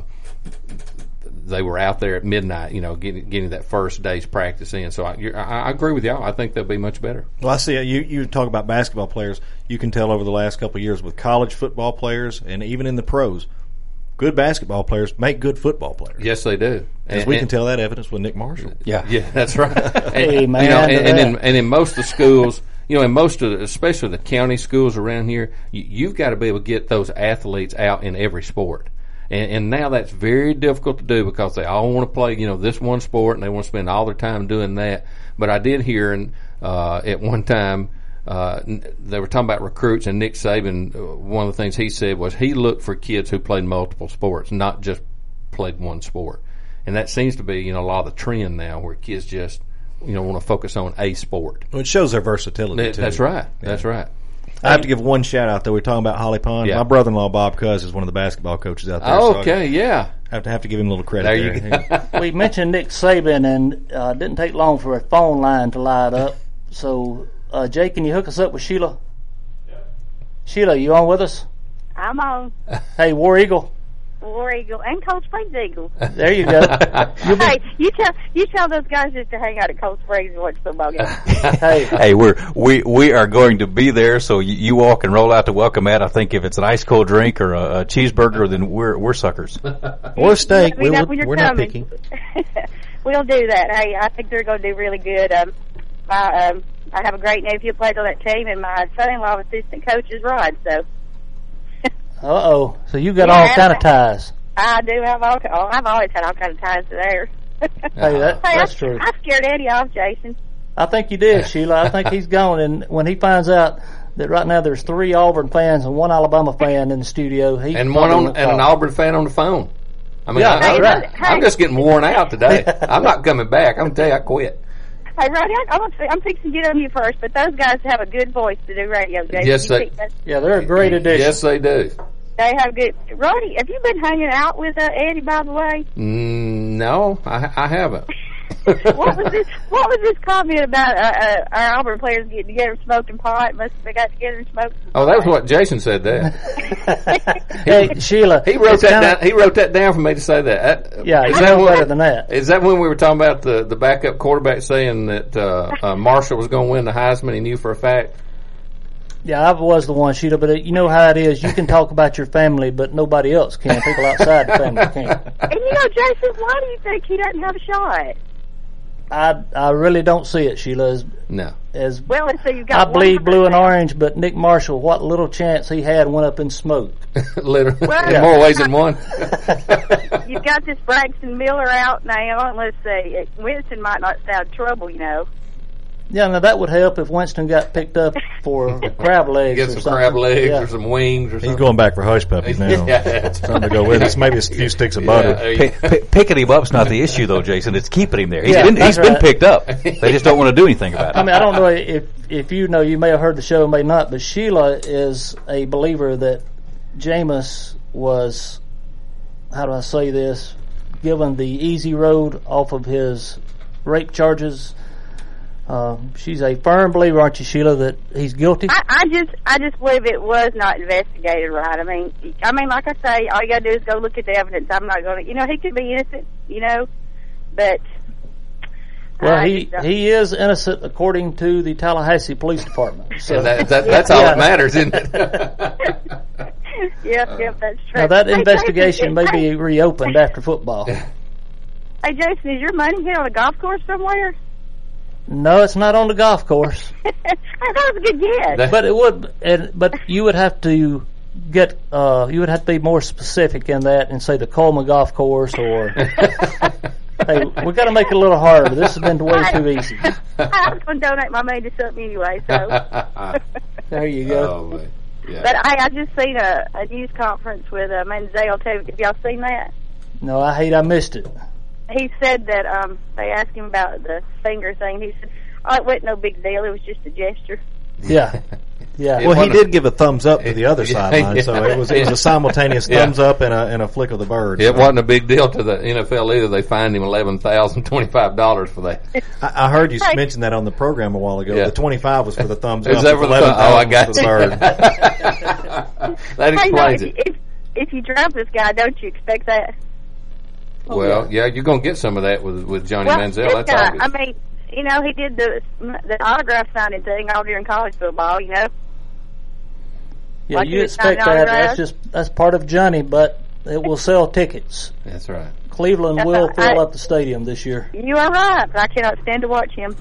they were out there at midnight. You know, getting getting that first day's practice in. So I, you're, I, I agree with y'all. I think they'll be much better.
Well, I see you. You talk about basketball players. You can tell over the last couple of years with college football players and even in the pros. Good basketball players make good football players.
Yes, they do.
As
And-
we can
and-
tell that evidence with Nick Marshall.
Yeah,
yeah, that's right.
Hey,
and,
man,
you know, and,
to
and in
that.
and in most of the schools, you know, in most of the, especially the county schools around here, you, you've got to be able to get those athletes out in every sport. And, and now that's very difficult to do because they all want to play, you know, this one sport and they want to spend all their time doing that. But I did hear and uh, at one time uh, they were talking about recruits, and Nick Saban, uh, one of the things he said was he looked for kids who played multiple sports, not just played one sport. And that seems to be, you know, a lot of the trend now where kids just, you know, want to focus on a sport.
Well, it shows their versatility,
That,
too.
That's right.
Yeah.
That's right.
I have to give one shout out though. We're talking about Holly Pond.
Yeah.
My brother-in-law Bob Cuz is one of the basketball coaches out there.
Oh,
so
okay,
I
yeah.
Have to have to give him a little credit.
There
there.
you go.
We mentioned Nick Saban, and uh, it didn't take long for a phone line to light up. So, uh, Jay, can you hook us up with Sheila? Yeah. Sheila, you on with us?
I'm on.
Hey, War Eagle.
War Eagle and Cold Springs Eagle.
There you go. You'll be-
Hey, you tell you tell those guys just to hang out at Cold Springs and watch football games.
hey,
Hey, we're we we are going to be there. So you, you all can roll out to welcome Mat. I think if it's an ice cold drink or a, a cheeseburger, then we're we're suckers.
Or steak.
Let me
We,
know
we're
when you're
we're not
coming.
picking.
We'll do that. Hey, I think they're going to do really good. Um, my, um, I have a great nephew who plays on that team, and my son-in-law assistant coach is Rod. So
Uh-oh. So you got
Yeah,
all kind of
that's-
ties.
I do have all. Oh, I've always had all kinds of ties to there.
Hey, that,
Hey,
that's
I,
true.
I scared Eddie off, Jason.
I think you did, Sheila. I think he's gone. And when he finds out that right now there's three Auburn fans and one Alabama fan in the studio, he
And one
probably
on,
won't
and an
call.
Auburn fan on the phone. I mean,
Yeah,
I,
that's
I'm,
right.
I'm just getting worn out today. I'm not coming back. I'm going to tell you, I quit.
Hey, Roddy, I, I'm, gonna- I'm fixing to get on you first, but those guys have a good voice to do radio, Jason.
Yes,
You
they-
think that-
Yeah, they're a great addition.
Yes, they do.
They have good. Roddy, have you been hanging out with uh, Eddie, by the way?
Mm, no, I, I haven't.
What was this? What was this comment about uh, uh, our Auburn players getting together smoking pot? Must have got together and smoked. some
Oh, that was
pot.
what Jason said there.
Hey, Sheila.
He wrote
it's
that
kinda-
down. He wrote that down for me to say that. that
Yeah,
is
he's
that
no
when-
better than that.
Is that when we were talking about the the backup quarterback saying that uh, uh, Marshall was going to win the Heisman? He knew for a fact.
Yeah, I was the one, Sheila, but you know how it is. You can talk about your family, but nobody else can. People outside the family can't.
And you know, Jason, why do you think he doesn't have a shot?
I I really don't see it, Sheila. As,
No.
as
Well, and so you've
I
got
bleed
one
blue and orange, but Nick Marshall, what little chance he had went up in smoke.
Literally,
Well,
in more ways than one.
You've got this Braxton Miller out now, and let's see, Winston might not sound trouble, you know.
Yeah, now that would help if Winston got picked up for crab legs
Get
or
some
something.
crab legs
Yeah.
or some wings or
He's
something.
going back for hush puppies now.
Yeah, that's
Something to go with it. Maybe a few sticks of butter.
Yeah,
Pick, pick, picking him up's not the issue, though, Jason. It's keeping him there. He's
Yeah,
been
that's
he's been
right.
picked up. They just don't want to do anything about it.
I mean, I don't know if if you know, you may have heard the show, may not, but Sheila is a believer that Jameis was, how do I say this, given the easy road off of his rape charges. Uh, she's a firm believer, aren't you, Sheila, that he's guilty?
I, I just, I just believe it was not investigated right. I mean, I mean, like I say, all you got to do is go look at the evidence. I'm not going to, you know, he could be innocent, you know, but.
Well,
I
he
just don't-
he is innocent according to the Tallahassee Police Department. So
And that, that, that's all
Yeah.
that matters, isn't it?
Yep, yep, that's true.
Now that
Hey,
investigation
Jason,
may
hey,
be reopened after football.
Hey, Jason, is your money hit on a golf course somewhere?
No, it's not on the golf course.
I thought it was a good guess.
But it would, and, but you would have to get, uh, you would have to be more specific in that and say the Coleman Golf Course or. Hey, we got to make it a little harder. This has been way too easy.
I was going to donate my money to something anyway, so.
There you go.
Oh, man. Yeah.
But I, I just seen a, a news conference with uh, Manziel too. Have y'all seen that?
No, I hate I missed it.
He said that um they asked him about the finger thing. He said, "Oh, it wasn't no big deal. It was just a gesture."
Yeah, yeah.
Well, he did give a thumbs up to the other sideline, so it was it was a simultaneous
Yeah.
thumbs up and a and a flick of the bird.
It wasn't a big deal to the N F L either. They fined him eleven thousand twenty-five dollars for that.
I, I heard you mention that on the program a while ago.
Yeah.
The twenty-five was for the thumbs
Is
up.
that
the
for the
eleven
thumb- oh, I
thousand
got
was for
you.
the bird.
That
Hey, no,
explains
if,
it.
if, if you drive this guy, don't you expect that?
Well, yeah, you're going to get some of that with with Johnny
well,
Manziel.
this
That's
guy,
obvious.
I mean, you know, he did the the autograph signing thing all during college football. You know.
Yeah,
Like
you
he was
expect
signing
that. That's
autographs.
just that's part of Johnny, but it will sell tickets.
That's right.
Cleveland will fill up the stadium this year.
You are right, but I cannot stand to watch him.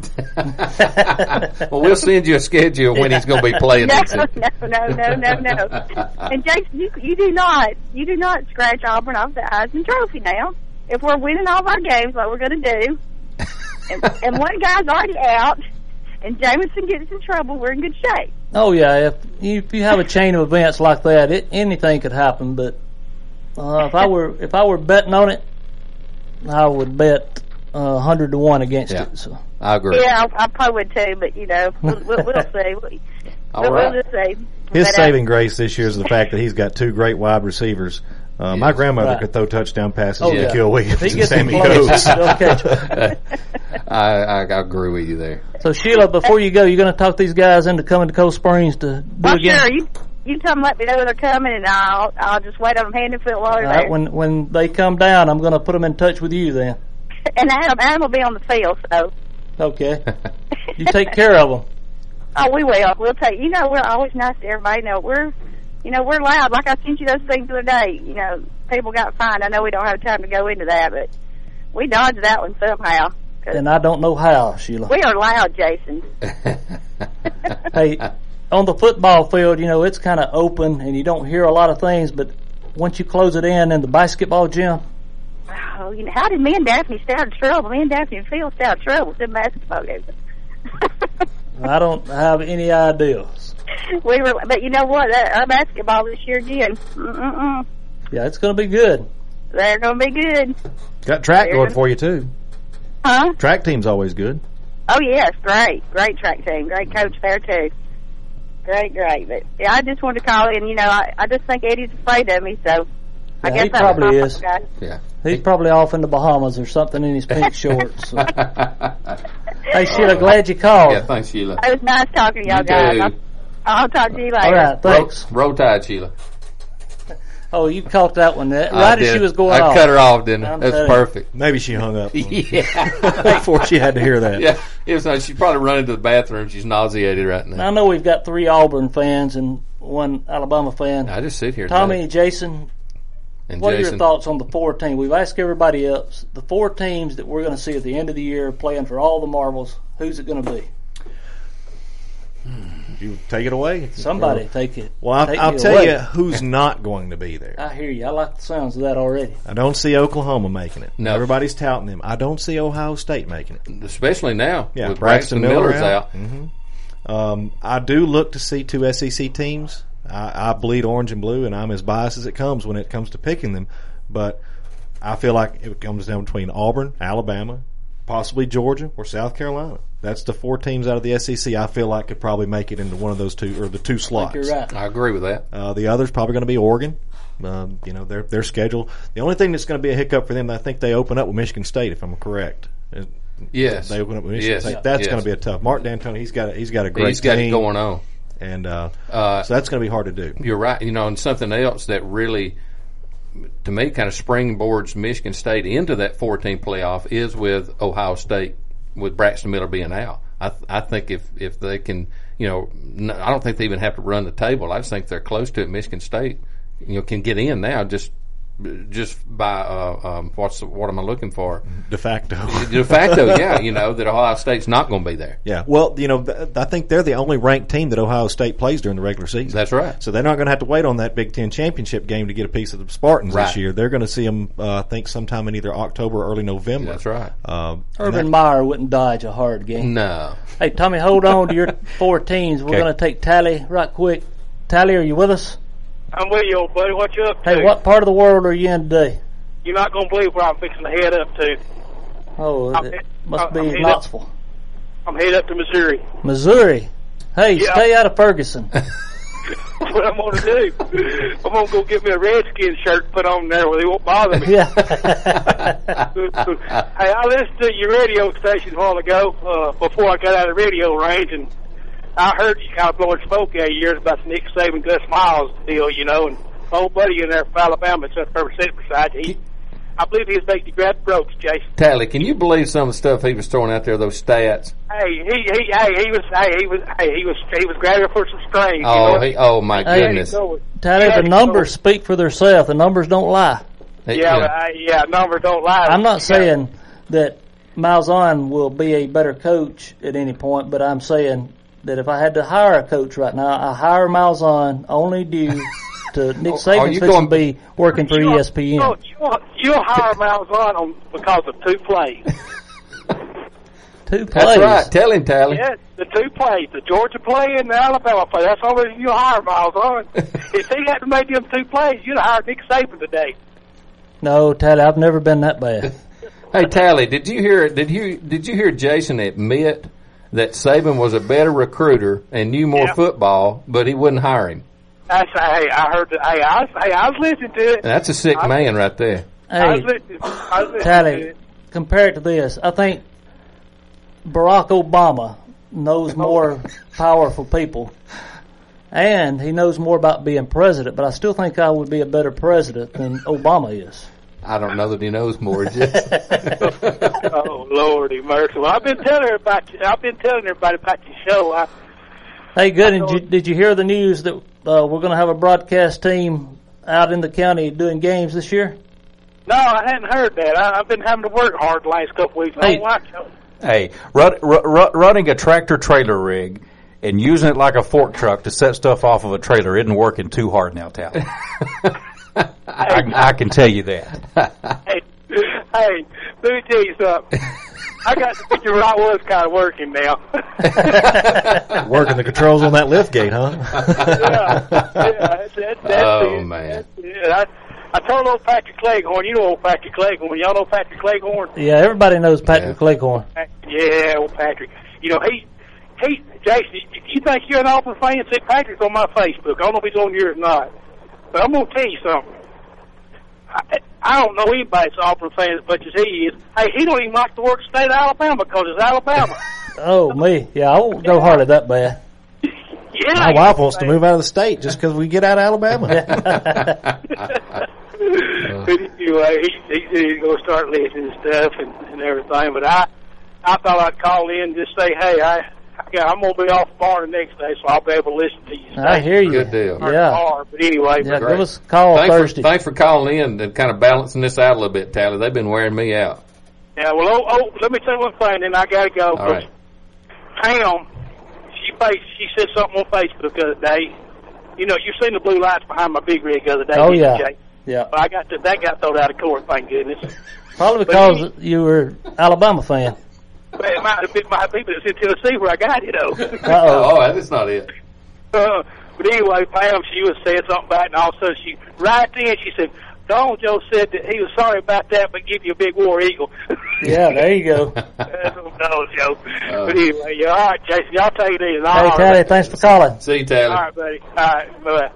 Well, we'll send you a schedule when he's going to be playing.
No, no, no, no, no, no. And Jason, you, you do not, you do not scratch Auburn off the Heisman Trophy now. If we're winning all of our games, like we're going to do, and, and one guy's already out, and Jameson gets in trouble, we're in good shape.
Oh yeah, if you, if you have a chain of events like that, it, anything could happen. But uh, if I were if I were betting on it, I would bet a uh, hundred to one against
yeah.
it. So
I agree.
Yeah, I, I probably would too, but you know, we'll, we'll, we'll see. We'll,
All
we'll
right.
just see.
His
But, uh,
saving grace this year is the fact that he's got two great wide receivers. Uh,
Yes.
My grandmother
Right.
could throw touchdown passes
Oh,
to
yeah.
Kill Williams
He
and
gets
Sammy
close.
Coates.
They'll catch him.
I, I, I agree with you there.
So Sheila, before you go, you're going to talk these guys into coming to Cold Springs to do
Well,
it again.
sure. You you tell them, let me know when they're coming, and I'll I'll just wait on them hand and foot while they're
All right,
there.
when when they come down, I'm going to put them in touch with you then.
And Adam, Adam will be on the field, so.
Okay. You take care of them.
Oh, we will. We'll take. You know, we're always nice to everybody. You know, we're, you know, we're loud. Like I sent you those things the other day. You know, people got fined. I know we don't have time to go into that, but we dodged that one somehow.
And I don't know how, Sheila.
We are loud, Jason.
Hey, on the football field, you know, it's kind of open and you don't hear a lot of things, but once you close it in in the basketball gym,
Oh, you know, how did me and Daphne stay out of trouble? Me and Daphne and Phil stay out of trouble with them basketball games.
I don't have any idea.
We were, but you know what? Uh, Our basketball this year again. Mm-mm-mm.
Yeah, it's going to be good.
They're going to be good.
Got track going for you, too.
Huh?
Track team's always good.
Oh, yes, great. Great track team. Great coach there, too. Great, great. But, yeah, I just wanted to call in. You know, I, I just think Eddie's afraid of me, so I
Yeah,
guess
he
that
probably
was
is.
my guy.
Yeah.
He's probably off in the Bahamas or something in his pink shorts. So. Hey, Sheila, glad you called.
Yeah, thanks, Sheila.
It was nice talking to y'all
You
guys.
too.
I'll, I'll talk to you later.
All right, thanks.
Roll, roll Tide, Sheila.
Oh, you caught that one. That,
I
right as
did.
she was going
I
off.
cut her off, didn't I?
I'm
That's
telling you.
perfect.
Maybe she hung up
Yeah.
before she had to hear that.
Yeah, it was nice. She's probably running to the bathroom. She's nauseated right now.
I know we've got three Auburn fans and one Alabama fan.
I just sit here.
Tommy,
today.
Jason,
and
what are
Jason.
your thoughts on the four teams? We've asked everybody else, the four teams that we're going to see at the end of the year playing for all the marbles, who's it going to be?
You take it away.
Somebody take it.
Well, I'll,
take
I'll
it
tell
away.
you who's not going to be there.
I hear you. I like the sounds of that already.
I don't see Oklahoma making it.
No.
Everybody's touting them. I don't see Ohio State making it.
Especially now,
Yeah,
with
Braxton,
Braxton,
Miller
Miller's out.
hmm Um, I do look to see two S E C teams. I, I bleed orange and blue, and I'm as biased as it comes when it comes to picking them. But I feel like it comes down between Auburn, Alabama, possibly Georgia, or South Carolina. That's the four teams out of the S E C I feel like could probably make it into one of those two, or the two slots.
You're right.
I agree with that.
Uh, the other's probably going to be Oregon. Um, you know, their their schedule. The only thing that's going to be a hiccup for them, I think they open up with Michigan State, if I'm correct.
Yes.
They open up with Michigan
Yes.
State. That's
Yes.
going to be a tough. Mark D'Antoni, he's got a, he's got a great
He's got
team.
it going on.
And uh,
Uh,
so that's going to be hard to do.
You're right. You know, and something else that really, to me, kind of springboards Michigan State into that four-team playoff is with Ohio State, with Braxton Miller being out. I, th- I think if, if they can, you know, n- I don't think they even have to run the table. I just think they're close to it. Michigan State, you know, can get in now just just by uh, um, what's the, what am I looking for?
De facto.
De facto, yeah. You know that Ohio State's not going to be there.
Yeah. Well, you know, th- I think they're the only ranked team that Ohio State plays during the regular season.
That's right.
So they're not going to have to wait on that Big Ten championship game to get a piece of the Spartans
Right.
this year. They're going to see them, uh, I think, sometime in either October or early November.
That's right.
Um, and
Urban
that-
Meyer wouldn't dodge a hard game.
No.
Hey, Tommy, hold on to your four teams. We're
Okay.
going to take Tally right quick. Tally, are you with us?
I'm with you, old buddy. What you up to?
Hey, what part of the world are you in today?
You're not going to believe where I'm fixing to head up to.
Oh,
I'm
it
head-
must
I'm
be
headed-
Knoxville.
I'm headed up to Missouri.
Missouri. Hey,
Yeah.
stay out of Ferguson.
What I'm going to do? I'm going to go get me a Redskin shirt put on there where they won't bother me.
Yeah.
Hey, I listened to your radio station a while ago uh, before I got out of radio range, and I heard you kind of blowing smoke out of years about the Nick Saban, Gus Miles deal, you know, and my old buddy in there from Alabama that's up there sitting beside you. He, I believe he was making you grab the ropes, Jason.
Tally, can you believe some of the stuff he was throwing out there? Those stats.
Hey, he, he, hey, he was, hey, he was, hey, he was, he was grabbing for some strings.
Oh,
you know?
he, oh my
Hey,
goodness.
Tally, the numbers speak for themselves. The numbers don't lie.
Hey,
yeah,
yeah.
I, yeah, numbers don't lie.
I'm not saying that Malzahn will be a better coach at any point, but I'm saying that if I had to hire a coach right now, I hire Malzahn only due to Nick Saban's fixing to be working for E S P N.
You'll, you'll, you'll hire Malzahn on because of two plays.
Two plays.
That's right. Tell him, Tally.
Yes, the two plays, the Georgia play and the Alabama play. That's the only reason you'll hire Malzahn. If he hadn't made them two plays, you'd have hired Nick Saban today.
No, Tally, I've never been that bad.
Hey, Tally, did you hear? Did you did you hear Jason admit that Saban was a better recruiter and knew more
Yeah.
football, but he wouldn't hire him?
I say, hey, I heard that. Hey, I was, hey, I was listening to it.
That's a sick
I,
man right there.
I was
Hey,
listening. I was listening to
Tally,
it.
compare it to this. I think Barack Obama knows more powerful people, and he knows more about being president, but I still think I would be a better president than Obama is.
I don't know that he knows more. Just
Oh Lordy mercy! Well, I've been telling her about. You, I've been telling everybody about your show. I,
Hey, good. And did you, did you hear the news that uh, we're going to have a broadcast team out in the county doing games this year?
no, I hadn't heard that. I, I've been having to work hard the last couple weeks. I
Hey.
don't watch it.
Hey, run, run, running a tractor trailer rig and using it like a fork truck to set stuff off of a trailer isn't working too hard now, Tally. I, I can tell you that.
Hey, hey, let me tell you something. I got the picture where I was kind of working now.
Working the controls on that lift gate, huh?
yeah, yeah, that's, that's, that's
Oh,
it.
man.
That's it. I, I told old Patrick Cleghorn, you know old Patrick Cleghorn. Y'all know Patrick Cleghorn?
Yeah, everybody knows Patrick Cleghorn.
Yeah, old Patrick. You know, he, he, Jason, you think you're an Auburn fan? See, Patrick's on my Facebook. I don't know if he's on yours or not. But I'm going to tell you something. I, I don't know anybody that's Auburn fan as much as he is. Hey, he don't even like to work the state of Alabama because it's Alabama.
Oh, me. Yeah, I won't go hardly that bad.
Yeah,
My wife wants to move out of the state just because we get out of Alabama.
But anyway, he, he said he's going to start listening to stuff and, and everything. But I, I thought I'd call in and just say, hey, I, yeah, I'm going to be off bar the next day, so I'll be able to listen to you.
I hear you.
Good deal.
Or
Yeah.
tomorrow. But anyway,
Yeah,
but
give us a call
Thanks
Thursday.
for, thanks for calling in and kind of balancing this out a little bit, Tally. They've been wearing me out.
yeah, well, oh, oh, let me tell you one thing, then I got to go.
All right.
Pam, she faced, she said something on Facebook the other day. You know, you've seen the blue lights behind my big rig the other day.
Oh,
didn't
yeah.
you, Jay?
Yeah.
Well, I got to, that got thrown out of court, thank goodness.
Probably
But
because
he-
you were Alabama fan.
Well, it might have been my people that's in Tennessee where I got it, though.
Uh-oh.
Oh, that's not it.
Uh, but anyway, Pam, she was saying something about it, and all of a sudden she, right then, she said, Donald Joe said that he was sorry about that, but give you a big war eagle.
Yeah, there you go.
That's what Donald Joe. But anyway, yeah, all right, Jason, y'all take it easy.
Hey, Tally, thanks for calling.
See you, Tally.
All right, buddy. All right, bye-bye.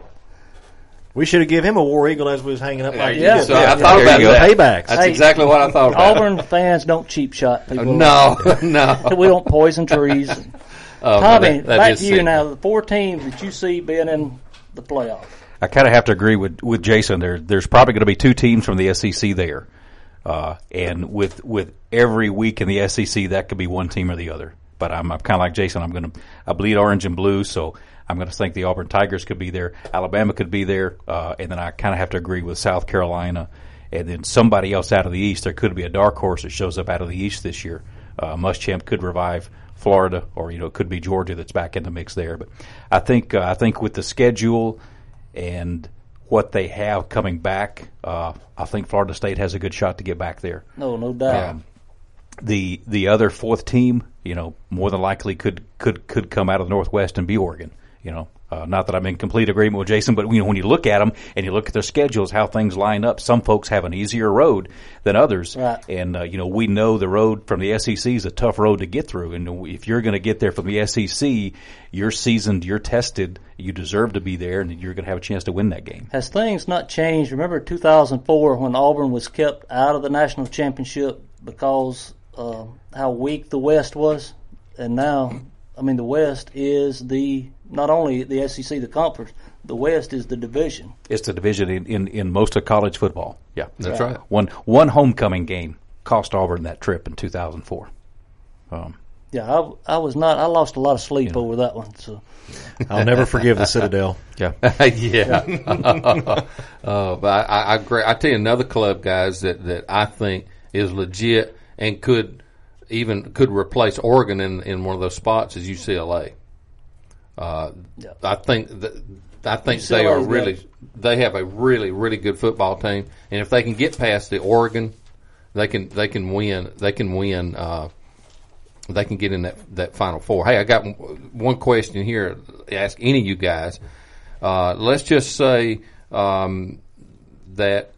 We should have given him a war eagle as we was hanging up like
Yeah.
you
So
did.
I thought
There
about
you go.
that.
Paybacks.
That's
Hey,
exactly what I thought about.
Auburn fans don't cheap shot people.
No, no.
We don't poison trees.
Oh,
Tommy,
that- that
back
is
to you
sick.
now. The four teams that you see being in the playoff.
I kind of have to agree with, with Jason. There, there's probably going to be two teams from the S E C there, uh, and with with every week in the S E C, that could be one team or the other. But I'm, I'm kind of like Jason. I'm going to I bleed orange and blue, so I'm going to think the Auburn Tigers could be there, Alabama could be there, uh, and then I kind of have to agree with South Carolina, and then somebody else out of the East. There could be a dark horse that shows up out of the East this year. Uh, Muschamp could revive Florida, or you know, it could be Georgia that's back in the mix there. But I think uh, I think with the schedule and what they have coming back, uh, I think Florida State has a good shot to get back there.
No, no doubt.
Um, the the other fourth team, you know, more than likely could could could come out of the Northwest and be Oregon. You know, uh, not that I'm in complete agreement with Jason, but you know, when you look at them and you look at their schedules, how things line up, some folks have an easier road than others.
Right.
And uh, you know, we know the road from the S E C is a tough road to get through. And if you're going to get there from the S E C, you're seasoned, you're tested, you deserve to be there, and you're going to have a chance to win that game.
Has things not changed? Remember two thousand four when Auburn was kept out of the national championship because uh, how weak the West was? And now, I mean, the West is the, not only the S E C, the conference, the West is the division.
It's the division in, in, in most of college football. Yeah,
That's right.
One one homecoming game cost Auburn that trip in two thousand four. Um,
Yeah, I, I was not. I lost a lot of sleep over that one. So
I'll never forgive the Citadel.
Yeah,
yeah. uh, but I, I agree. I tell you another club, guys, that, that I think is legit and could even could replace Oregon in in one of those spots is U C L A. Uh,
yeah.
I think that. I think
U C L A
they are
is
really.
good.
They have a really, really good football team, and if they can get past the Oregon, they can they can win. They can win. Uh, they can get in that, that Final Four. Hey, I got one question here. Ask any of you guys. Uh, let's just say um, that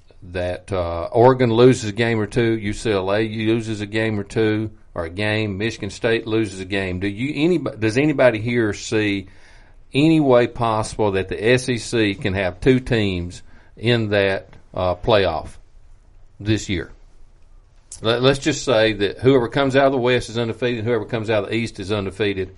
that uh, Oregon loses a game or two, U C L A loses a game or two, or a game. Michigan State loses a game. Do you anybody? Does anybody here see any way possible that the S E C can have two teams in that uh, playoff this year? Let, let's just say that whoever comes out of the West is undefeated, whoever comes out of the East is undefeated.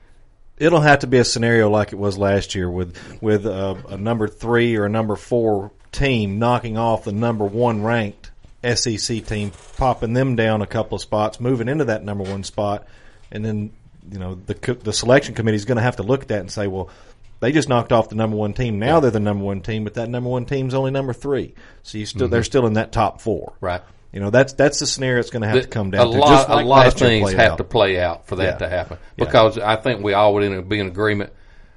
It'll have to be a scenario like it was last year with with a, a number three or a number four team knocking off the number one ranked S E C team, popping them down a couple of spots, moving into that number one spot, and then you know the the selection committee is going to have to look at that and say, well, they just knocked off the number one team. Now they're the number one team, but that number one team's only number three, so you still
Mm-hmm.
they're still in that top four.
Right.
You know that's that's the scenario it's going to have
The-
to come down
a
to.
lot,
Just like
a lot of
last year
things
played
have
out.
to play out for that
Yeah.
to happen
Yeah.
because I think we all would in- be in agreement.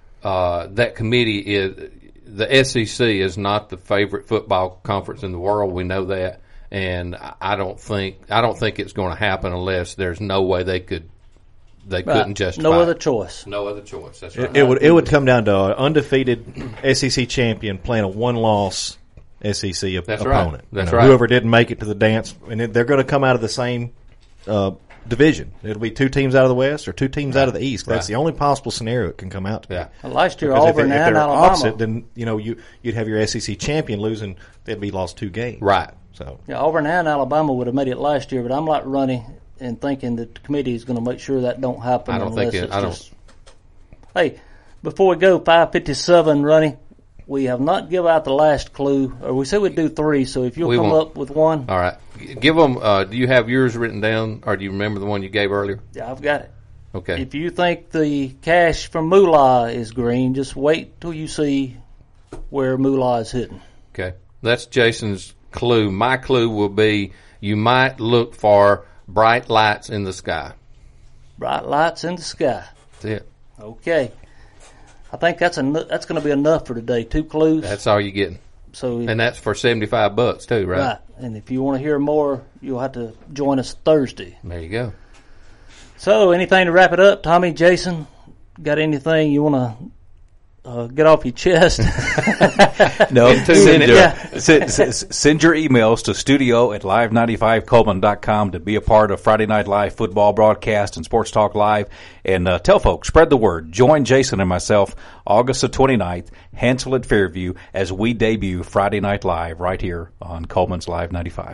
Uh, that committee is the S E C is not the favorite football conference in the world. We know that, and I- I don't think I don't think it's going to happen unless there's no way they could they
Right.
couldn't justify
No
it.
other choice.
No other choice. That's right.
It, it would it would come down to an undefeated S E C champion playing a one loss S E C op-
That's right.
opponent.
That's
You know,
right.
Whoever didn't make it to the dance, and it, they're going to come out of the same uh, division. It'll be two teams out of the West or two teams out of the East. That's
Right.
the only possible scenario it can come out to be.
Yeah.
Well, last year,
Because if
Auburn
it- if
and
they're
Alabama.
opposite, then you know you you'd have your S E C champion losing. They'd be lost two games.
Right.
So
Yeah, Auburn and Alabama would have made it last year, but I'm like Ronnie and thinking that the committee is going to make sure that don't happen.
I don't
unless
think it-
it's
I don't-
just- Hey, before we go, five fifty-seven, Ronnie, we have not give out the last clue, or we said we'd do three, so if you'll
We
come
won't.
up with one.
All right. G- Give them. Uh, do you have yours written down, or do you remember the one you gave earlier?
Yeah, I've got it.
Okay.
If you think the cash from Moolah is green, just wait till you see where Moolah is hidden.
Okay. That's Jason's clue. My clue will be you might look for bright lights in the sky.
Bright lights in the sky.
That's it.
Okay. I think that's eno- that's going to be enough for today. Two clues.
That's all you're getting.
So
And that's for seventy-five bucks too, right?
Right. And if you want to hear more, you'll have to join us Thursday.
There you go.
So, anything to wrap it up, Tommy, Jason? Got anything you want to uh, get off your chest?
No,
In two
send,
minutes.
uh, send, send, send your emails to studio at live ninety-five coleman dot com to be a part of Friday Night Live football broadcast and Sports Talk Live. And uh, tell folks, spread the word. Join Jason and myself August the twenty-ninth, Hansel at Fairview, as we debut Friday Night Live right here on Coleman's Live ninety-five.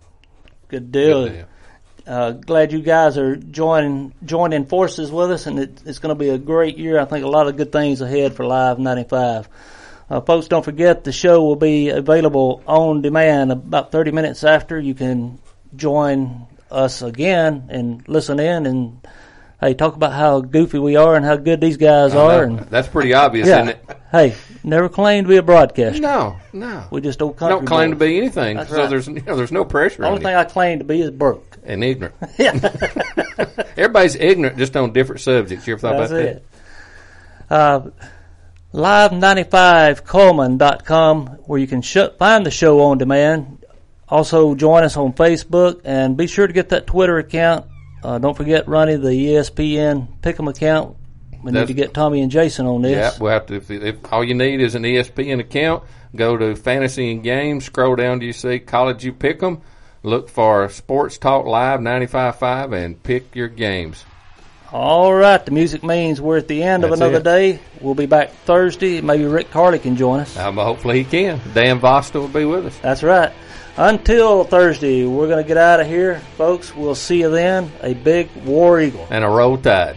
Good deal.
Good deal.
Uh, glad you guys are joining joining forces with us, and it, it's going to be a great year. I think a lot of good things ahead for Live ninety-five. Uh, folks, don't forget the show will be available on demand about thirty minutes after. You can join us again and listen in and, hey, talk about how goofy we are and how good these guys
I
are.
know.
And
That's pretty obvious,
yeah,
isn't it?
Hey, never claimed to be a broadcaster.
No, no.
We just old country
Don't claim
boys.
to be anything,
That's
so
right.
there's you know, there's no pressure
The only
on
thing
you.
I claim to be is broke.
And ignorant. Everybody's ignorant, just on different subjects. You ever thought
That's
about
it. Uh, live ninety-five coleman dot com, where you can sh- find the show on demand. Also, join us on Facebook, and be sure to get that Twitter account. Uh, don't forget, Ronnie, the E S P N Pick'em account. We need
That's-
to get Tommy and Jason on
that?
this.
Yeah, we'll have to. If, if all you need is an E S P N account, go to Fantasy and Games, scroll down to you see College You Pick 'em, look for Sports Talk Live ninety-five point five, and pick your games.
All right, the music means we're at the end of
That's
another
it.
day. We'll be back Thursday. Maybe Rick Carley can join us.
Um, hopefully he can. Dan Vosta will be with us.
That's right. Until Thursday, we're going to get out of here, folks. We'll see you then. A big War Eagle.
And a Roll Tide.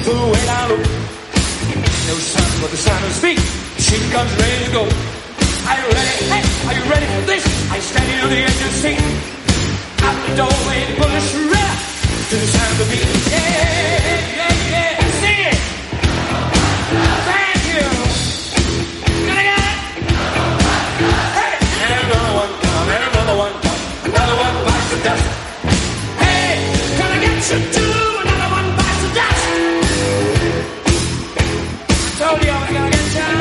for the way I look. No sun but the sound of speak. She comes ready to go. Are you ready? Hey, are you ready for this? I stand here on the edge of the seat. Out the doorway, pull the shredder to the sound of the beat. Yeah, yeah, yeah. Sing it. Thank you. Gonna get it? Hey, and another one come, and another one come. Another one bites the dust. Hey, gonna get you too. Another one bites the dust. Told you I was gonna get you.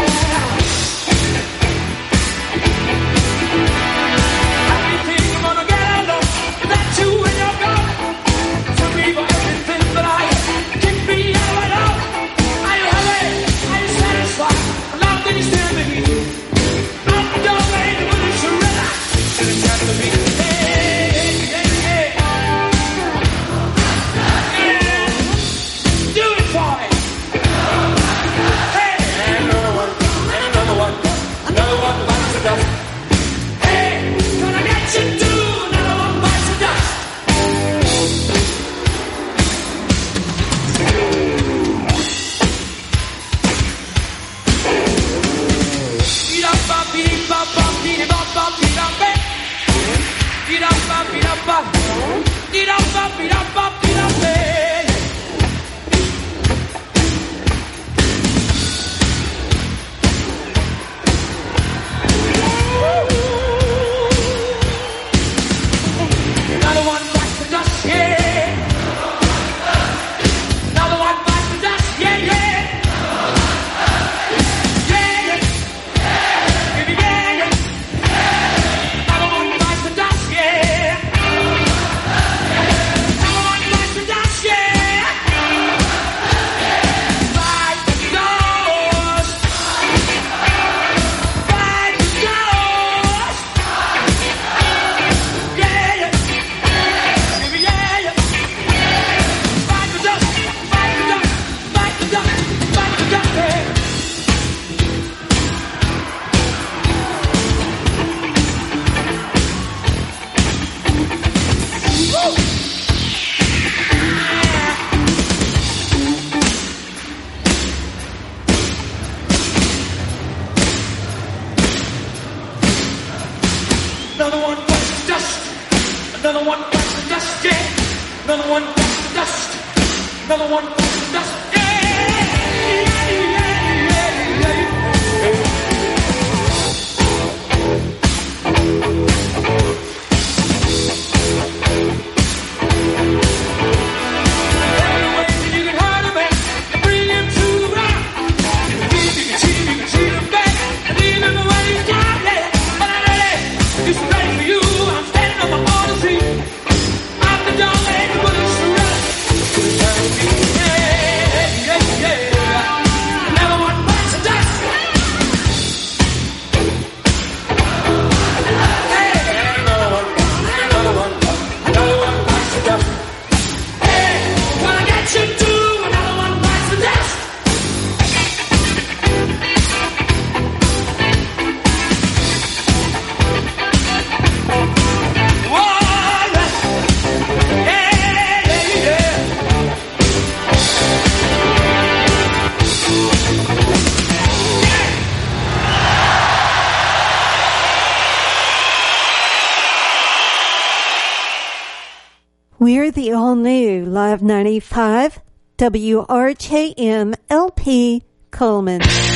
We're the all-new Live ninety-five W R J M L P Coleman.